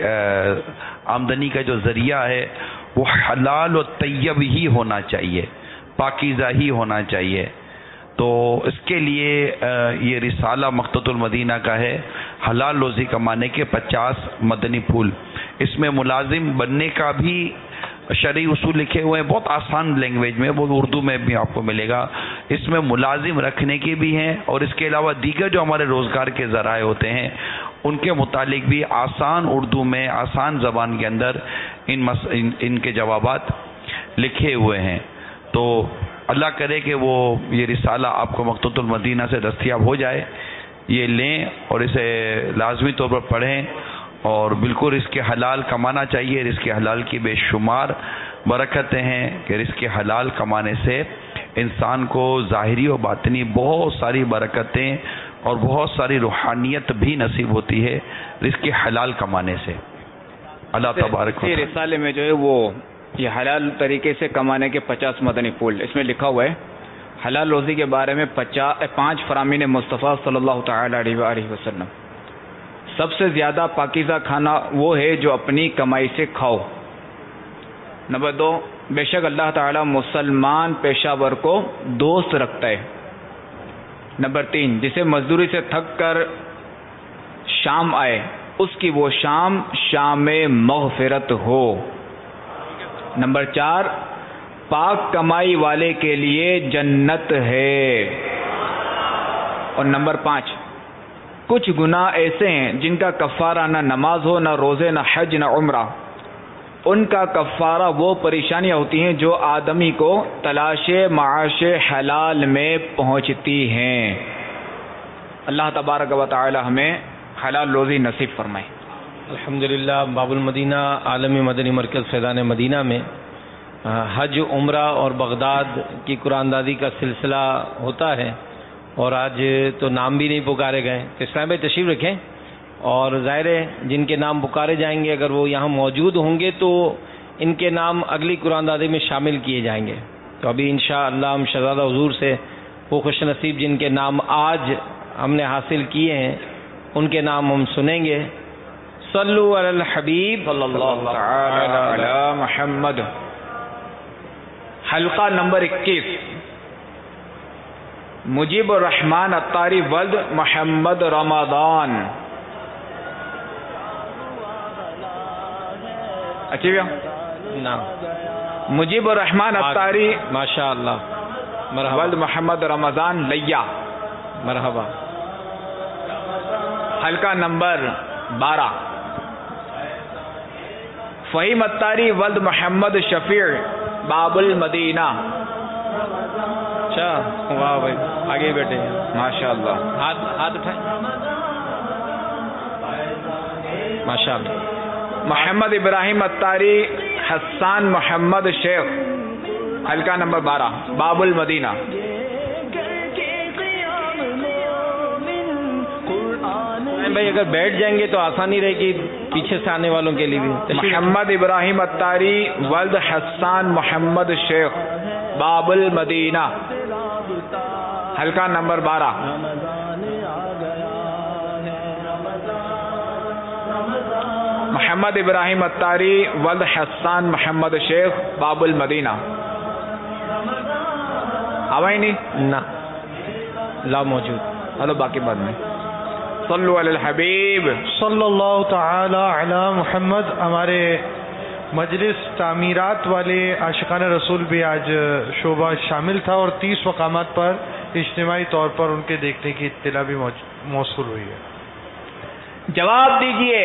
آمدنی کا جو ذریعہ ہے وہ حلال و طیب ہی ہونا چاہیے، پاکیزہ ہی ہونا چاہیے. تو اس کے لیے یہ رسالہ مقتۃ المدینہ کا ہے حلال روزی کمانے کے پچاس مدنی پھول. اس میں ملازم بننے کا بھی شرعی اصول لکھے ہوئے ہیں، بہت آسان لینگویج میں، وہ اردو میں بھی آپ کو ملے گا. اس میں ملازم رکھنے کے بھی ہیں اور اس کے علاوہ دیگر جو ہمارے روزگار کے ذرائع ہوتے ہیں ان کے متعلق بھی آسان اردو میں، آسان زبان کے اندر ان مس... ان, ان کے جوابات لکھے ہوئے ہیں. تو اللہ کرے کہ وہ یہ رسالہ آپ کو مقتۃ المدینہ سے دستیاب ہو جائے، یہ لیں اور اسے لازمی طور پر پڑھیں، اور بالکل رزق حلال کمانا چاہیے. رزق حلال کی بے شمار برکتیں ہیں کہ رزق حلال کمانے سے انسان کو ظاہری و باطنی بہت ساری برکتیں اور بہت ساری روحانیت بھی نصیب ہوتی ہے رزق حلال کمانے سے. اللہ تبارک و تعالی رسالے میں جو ہے وہ یہ حلال طریقے سے کمانے کے پچاس مدنی پھول، اس میں لکھا ہوا ہے حلال روزی کے بارے میں پچاس پانچ فرامین مصطفیٰ صلی اللہ تعالی علیہ وآلہ وسلم. سب سے زیادہ پاکیزہ کھانا وہ ہے جو اپنی کمائی سے کھاؤ. نمبر دو، بے شک اللہ تعالی مسلمان پیشہ ور کو دوست رکھتا ہے. نمبر تین، جسے مزدوری سے تھک کر شام آئے اس کی وہ شام شام مغفرت ہو. نمبر چار، پاک کمائی والے کے لیے جنت ہے. اور نمبر پانچ، کچھ گناہ ایسے ہیں جن کا کفارہ نہ نماز ہو، نہ روزے، نہ حج، نہ عمرہ. ان کا کفارہ وہ پریشانیاں ہوتی ہیں جو آدمی کو تلاش معاش حلال میں پہنچتی ہیں. اللہ تبارک و تعالی ہمیں حلال روزی نصیب فرمائے. الحمدللہ باب المدینہ عالمی مدنی مرکز فیضان مدینہ میں حج، عمرہ اور بغداد کی قرآن دادی کا سلسلہ ہوتا ہے، اور آج تو نام بھی نہیں پکارے گئے. اسلام بھائی تشریف رکھیں، اور ظاہر ہے جن کے نام پکارے جائیں گے اگر وہ یہاں موجود ہوں گے تو ان کے نام اگلی قرآن دادی میں شامل کیے جائیں گے. تو ابھی انشاءاللہ ہم شہزادہ حضور سے وہ خوش نصیب جن کے نام آج ہم نے حاصل کیے ہیں ان کے نام ہم سنیں گے. صلو علی الحبیب صلی اللہ تعالی علی محمد. حلقہ نمبر اکیس مجیب الرحمان عطاری ولد محمد رمضان. اچھی بیا نام مجیب الرحمان عطاری ماشاء اللہ. مرحبا. ولد محمد رمضان لیا. مرحبا. حلقہ نمبر بارہ فہیم عطاری ولد محمد شفیع باب المدینہ. اچھا واہ بھائی آگے بیٹھے ماشاء اللہ. ہاتھ ہاتھ اٹھائیں ماشاء اللہ. محمد ابراہیم عطاری حسان محمد شیخ حلقہ نمبر بارہ باب المدینہ. بھائی اگر بیٹھ جائیں گے تو آسانی رہے گی پیچھے سے آنے والوں کے لیے بھی. محمد ابراہیم عطاری ولد حسان محمد شیخ باب المدینہ حلقہ نمبر بارہ. محمد ابراہیم عطاری ولد حسان محمد شیخ باب المدینہ. آوائی نہیں نہ لا موجود. ہلو باقی بعد میں. صلو علی الحبیب صلی اللہ تعالی علی محمد. ہمارے مجلس تعمیرات والے عاشقان رسول بھی آج شعبہ شامل تھا اور تیس مقامات پر اجتماعی طور پر ان کے دیکھنے کی اطلاع بھی موصول ہوئی ہے. جواب دیجئے.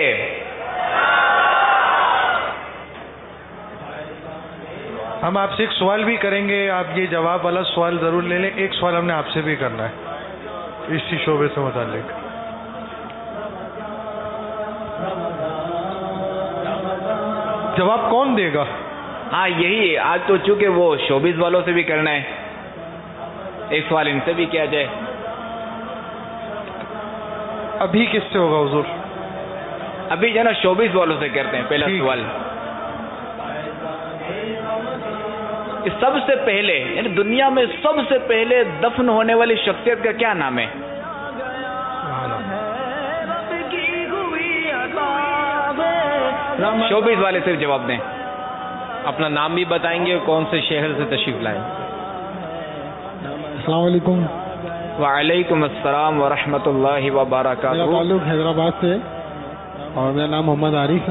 ہم آپ سے ایک سوال بھی کریں گے, آپ یہ جواب والا سوال ضرور لے لیں. ایک سوال ہم نے آپ سے بھی کرنا ہے اسی شعبے سے متعلق. جواب کون دے گا؟ ہاں یہی آج تو چونکہ وہ شوبز والوں سے بھی کرنا ہے, ایک سوال ان سے بھی کیا جائے. ابھی کس سے ہوگا حضور؟ ابھی جو ہے نا شوبز والوں سے کرتے ہیں. پہلا سوال سب سے پہلے یعنی دنیا میں سب سے پہلے دفن ہونے والی شخصیت کا کیا نام ہے؟ شوبز والے صرف جواب دیں. اپنا نام بھی بتائیں گے, کون سے شہر سے تشریف لائیں. السلام علیکم. وعلیکم السلام ورحمۃ اللہ وبرکاتہ. میرا تعلق حیدرآباد سے اور میرا نام محمد عارف ہے.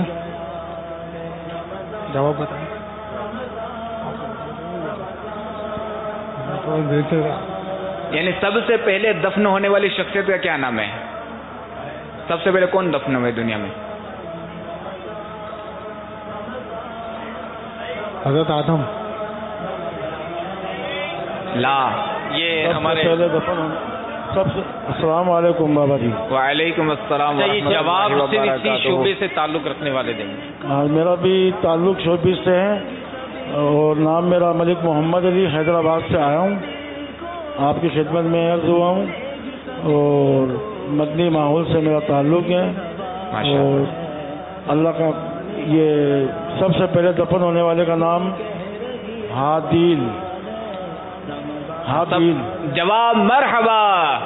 جواب بتائیں. یعنی سب سے پہلے دفن ہونے والی شخصیت کا کیا نام ہے؟ سب سے پہلے کون دفن ہوئے دنیا میں؟ حضرت آدم. لا یہ ہمارے سب سے. السلام علیکم بابا جی. وعلیکم السلام. یہ جواب صرف اسی شعبے سے تعلق رکھنے والے دیں گے. میرا بھی تعلق شعبے سے ہے اور نام میرا ملک محمد علی, حیدرآباد سے آیا ہوں. آپ کی خدمت میں عرض ہوا ہوں اور مدنی ماحول سے میرا تعلق ہے. اور اللہ کا یہ سب سے پہلے دفن ہونے والے کا نام حادیل. حادیل. جواب مرحبا.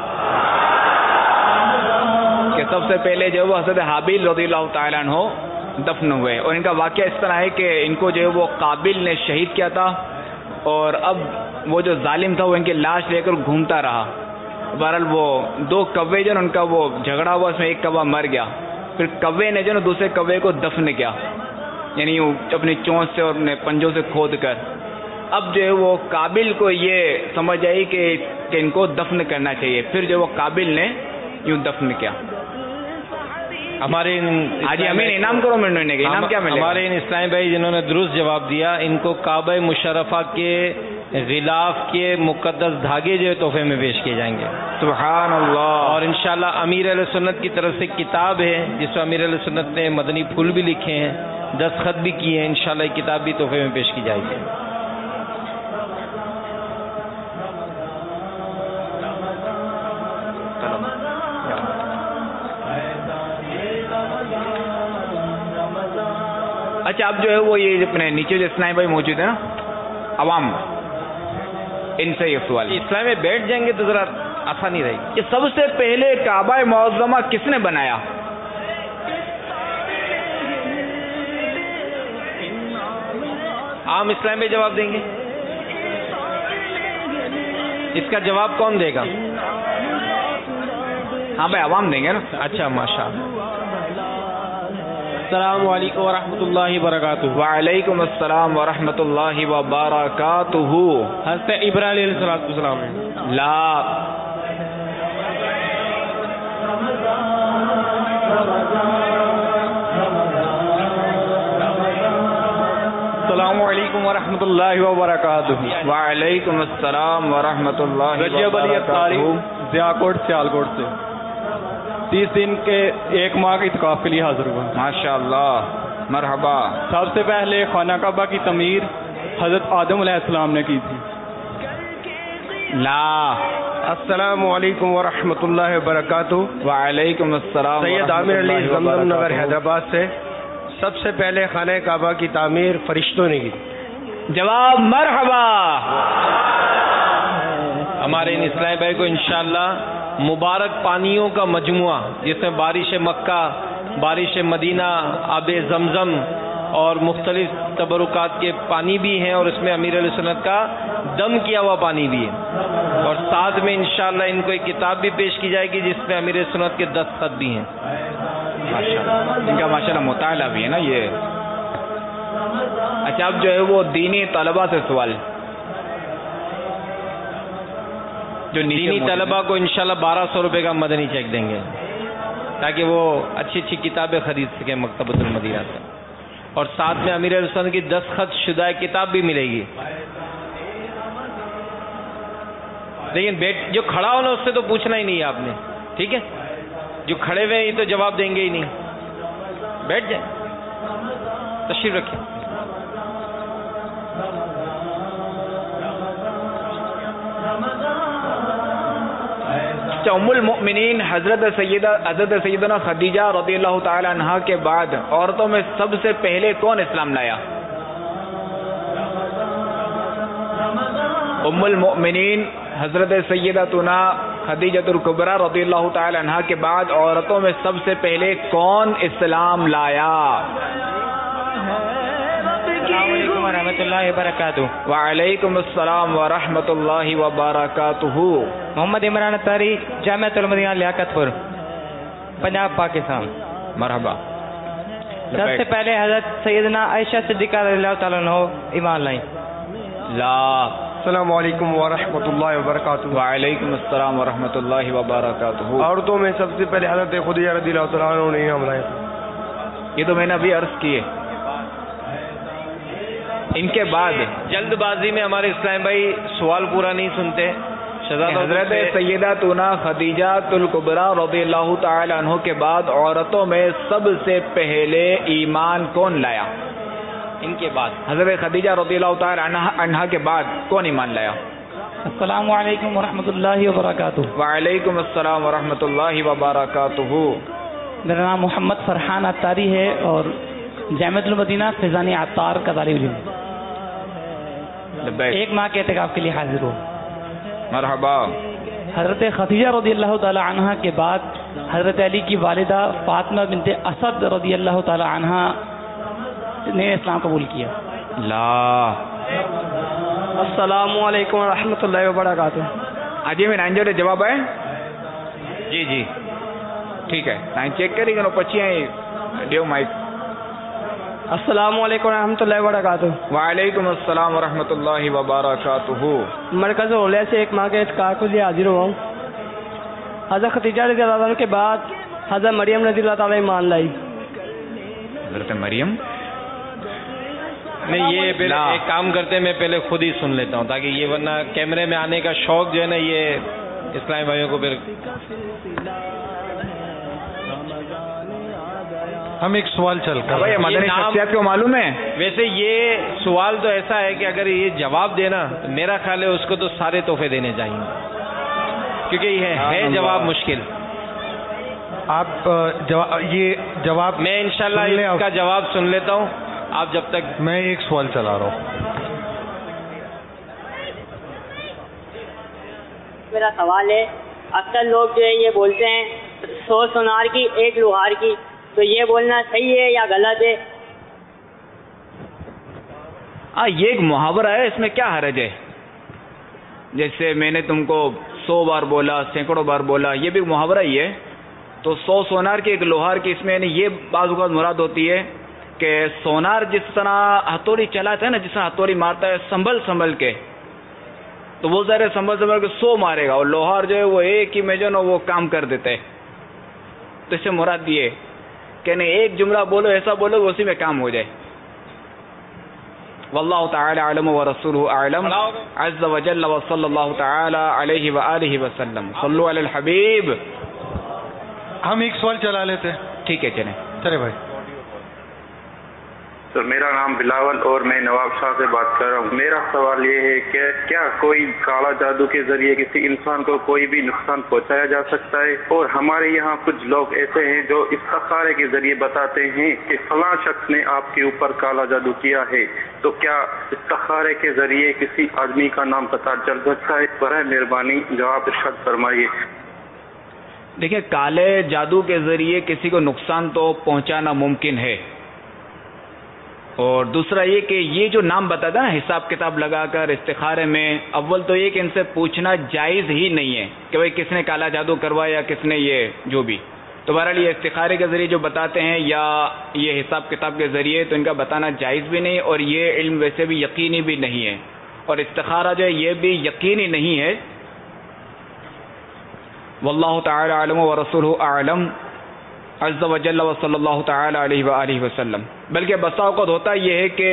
کہ سب سے پہلے جو وہ حضرت حابیل رضی اللہ تعالیٰ عنہ دفن ہوئے, اور ان کا واقعہ اس طرح ہے کہ ان کو جو وہ قابل نے شہید کیا تھا اور اب وہ جو ظالم تھا وہ ان کی لاش لے کر گھومتا رہا. بہرحال وہ دو کوے جو ان کا وہ جھگڑا ہوا, اس میں ایک کوہ مر گیا. پھر کوے نے جو نا دوسرے کوے کو دفن کیا, یعنی اپنی چونچ سے اور اپنے پنجوں سے کھود کر. اب جو ہے وہ قابل کو یہ سمجھ آئی کہ کہ ان کو دفن کرنا چاہیے. پھر جو وہ قابل نے یوں دفن کیا. ہمارے آج ہمیں انعام کرو میں نے انعام کیا ملے. ہمارے ان اسلامی بھائی جنہوں نے درست جواب دیا, ان کو کعبہ مشرفہ کے غلاف کے مقدس دھاگے جو تحفے میں پیش کیے جائیں گے. سبحان اللہ. اور انشاءاللہ امیر علیہ سنت کی طرف سے کتاب ہے جس میں امیر علیہ سنت نے مدنی پھول بھی لکھے ہیں, دستخط بھی کیے ہیں. انشاءاللہ یہ کتاب بھی تحفے میں پیش کی جائے گی. اچھا اب جو ہے وہ یہ اپنے نیچے جو اسلامی بھائی موجود ہیں نا عوام, ان سے یہ سوال. اسلام میں بیٹھ جائیں گے تو ذرا آسانی رہے گی. کہ سب سے پہلے کعبہ معظمہ کس نے بنایا؟ عام اسلام میں جواب دیں گے؟ اس کا جواب کون دے گا؟ ہاں بھائی عوام دیں گے نا. اچھا ماشاء اللہ. السلام علیکم ورحمۃ اللہ وبرکاتہ. وعلیکم السلام ورحمۃ اللہ وبرکاتہ. حضرت ابراہیم علیہ السلام. لا. السلام علیکم ورحمۃ اللہ وبرکاتہ. وعلیکم السلام ورحمۃ اللہ رجب علی اختاری ضیاء کوٹ سیالکوٹ سے تیس دن کے ایک ماہ کے اعتکاف کے لیے حاضر ہوا. ماشاء اللہ مرحبا. سب سے پہلے خانہ کعبہ کی تعمیر حضرت آدم علیہ السلام نے کی تھی. لا. السلام علیکم ورحمۃ اللہ وبرکاتہ. وعلیکم السلام. سید عامر علی زمزم نگر حیدرآباد سے. سب سے پہلے خانہ کعبہ کی تعمیر فرشتوں نے کی. جواب مرحبا. ہمارے ان اسلامی بھائی کو انشاءاللہ مبارک پانیوں کا مجموعہ جس میں بارش مکہ، بارش مدینہ، آب زمزم اور مختلف تبرکات کے پانی بھی ہیں، اور اس میں امیر علیہ سنت کا دم کیا ہوا پانی بھی ہے، اور ساتھ میں انشاءاللہ ان کو ایک کتاب بھی پیش کی جائے گی جس میں امیر سنت کے دس خط بھی ہیں. ان کا ماشاءاللہ مطالعہ بھی ہے نا یہ. اچھا اب جو ہے وہ دینی طلبہ سے سوال، جو دینی طلبہ کو انشاءاللہ بارہ سو روپے کا مدنی چیک دیں گے تاکہ وہ اچھی اچھی کتابیں خرید سکیں مکتبۃ المدینہ سے، اور ساتھ میں امیر علیہ السلام کی دستخط شدہ کتاب بھی ملے گی. لیکن بیٹ جو کھڑا ہونا اس سے تو پوچھنا ہی نہیں ہے آپ نے، ٹھیک ہے؟ جو کھڑے ہوئے ہیں تو جواب دیں گے ہی نہیں. بیٹھ جائیں، تشریف رکھیں. ام المؤمنین حضرت سیدہ حضرت سیدنا خدیجہ رضی اللہ تعالی عنہا کے بعد عورتوں میں سب سے پہلے کون اسلام لایا؟ ام المؤمنین حضرت سیدتنا خدیجہ الکبریٰ رضی اللہ تعالی عنہا کے بعد عورتوں میں سب سے پہلے کون اسلام لایا؟ السلام علیکم ورحمۃ اللہ وبرکاتہ. وعلیکم السلام ورحمۃ اللہ وبرکاتہ. محمد عمران اطاری، جامعۃ المدینہ لیاقت پور، پنجاب پاکستان. مرحبا. سب سے پہلے حضرت سیدنا عائشہ صدیقہ رضی اللہ تعالیٰ عنہ ایمان لائیں. لا. السلام علیکم ورحمۃ اللہ وبرکاتہ. وعلیکم السلام ورحمۃ اللہ وبرکاتہ. عورتوں میں سب سے پہلے حضرت خدیجہ رضی اللہ تعالیٰ عنہ نے ایمان لائے. یہ تو میں نے ابھی عرض کیے. ان کے بعد جلد بازی میں ہمارے اسلام بھائی سوال پورا نہیں سنتے. حضرت سیدتنا خدیجہ الکبریٰ رضی اللہ تعالی عنہ کے بعد عورتوں میں سب سے پہلے ایمان کون لایا؟ ان کے بعد حضرت خدیجہ رضی اللہ تعالی عنہ کے بعد کون ایمان لایا؟ السلام علیکم ورحمۃ اللہ وبرکاتہ. وعلیکم السلام ورحمۃ اللہ وبرکاتہ. میرا نام محمد فرحان عطاری ہے اور جامعۃ المدینہ فیضان عطار کا طالب علم. ایک ماہ کے اعتکاف کے لیے حاضر ہوں. مرحبا. حضرت خدیجہ رضی اللہ تعالی عنہ کے بعد حضرت علی کی والدہ فاطمہ بنت اسد رضی اللہ تعالی عنہ نے اسلام قبول کیا. لا. السلام علیکم ورحمۃ اللہ وبرکاتہ. آج میں نائن جو جواب ہے جی جی ٹھیک ہے نائن چیک کریں گے. پچی ہیں ڈیو مائک. السلام علیکم ورحمۃ اللہ وبرکاتہ. وعلیکم السلام ورحمۃ اللہ وبرکاتہ. مرکز اولیاء سے ایک ماہ کے اعتکاف کے لیے حاضر ہوا ہوں. حضرت خدیجہ رضی اللہ عنہ کے بعد حضرت مریم رضی اللہ تعالیٰ ایمان لائی. حضرت مریم نہیں، یہ پھر ایک کام کرتے ہیں میں پہلے خود ہی سن لیتا ہوں تاکہ یہ ورنہ کیمرے میں آنے کا شوق جو ہے نا یہ اسلامی بھائیوں کو پھر. ہم ایک سوال چل کر بھائی مدنی شخصیات کو معلوم ہے. ویسے یہ سوال تو ایسا ہے کہ اگر یہ جواب دینا میرا خیال ہے اس کو تو سارے تحفے دینے چاہیے کیونکہ یہ ہے جواب مشکل. آپ یہ جواب میں انشاءاللہ اس کا جواب سن لیتا ہوں. آپ جب تک میں ایک سوال چلا رہا ہوں. میرا سوال ہے اکثر لوگ جو ہے یہ بولتے ہیں سو سونار کی ایک لوہار کی، تو یہ بولنا صحیح ہے یا غلط ہے؟ ہاں یہ ایک محاورہ ہے، اس میں کیا حرج ہے؟ جیسے میں نے تم کو سو بار بولا، سینکڑوں بار بولا، یہ بھی محاورہ ہی ہے. تو سو سونار کی ایک لوہار کی، اس میں یعنی یہ بعض اوقات مراد ہوتی ہے کہ سونار جس طرح ہتھوڑی چلاتا ہے نا، جس طرح ہتھوڑی مارتا ہے سنبھل سنبھل کے، تو وہ ذرا سنبھل سنبھل کے سو مارے گا، اور لوہار جو ہے وہ ایک ہی میں جو نا وہ کام کر دیتا ہے. تو اس سے مراد یہ کہ نہیں، ایک جملہ بولو، ایسا بولو اسی میں کام ہو جائے. واللہ تعالی علم ورسولہ اعلم عز وجل وصلی اللہ تعالی علیہ وآلہ وسلم. صلو علی الحبیب. ہم ایک سوال چلا لیتے ہیں. ٹھیک ہے چلیں. چلے بھائی. تو میرا نام بلاول اور میں نواب شاہ سے بات کر رہا ہوں. میرا سوال یہ ہے کہ کیا کوئی کالا جادو کے ذریعے کسی انسان کو کوئی بھی نقصان پہنچایا جا سکتا ہے؟ اور ہمارے یہاں کچھ لوگ ایسے ہیں جو استخارے کے ذریعے بتاتے ہیں کہ فلاں شخص نے آپ کے اوپر کالا جادو کیا ہے، تو کیا استخارے کے ذریعے کسی آدمی کا نام پتہ چل سکتا ہے؟ برائے مہربانی جواب ارشاد فرمائیے. دیکھیں، کالے جادو کے ذریعے کسی کو نقصان تو پہنچانا ممکن ہے، اور دوسرا یہ کہ یہ جو نام بتاتا نا حساب کتاب لگا کر استخارے میں، اول تو یہ کہ ان سے پوچھنا جائز ہی نہیں ہے کہ بھائی کس نے کالا جادو کروایا، کس نے یہ جو بھی. تو بہرحال یہ استخارے کے ذریعے جو بتاتے ہیں یا یہ حساب کتاب کے ذریعے، تو ان کا بتانا جائز بھی نہیں، اور یہ علم ویسے بھی یقینی بھی نہیں ہے، اور استخارہ جو ہے یہ بھی یقینی نہیں ہے. واللہ تعالی علم ورسولہ اعلم عز وجل وصلی اللہ تعالی علیہ وآلہ وسلم. بلکہ بسا اوقات ہوتا یہ ہے کہ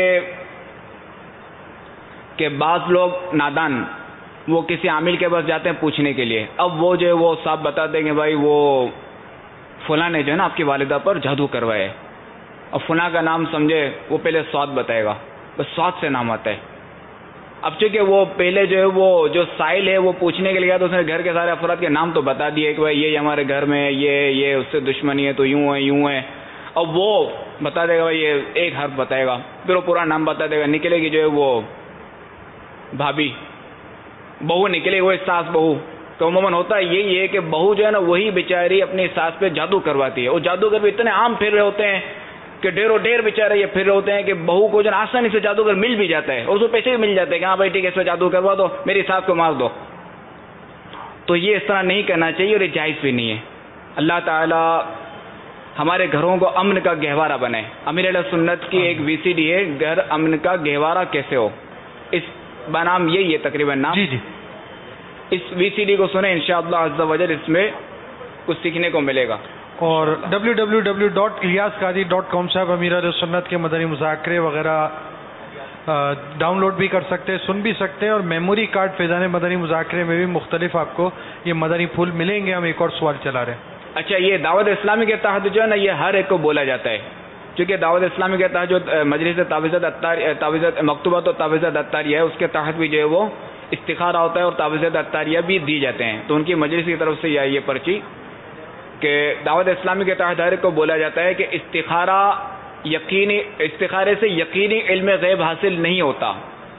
کہ بعض لوگ نادان وہ کسی عامل کے پاس جاتے ہیں پوچھنے کے لیے. اب وہ جو ہے وہ صاحب بتا دیں گے بھائی وہ فلاں نے جو ہے نا آپ کی والدہ پر جادو کروائے، اور فلاں کا نام سمجھے وہ پہلے سواد بتائے گا، بس سواد سے نام آتا ہے. اب چونکہ وہ پہلے جو ہے وہ جو سائل ہے وہ پوچھنے کے لیے گیا تو اس نے گھر کے سارے افراد کے نام تو بتا دیے کہ بھائی یہ ہمارے گھر میں یہ یہ اس سے دشمنی ہے تو یوں ہے یوں ہے. اب وہ بتا دے گا بھائی یہ ایک حرف بتائے گا، پھر وہ پورا نام بتا دے گا. نکلے گی جو ہے وہ بھابھی، بہو نکلے وہ ساس بہو. تو عموماً ہوتا یہی ہے کہ بہو جو ہے نا وہی بیچاری اپنی ساس پہ جادو کرواتی ہے. وہ جادوگر بھی اتنے عام پھر رہے ہوتے ہیں کہ ڈیروں ڈیر بیچارے یہ پھر رہے ہوتے ہیں کہ بہو کو جو آسانی سے جادوگر مل بھی جاتا ہے، اور اس کو پیسے بھی مل جاتے ہیں کہ ہاں بھائی ٹھیک ہے اس پہ جادو کروا دو، میری ساس کو مار دو. تو یہ اس طرح نہیں کرنا چاہیے، اور یہ جائز بھی نہیں ہے. اللہ تعالی ہمارے گھروں کو امن کا گہوارہ بنائے. امیر علیہ سنت کی ایک وی سی ڈی ہے، گھر امن کا گہوارہ کیسے ہو، اس بنام یہی ہے تقریباً نام. جی جی اس وی سی ڈی کو سنیں انشاءاللہ عز و جل، اس میں کچھ سیکھنے کو ملے گا. اور W W W dot Ilyas Qadri dot com سے آپ امیر علیہ سنت کے مدنی مذاکرے وغیرہ ڈاؤن لوڈ بھی کر سکتے ہیں، سن بھی سکتے ہیں، اور میموری کارڈ فیضان مدنی مذاکرے میں بھی مختلف آپ کو یہ مدنی پھول ملیں گے. ہم ایک اور سوال چلا رہے ہیں. اچھا، یہ دعوت اسلامی کے تحت جو ہے نا یہ ہر ایک کو بولا جاتا ہے، کیونکہ دعوت اسلامی کے تحت جو مجلس تعویذات تعویذات مکتوبات اور تعویذات عطاریہ ہے اس کے تحت بھی جو ہے وہ استخارہ ہوتا ہے اور تعویذات عطاریہ بھی دی جاتے ہیں. تو ان کی مجلس کی طرف سے یہ پرچی کہ دعوت اسلامی کے تحت ہر ایک کو بولا جاتا ہے کہ استخارہ یقینی استخارے سے یقینی علم غیب حاصل نہیں ہوتا،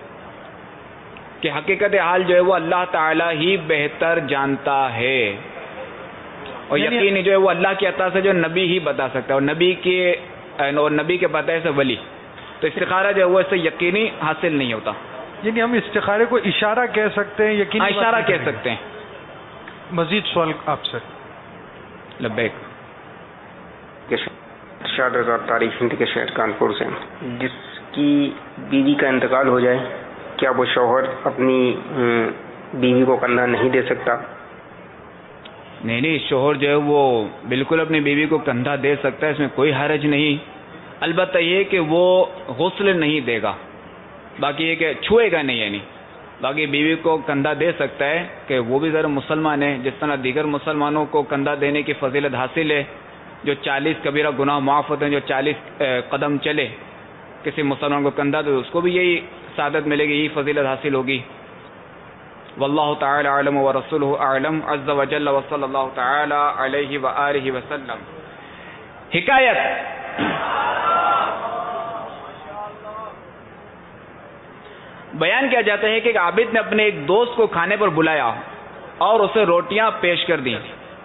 کہ حقیقت حال جو ہے وہ اللہ تعالی ہی بہتر جانتا ہے، اور یقینی جو ہے وہ اللہ کی عطا سے جو نبی ہی بتا سکتا ہے، اور نبی کے اور نبی کے بتائے سے ولی. تو استخارہ جو ہے وہ اس سے یقینی حاصل نہیں ہوتا. یعنی ہم استخارے کو اشارہ کہہ سکتے ہیں، یقینی اشارہ کہہ سکتے ہیں. مزید سوال آپ سے. لبیک. ارشاد رضا تاریخ ہند کے شہر کانپور سے، جس کی بیوی کا انتقال ہو جائے کیا وہ شوہر اپنی بیوی کو کندھا نہیں دے سکتا؟ نہیں نہیں، شوہر جو ہے وہ بالکل اپنی بیوی کو کندھا دے سکتا ہے، اس میں کوئی حرج نہیں. البتہ یہ کہ وہ غسل نہیں دے گا، باقی یہ کہ چھوئے گا نہیں. یعنی باقی بیوی کو کندھا دے سکتا ہے کہ وہ بھی ذرا مسلمان ہے، جس طرح دیگر مسلمانوں کو کندھا دینے کی فضیلت حاصل ہے. جو چالیس کبیرہ گناہ معاف ہوتے ہیں، جو چالیس قدم چلے کسی مسلمان کو کندھا دے اس کو بھی یہی سعادت ملے گی، یہی فضیلت حاصل ہوگی. واللہ تعالی اعلم ورسولہ اعلم عز وجل وصلی اللہ تعالی علیہ وآلہ وسلم. حکایت بیان کیا جاتا ہے کہ ایک عابد نے اپنے ایک دوست کو کھانے پر بلایا اور اسے روٹیاں پیش کر دیں.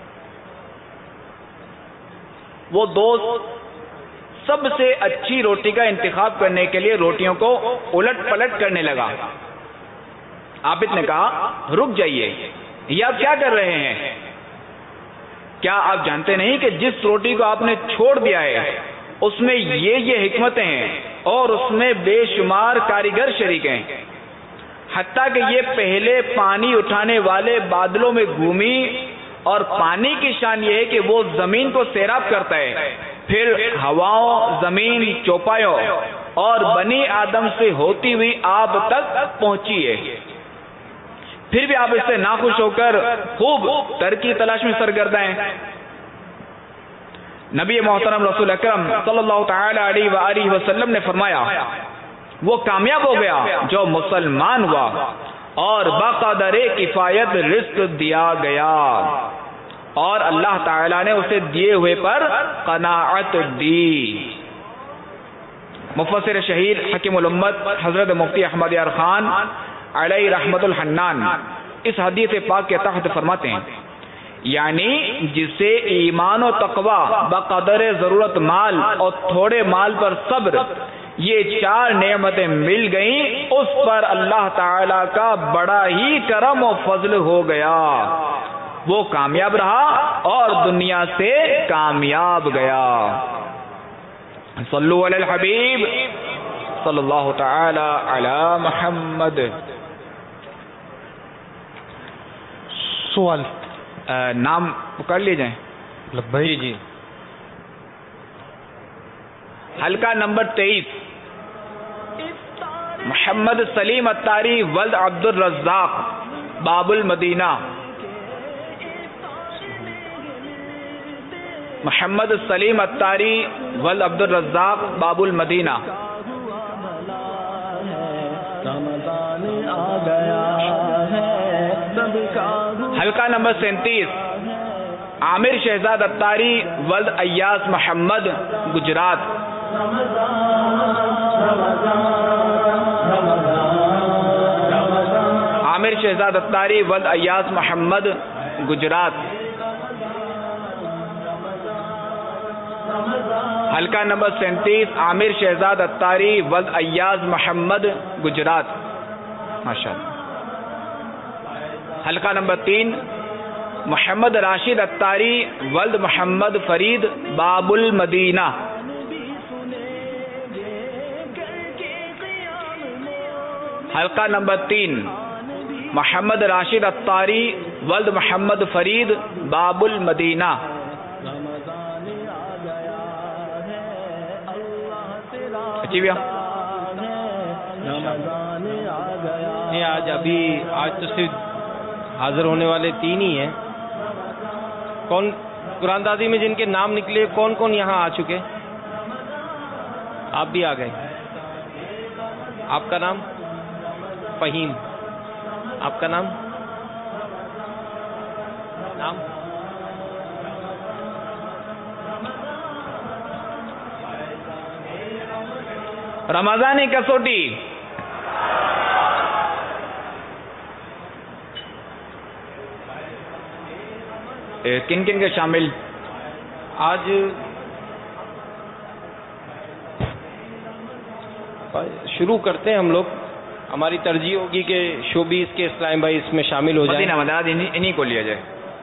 وہ دوست سب سے اچھی روٹی کا انتخاب کرنے کے لیے روٹیوں کو الٹ پلٹ کرنے لگا. عابد نے کہا رک جائیے، یہ آپ کیا کر رہے ہیں؟ کیا آپ جانتے نہیں کہ جس روٹی کو آپ نے چھوڑ دیا ہے اس میں یہ یہ حکمتیں ہیں اور اس میں بے شمار کاریگر شریک ہیں، حتیٰ کہ یہ پہلے پانی اٹھانے والے بادلوں میں گھومی، اور پانی کی شان یہ ہے کہ وہ زمین کو سیراب کرتا ہے، پھر ہواؤں، زمین، چوپایوں اور بنی آدم سے ہوتی ہوئی آپ تک پہنچی ہے. پھر بھی آپ اس سے ناخوش ہو کر خوب ترقی تلاش میں سرگرداں ہیں. نبی محترم رسول اکرم صلی اللہ تعالی علیہ وآلہ وسلم نے فرمایا وہ کامیاب ہو گیا جو مسلمان ہوا اور بقدر کفایت رزق دیا گیا اور اللہ تعالی نے اسے دیے ہوئے پر قناعت دی. مفسر شہید حکیم الامت حضرت مفتی احمد یار خان علیہ رحمت الحنان اس حدیث پاک کے تحت فرماتے ہیں یعنی جسے ایمان و تقوی بقدر ضرورت مال اور تھوڑے مال پر صبر یہ چار نعمتیں مل گئیں اس پر اللہ تعالی کا بڑا ہی کرم و فضل ہو گیا، وہ کامیاب رہا اور دنیا سے کامیاب گیا. صلو علی الحبیب صلی اللہ تعالی علی محمد. سوال نام پکڑ لیجئے. جی جی. حلقہ نمبر تیئیس محمد سلیم اتاری ولد عبد الرزاق باب المدینہ. محمد سلیم اتاری ولد عبد الرزاق باب المدینہ. حلقہ نمبر سینتیس عامر شہزاد اتاری ولد ایاز محمد گجرات. عامر شہزاد اتاری ولد ایاز محمد گجرات. حلقہ نمبر سینتیس عامر شہزاد اتاری ولد ایاز محمد گجرات. ماشاءاللہ. حلقہ نمبر تین محمد راشد اتاری ولد محمد فرید باب المدینہ. حلقہ نمبر تین محمد راشد اتاری ولد محمد فرید باب المدینہ. اچھی بیا نہیں آج ابھی آج تو صرف حاضر ہونے والے تین ہی ہیں. کون قرآن دازی میں جن کے نام نکلے کون کون یہاں آ چکے؟ آپ بھی آ گئے. آپ کا نام؟ فہیم. آپ کا نام؟ نام رمضانی کسوٹی. کن کن کے شامل؟ آج شروع کرتے ہیں ہم لوگ. ہماری ترجیح ہوگی کہ شوبیز کے اسلام بھائی اس میں شامل ہو جائیں. مدد انہی کو لیا جائے.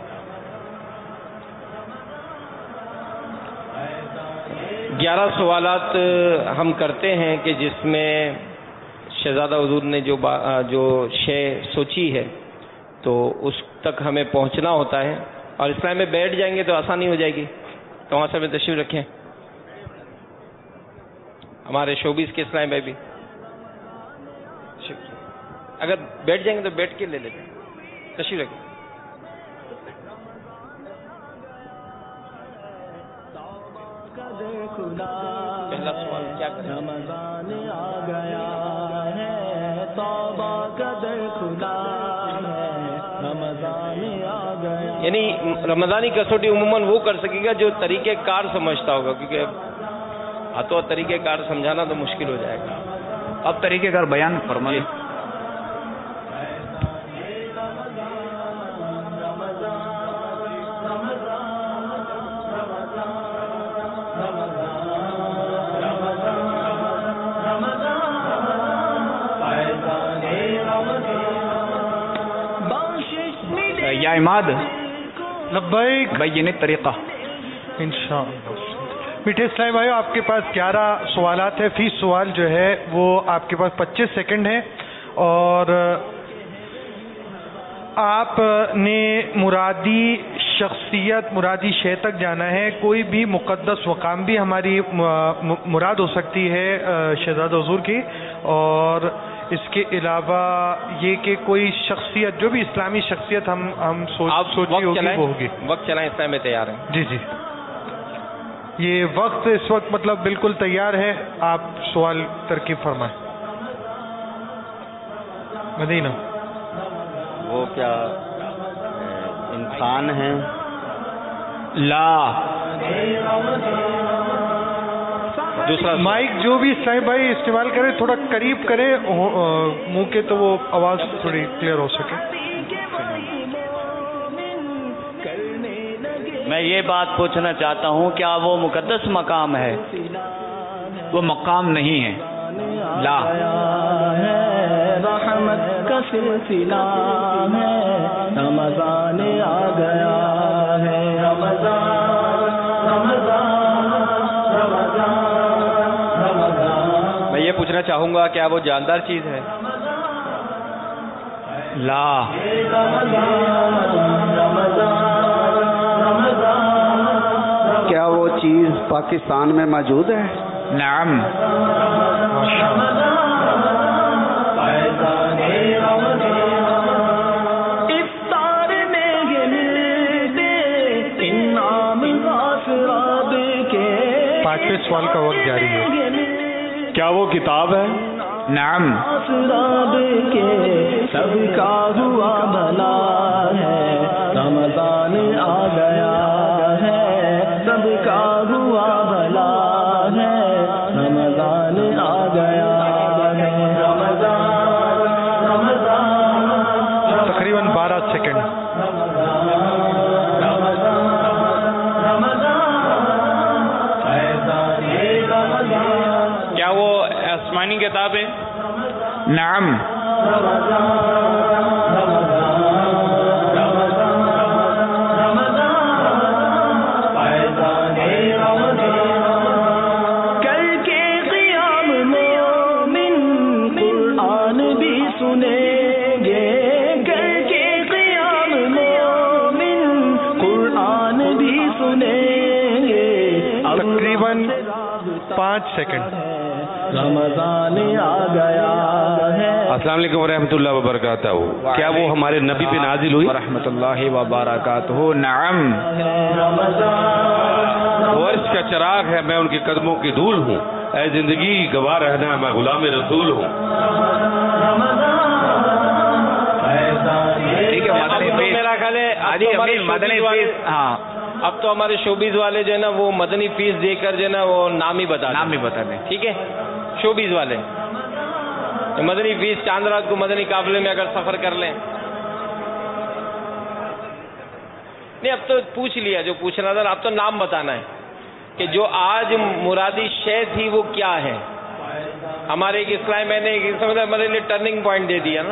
گیارہ سوالات ہم کرتے ہیں کہ جس میں شہزادہ حضور نے جو جو شے سوچی ہے تو اس تک ہمیں پہنچنا ہوتا ہے، اور اسلام میں بیٹھ جائیں گے تو آسانی ہو جائے گی. تو وہاں سے میں تشریف رکھیں. ہمارے شوبیز کے اسلام بھائی بھی اگر بیٹھ جائیں گے تو بیٹھ کے لے لیتے ہیں. تشریف رکھیں. پہلا سوال کیا کریں؟ رمضان آ گیا ہے توبہ کا در کھلا ہے رمضان آ گیا. یعنی رمضانی کسوٹی عموماً وہ کر سکے گا جو طریقہ کار سمجھتا ہوگا، کیونکہ ہاتھوں طریقہ کار سمجھانا تو مشکل ہو جائے گا. اب طریقہ کار بیان فرمائیے. یا عماد لبیک بین طریقہ انشاءاللہ. میٹھے اسلامی بھائیو، آپ کے پاس گیارہ سوالات ہیں. فی سوال جو ہے وہ آپ کے پاس پچیس سیکنڈ ہے اور آپ نے مرادی شخصیت مرادی شے تک جانا ہے. کوئی بھی مقدس مقام بھی ہماری مراد ہو سکتی ہے شہزادہ حضور کی، اور اس کے علاوہ یہ کہ کوئی شخصیت جو بھی اسلامی شخصیت ہم ہم سوچ سوچی ہوگی وہ ہوگی. وقت چلائیں، اسلام میں تیار ہیں. جی جی، یہ وقت اس وقت مطلب بالکل تیار ہے. آپ سوال ترکیب فرمائیں. مدینہ وہ کیا انسان ہے؟ لا. دوسرا مائک جو بھی اسلامی بھائی استعمال کرے تھوڑا قریب کرے منہ کے تو وہ آواز تھوڑی کلیئر ہو سکے. میں یہ بات پوچھنا چاہتا ہوں، کیا وہ مقدس مقام ہے؟ وہ مقام نہیں ہے. لا. رحمت کا سلسلہ ہے، رمضان آ گیا ہے، رمضان رمضان رمضان رمضان. میں یہ پوچھنا چاہوں گا، کیا وہ جاندار چیز ہے؟ لا. کیا وہ چیز پاکستان میں موجود ہے؟ نعم. افطار میں یہ ملتے انعام غافراد کے. پانچویں سوال کا وقت جاری ہے. کیا وہ کتاب ہے؟ نعم. غافراد کے سب کا ہوا بھلا ہے، رمضان آ گیا ہے، سب کا ہوا بھلا ہے، رمضان آ گیا ہے، رمضان رمضان. تقریباً بارہ سیکنڈ. کیا وہ آسمانی کتاب ہے؟ نعم. کل کے قیام مومن قرآن بھی سنیں گے، کل کے قیام مومن قرآن بھی سنیں گے. تقریباً پانچ سیکنڈ. رمضان آ گیا ہے. السلام علیکم ورحمۃ اللہ وبرکاتہ. کیا وہ ہمارے نبی پہ نازل ہوئی؟ ورحمۃ اللہ وبرکاتہ. نعم. وہ عرش کا چراغ ہے، میں ان کے قدموں کی دھول ہوں. اے زندگی گواہ رہنا، میں غلام رسول ہوں. ٹھیک ہے. میرا خیال ہے مدنی فیس. ہاں، اب تو ہمارے شوبیز والے جو ہے نا وہ مدنی فیس دے کر جو ہے نا وہ نام ہی بتا نام ہی بتا دیں. ٹھیک ہے. شوبیز والے مدنی فیس چاند رات کو مدنی قافلے میں اگر سفر کر لیں. نہیں، اب تو پوچھ لیا جو پوچھنا تھا. اب تو نام بتانا ہے کہ جو آج مرادی شے تھی وہ کیا ہے. ہمارے ایک اسلام میں نے میرے لیے ٹرننگ پوائنٹ دے دیا نا.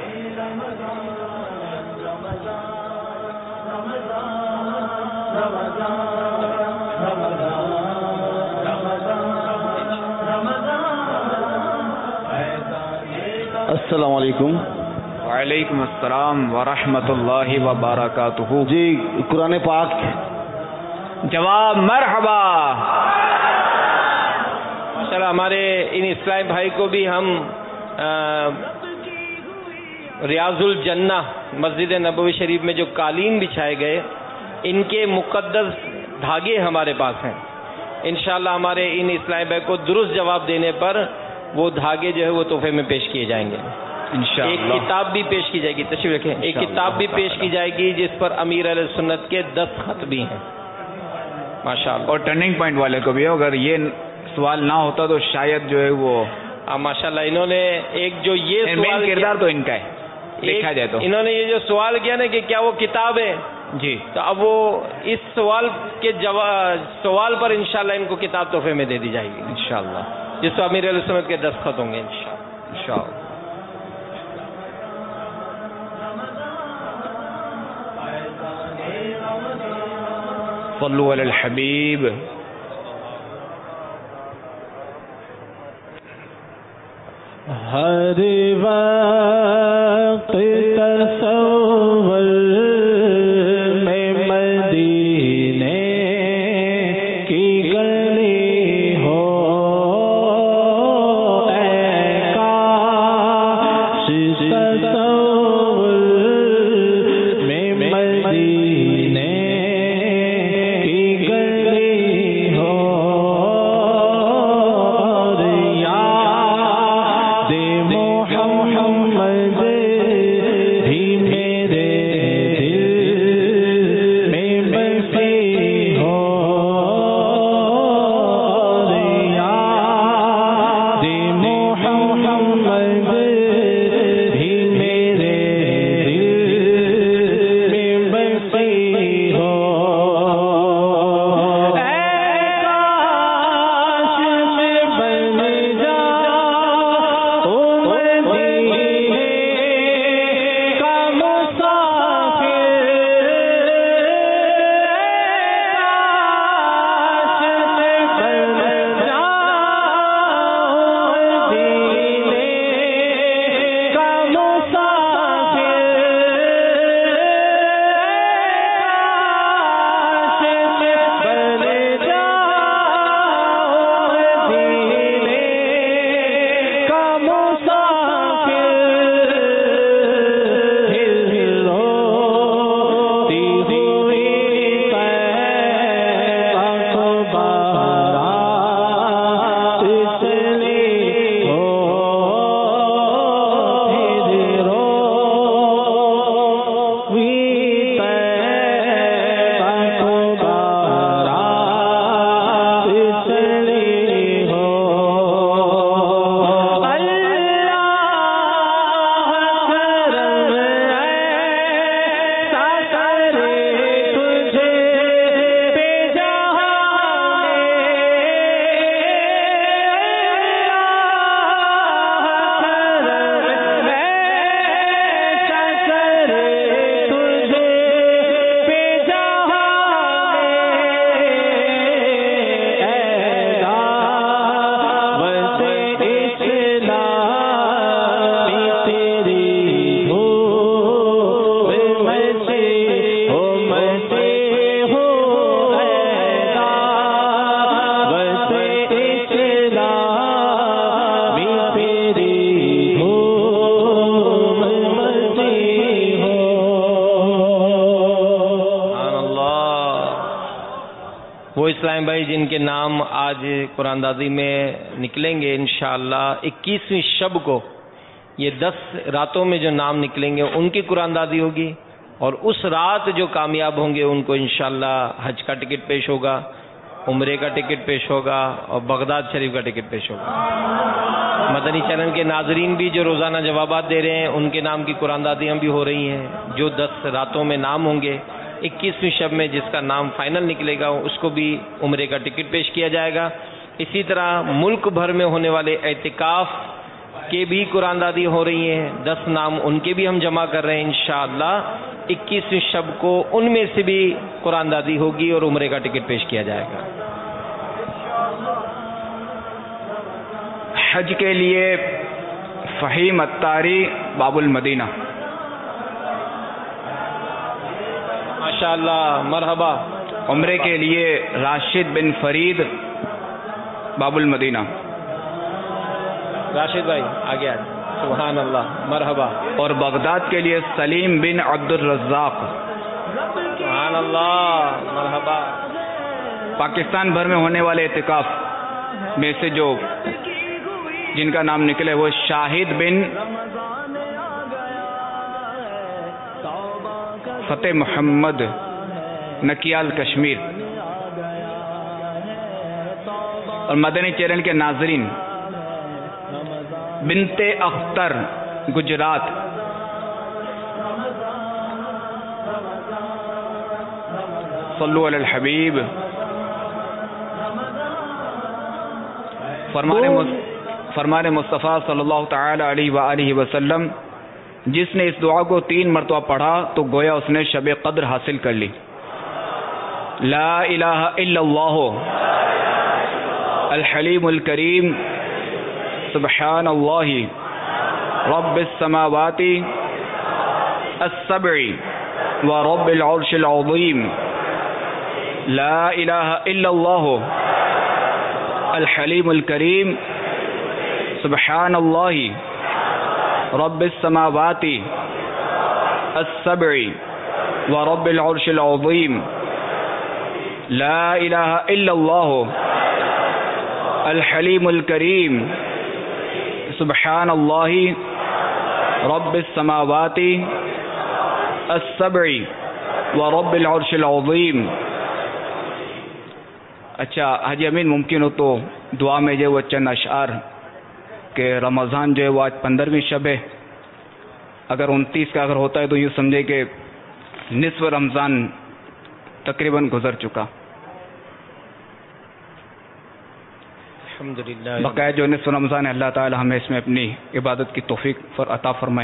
السلام علیکم. وعلیکم السلام ورحمۃ اللہ وبرکاتہ. جی قرآن پاک. جواب مرحبا. ماشاءاللہ ہمارے ان اسلام بھائی کو بھی ہم ریاض الجنہ مسجد نبوی شریف میں جو قالین بچھائے گئے ان کے مقدس دھاگے ہمارے پاس ہیں. انشاءاللہ ہمارے ان اسلام بھائی کو درست جواب دینے پر وہ دھاگے جو ہے وہ تحفے میں پیش کیے جائیں گے. انشاءاللہ. ایک کتاب بھی پیش کی جائے گی. تشریف رکھیں. ایک کتاب بھی پیش کی جائے گی جس پر امیر علیہ سنت کے دس خط بھی ہیں. ماشاءاللہ. اور ٹرننگ پوائنٹ والے کو بھی. اگر یہ سوال نہ ہوتا تو شاید جو ہے وہ ماشاءاللہ انہوں نے ایک جو یہ سوال کردار تو ان کا ہے دیکھا جائے تو انہوں نے یہ جو سوال کیا نا کہ کیا وہ کتاب ہے جی، تو اب وہ اس سوال کے جواب سوال پر انشاءاللہ ان کو کتاب تحفے میں دے دی جائے گی انشاءاللہ، جس پر امیر علیہ سنت کے دستخط ہوں گے انشاءاللہ. انشاءاللہ. صلو علی الحبیب. ہر وقت تصور میں مدینے کی گلی ہو، اے کاش تصور میں مدینے کی گلی ہو، اور یاد محمد بھی میرے دل میں بسی ہو، اور یاد محمد بھی میرے دل میں بسی ہو. اے کاش میں بن جاؤں مدینے کا مسافر، کاش میں بن جاؤں مدینے کا مسافر، کاش میں بن جاؤں مدینے کا مسافر. ہل روتی ہوئی طیبہ کو بارات چلی ہو، ہل روتی طیبہ کو بارات چلی ہو. وہ اسلام بھائی جن کے نام آج قرآن اندازی میں نکلیں گے انشاءاللہ اکیسویں شب کو، یہ دس راتوں میں جو نام نکلیں گے ان کی قرآن اندازی ہوگی، اور اس رات جو کامیاب ہوں گے ان کو انشاءاللہ حج کا ٹکٹ پیش ہوگا، عمرے کا ٹکٹ پیش ہوگا، اور بغداد شریف کا ٹکٹ پیش ہوگا. مدنی چینل کے ناظرین بھی جو روزانہ جوابات دے رہے ہیں ان کے نام کی قرآن اندازیاں بھی ہو رہی ہیں. جو دس راتوں میں نام ہوں گے، اکیسویں شب میں جس کا نام فائنل نکلے گا اس کو بھی عمرے کا ٹکٹ پیش کیا جائے گا. اسی طرح ملک بھر میں ہونے والے اعتکاف کے بھی قرآن اندازی ہو رہی ہیں، دس نام ان کے بھی ہم جمع کر رہے ہیں انشاءاللہ. اکیسویں شب کو ان میں سے بھی قرآن اندازی ہوگی اور عمرے کا ٹکٹ پیش کیا جائے گا. حج کے لیے فہیم اتاری باب المدینہ. ماشاءاللہ مرحبا. عمرے کے لیے راشد بن فرید باب المدینہ. راشد بھائی آگے آج. سبحان اللہ مرحبا. اور بغداد کے لیے سلیم بن عبد الرزاق. سبحان اللہ مرحبا. پاکستان بھر میں ہونے والے اعتکاف میں سے جو جن کا نام نکلے وہ شاہد بن فتح محمد نکیال کشمیر. اور مدنی چینل کے ناظرین بنت اختر گجرات. صلو علی الحبیب. فرمان فرمان مصطفیٰ صلی اللہ تعالی علیہ وآلہ وسلم جس نے اس دعا کو تین مرتبہ پڑھا تو گویا اس نے شب قدر حاصل کر لی. لا الہ الا اللہ الحلیم الکریم سبحان اللہ رب السماوات السبع ورب العرش العظیم لا الہ الا اللہ الحلیم الکریم سبحان اللہ رب السماوات السبع ورب العرش العظیم لا الہ الا اللہ الحلیم الکریم سبحان اللہ رب السماوات السبع ورب العرش العظیم. اچھا حاجی امین ممکن ہو تو دعا میں جو وہ چند اشعار کہ رمضان جو ہے وہ آج پندرہویں شب ہے، اگر انتیس کا اگر ہوتا ہے تو یوں سمجھے کہ نصف رمضان تقریباً گزر چکا. الحمدللہ بقایا جو نصف رمضان ہے اللہ تعالی ہمیں اس میں اپنی عبادت کی توفیق فر عطا فرمائے.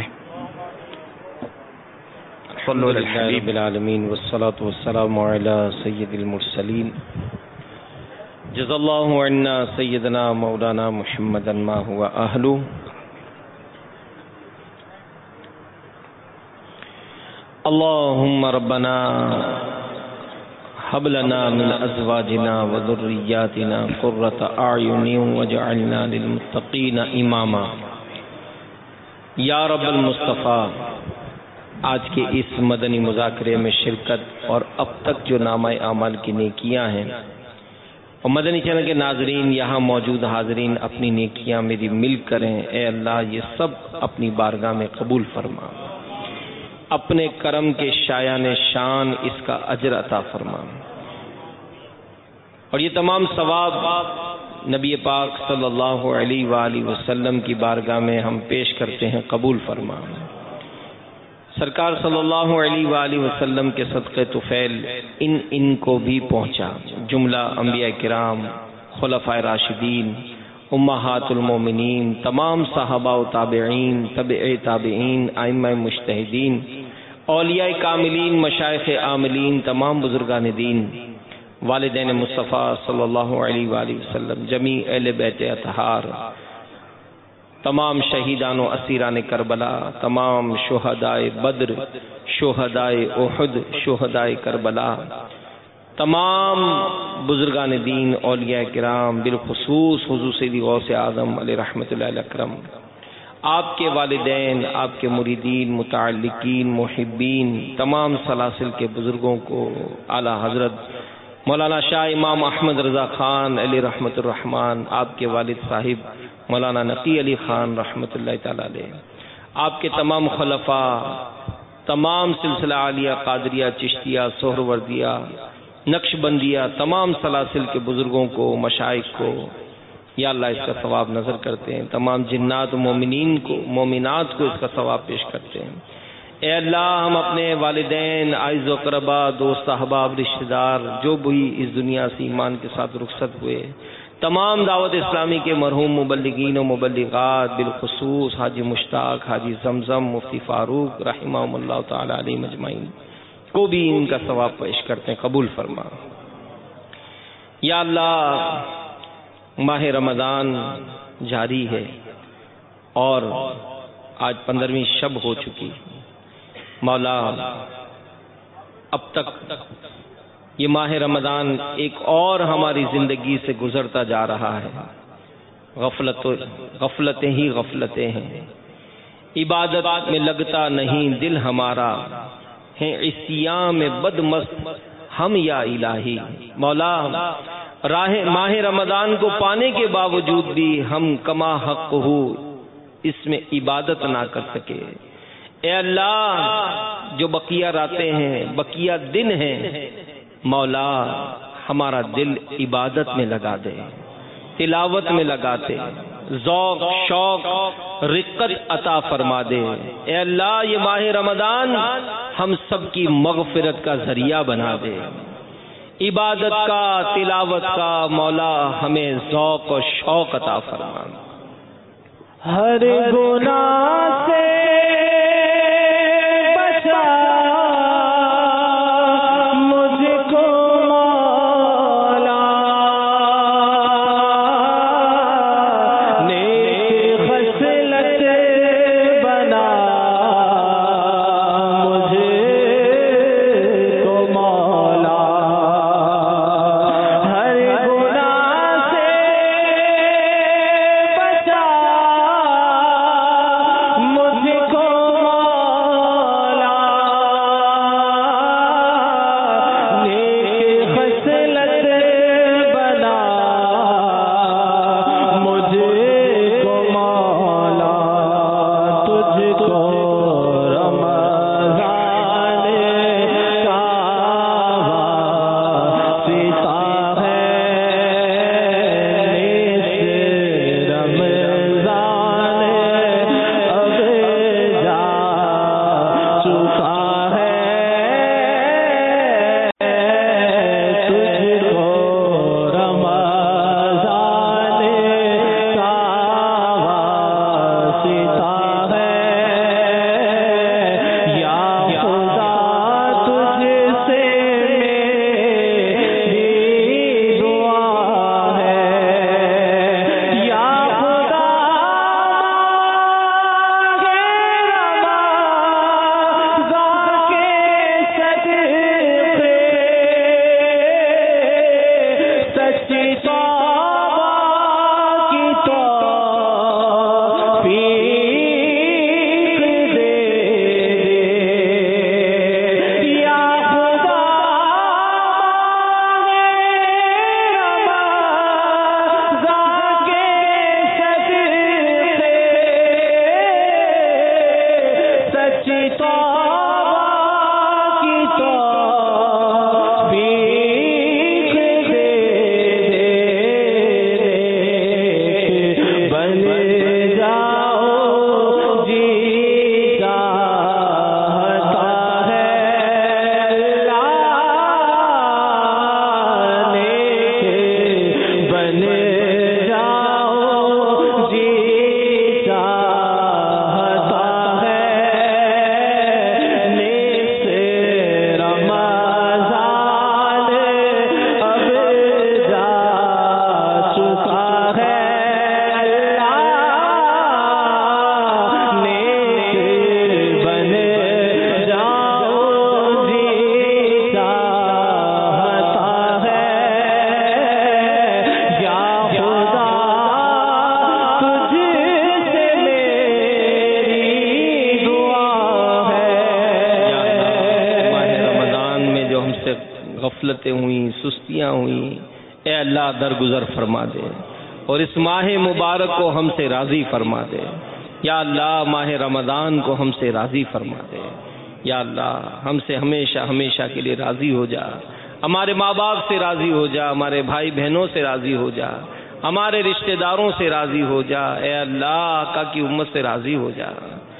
صلو علی الحمدللہ رب العالمین والصلاة والسلام علی سید المرسلین. جزا اللہ عنا سیدنا مولانا محمدا ما هو اہلو. اللہم ربنا هب لنا من ازواجنا وذریاتنا قرۃ اعین واجعلنا للمتقین اماما. یا رب المصطفیٰ، آج کے اس مدنی مذاکرے میں شرکت اور اب تک جو نامہ اعمال کی نیکیاں ہیں اور مدنی چینل کے ناظرین یہاں موجود حاضرین اپنی نیکیاں میری مل کریں، اے اللہ یہ سب اپنی بارگاہ میں قبول فرما. اپنے کرم کے شایان شان اس کا اجر عطا فرما، اور یہ تمام ثواب نبی پاک صلی اللہ علیہ وآلہ وسلم کی بارگاہ میں ہم پیش کرتے ہیں، قبول فرما. سرکار صلی اللہ علیہ وآلہ وسلم کے صدقے طفیل ان ان کو بھی پہنچا. جملہ انبیاء کرام، خلفائے راشدین، امہات المومنین، تمام صحابہ و تابعین، تبع تابعین، ائمہ مجتہدین، اولیاء کاملین، مشائخ عاملین، تمام بزرگان دین، والدین مصطفیٰ صلی اللہ علیہ وآلہ وسلم، جمیع اہل بیت اطہار، تمام شہیدان و اسیران کربلا، تمام شہدائے بدر، شہدائے احد، شہدائے کربلا، تمام بزرگان دین، اولیاء کرام، بالخصوص حضور سیدی غوث اعظم علیہ رحمۃ اللہ الاکرم، آپ کے والدین، آپ کے مریدین، متعلقین، محبین، تمام سلاسل کے بزرگوں کو، اعلی حضرت مولانا شاہ امام احمد رضا خان علیہ رحمۃ الرحمان، آپ کے والد صاحب مولانا نقی علی خان رحمۃ اللہ تعالی علیہ، آپ کے تمام خلفاء، تمام سلسلہ عالیہ، قادریہ، چشتیہ، سہروردیہ، نقش بندیہ، تمام سلاسل کے بزرگوں کو، مشائخ کو، یا اللہ اس کا ثواب نظر کرتے ہیں. تمام جنات و مومنین کو، مومنات کو اس کا ثواب پیش کرتے ہیں. اے اللہ ہم اپنے والدین، اعز و اقربا، دوست احباب، رشتہ دار جو بھی اس دنیا سے ایمان کے ساتھ رخصت ہوئے، تمام دعوت اسلامی کے مرحوم مبلغین و مبلغات، بالخصوص حاجی مشتاق، حاجی زمزم، مفتی فاروق رحمہم اللہ تعالی علیہ مجمعین کو بھی ان کا ثواب پیش کرتے ہیں، قبول فرما. یا اللہ ماہ رمضان جاری ہے اور آج پندرہویں شب ہو چکی. مولا اب تک یہ ماہ رمضان ایک اور ہماری زندگی سے گزرتا جا رہا ہے. غفلت غفلتیں ہی غفلتیں ہیں، عبادت میں لگتا نہیں دل ہمارا، ہیں عصیان میں بدمست ہم یا الہی. مولا راہ ماہ رمضان کو پانے کے باوجود بھی ہم کما حق ہو اس میں عبادت نہ کر سکے. اے اللہ جو بقیہ راتیں ہیں، بقیہ دن ہیں، مولا ہمارا دل عبادت میں لگا دے، تلاوت میں لگاتے، ذوق شوق رقت عطا فرما دے. اے اللہ یہ ماہ رمضان ہم سب کی مغفرت کا ذریعہ بنا دے. عبادت کا، تلاوت کا مولا ہمیں ذوق و شوق عطا فرما. ہر گناہ سے بچا مجھ کو غفلتیں ہوئیں، سستیاں ہوئیں، اے اللہ درگزر فرما دے اور اس ماہ مبارک کو ہم سے راضی فرما دے. یا اللہ ماہ رمضان کو ہم سے راضی فرما دے. یا اللہ ہم سے ہمیشہ ہمیشہ کے لیے راضی ہو جا. ہمارے ماں باپ سے راضی ہو جا، ہمارے بھائی بہنوں سے راضی ہو جا، ہمارے رشتہ داروں سے راضی ہو جا. اے اللہ آقا کی امت سے راضی ہو جا.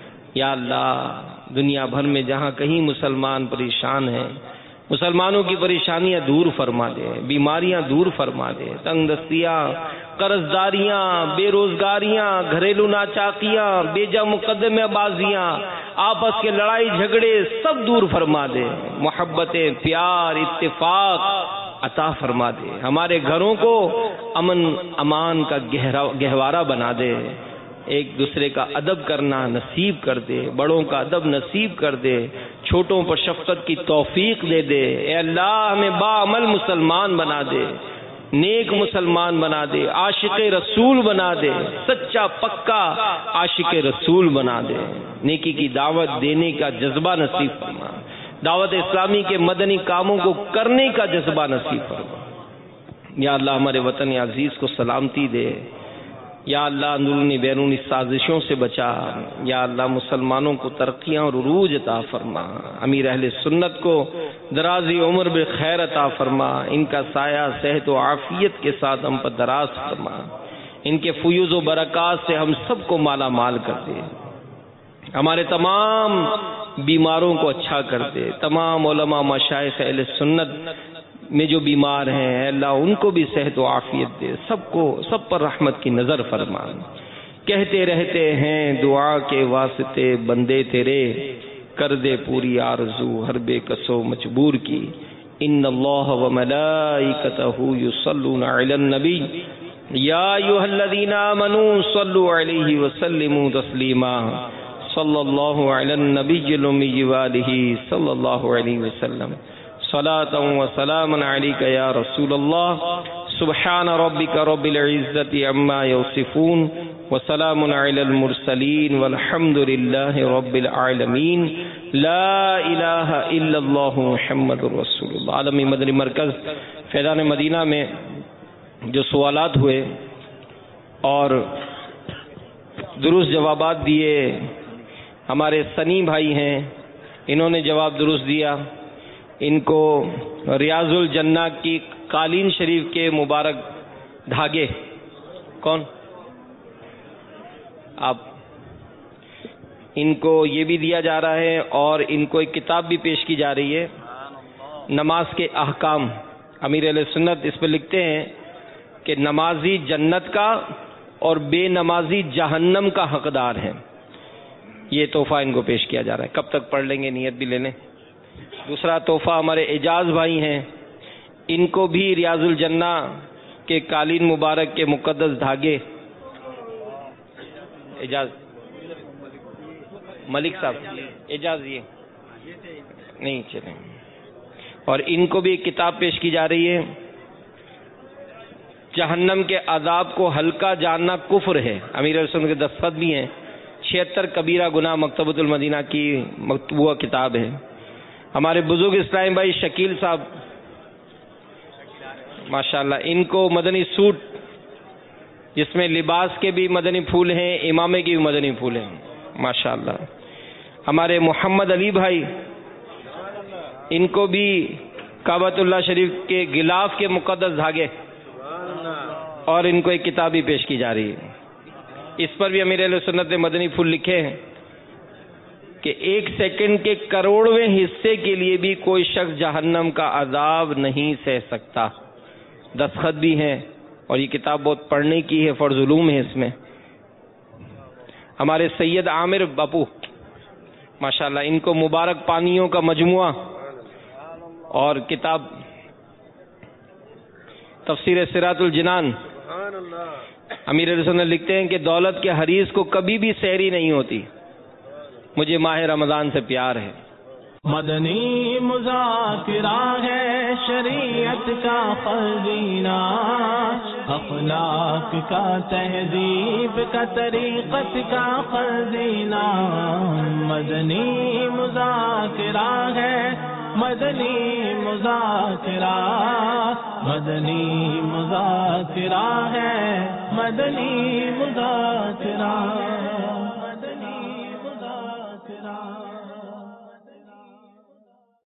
یا اللہ دنیا بھر میں جہاں کہیں مسلمان پریشان ہیں، مسلمانوں کی پریشانیاں دور فرما دے، بیماریاں دور فرما دے، تنگ دستیاں، قرض داریاں، بے روزگاریاں، گھریلو ناچاکیاں، بے جا مقدمہ بازیاں، آپس کے لڑائی جھگڑے سب دور فرما دے. محبتیں، پیار، اتفاق عطا فرما دے. ہمارے گھروں کو امن امان کا گہرا گہوارہ بنا دے. ایک دوسرے کا ادب کرنا نصیب کر دے، بڑوں کا ادب نصیب کر دے، چھوٹوں پر شفقت کی توفیق دے دے. اے اللہ ہمیں باعمل مسلمان بنا دے، نیک مسلمان بنا دے، عاشق رسول بنا دے، سچا پکا عاشق رسول بنا دے. نیکی کی دعوت دینے کا جذبہ نصیب فرما، دعوت اسلامی کے مدنی کاموں کو کرنے کا جذبہ نصیب فرما. یا اللہ ہمارے وطن عزیز کو سلامتی دے. یا اللہ اندرونی بیرونی سازشوں سے بچا. یا اللہ مسلمانوں کو ترقیاں اور عروج عطا فرما. امیر اہل سنت کو درازی عمر بخیر عطا فرما. ان کا سایہ صحت و عافیت کے ساتھ ہم پر دراز فرما. ان کے فیوز و برکات سے ہم سب کو مالا مال کر دے. ہمارے تمام بیماروں کو اچھا کر دے. تمام علماء مشائخ اہل سنت میں جو بیمار ہیں اللہ ان کو بھی صحت و عافیت دے. سب کو سب پر رحمت کی نظر فرما. کہتے رہتے ہیں دعا کے واسطے بندے تیرے، کر دے پوری آرزو ہر بے کس و مجبور کی. ان اللہ و ملائکتہ یصلون علی النبی یا ایھا الذین آمنوا صلوا علیہ وسلموا تسلیما. صلی اللہ علی النبی الامی وآلہ صلی اللہ علیہ وسلم. صلاۃ و سلام علیک یا رسول اللہ. سبحان ربک رب العزۃ عما یصفون وسلام علی المرسلین والحمد للہ رب العالمین. لا الہ الا اللہ محمد رسول اللہ. عالمی مدنی مرکز فیضان مدینہ میں جو سوالات ہوئے اور درست جوابات دیے، ہمارے سنی بھائی ہیں انہوں نے جواب درست دیا. ان کو ریاض الجنہ کی قالین شریف کے مبارک دھاگے، کون آپ، ان کو یہ بھی دیا جا رہا ہے اور ان کو ایک کتاب بھی پیش کی جا رہی ہے نماز کے احکام. امیر علیہ سنت اس پہ لکھتے ہیں کہ نمازی جنت کا اور بے نمازی جہنم کا حقدار ہے. یہ تحفہ ان کو پیش کیا جا رہا ہے. کب تک پڑھ لیں گے، نیت بھی لے لیں. دوسرا تحفہ ہمارے اعجاز بھائی ہیں، ان کو بھی ریاض الجنہ کے قالین مبارک کے مقدس دھاگے. اعجاز ملک صاحب، اعجاز یہ نہیں چلیں. اور ان کو بھی ایک کتاب پیش کی جا رہی ہے جہنم کے عذاب کو ہلکا جاننا کفر ہے. امیر علیہ سنت کے دستخط بھی ہیں. چھہتر کبیرہ گناہ مکتبۃ المدینہ کی مطبوعہ کتاب ہے. ہمارے بزرگ اسلام بھائی شکیل صاحب ماشاءاللہ، ان کو مدنی سوٹ جس میں لباس کے بھی مدنی پھول ہیں، امامے کے بھی مدنی پھول ہیں ماشاءاللہ. ہمارے محمد علی بھائی، ان کو بھی کعبۃ اللہ شریف کے غلاف کے مقدس دھاگے اور ان کو ایک کتاب بھی پیش کی جا رہی ہے. اس پر بھی امیر اہل سنت نے مدنی پھول لکھے ہیں کہ ایک سیکنڈ کے کروڑویں حصے کے لیے بھی کوئی شخص جہنم کا عذاب نہیں سہ سکتا. دستخط بھی ہیں اور یہ کتاب بہت پڑھنے کی ہے، فرض علوم ہے اس میں. ہمارے سید عامر باپو ماشاءاللہ، ان کو مبارک پانیوں کا مجموعہ اور کتاب تفسیر صراط الجنان. امیر علیہ سنت لکھتے ہیں کہ دولت کے حریص کو کبھی بھی سحری نہیں ہوتی، مجھے ماہ رمضان سے پیار ہے. مدنی مذاکرہ ہے شریعت کا خزینہ، اخلاق کا تہذیب کا طریقت کا خزینہ. مدنی مذاکرہ ہے مدنی مذاکرہ مدنی مذاکرہ ہے مدنی مذاکرہ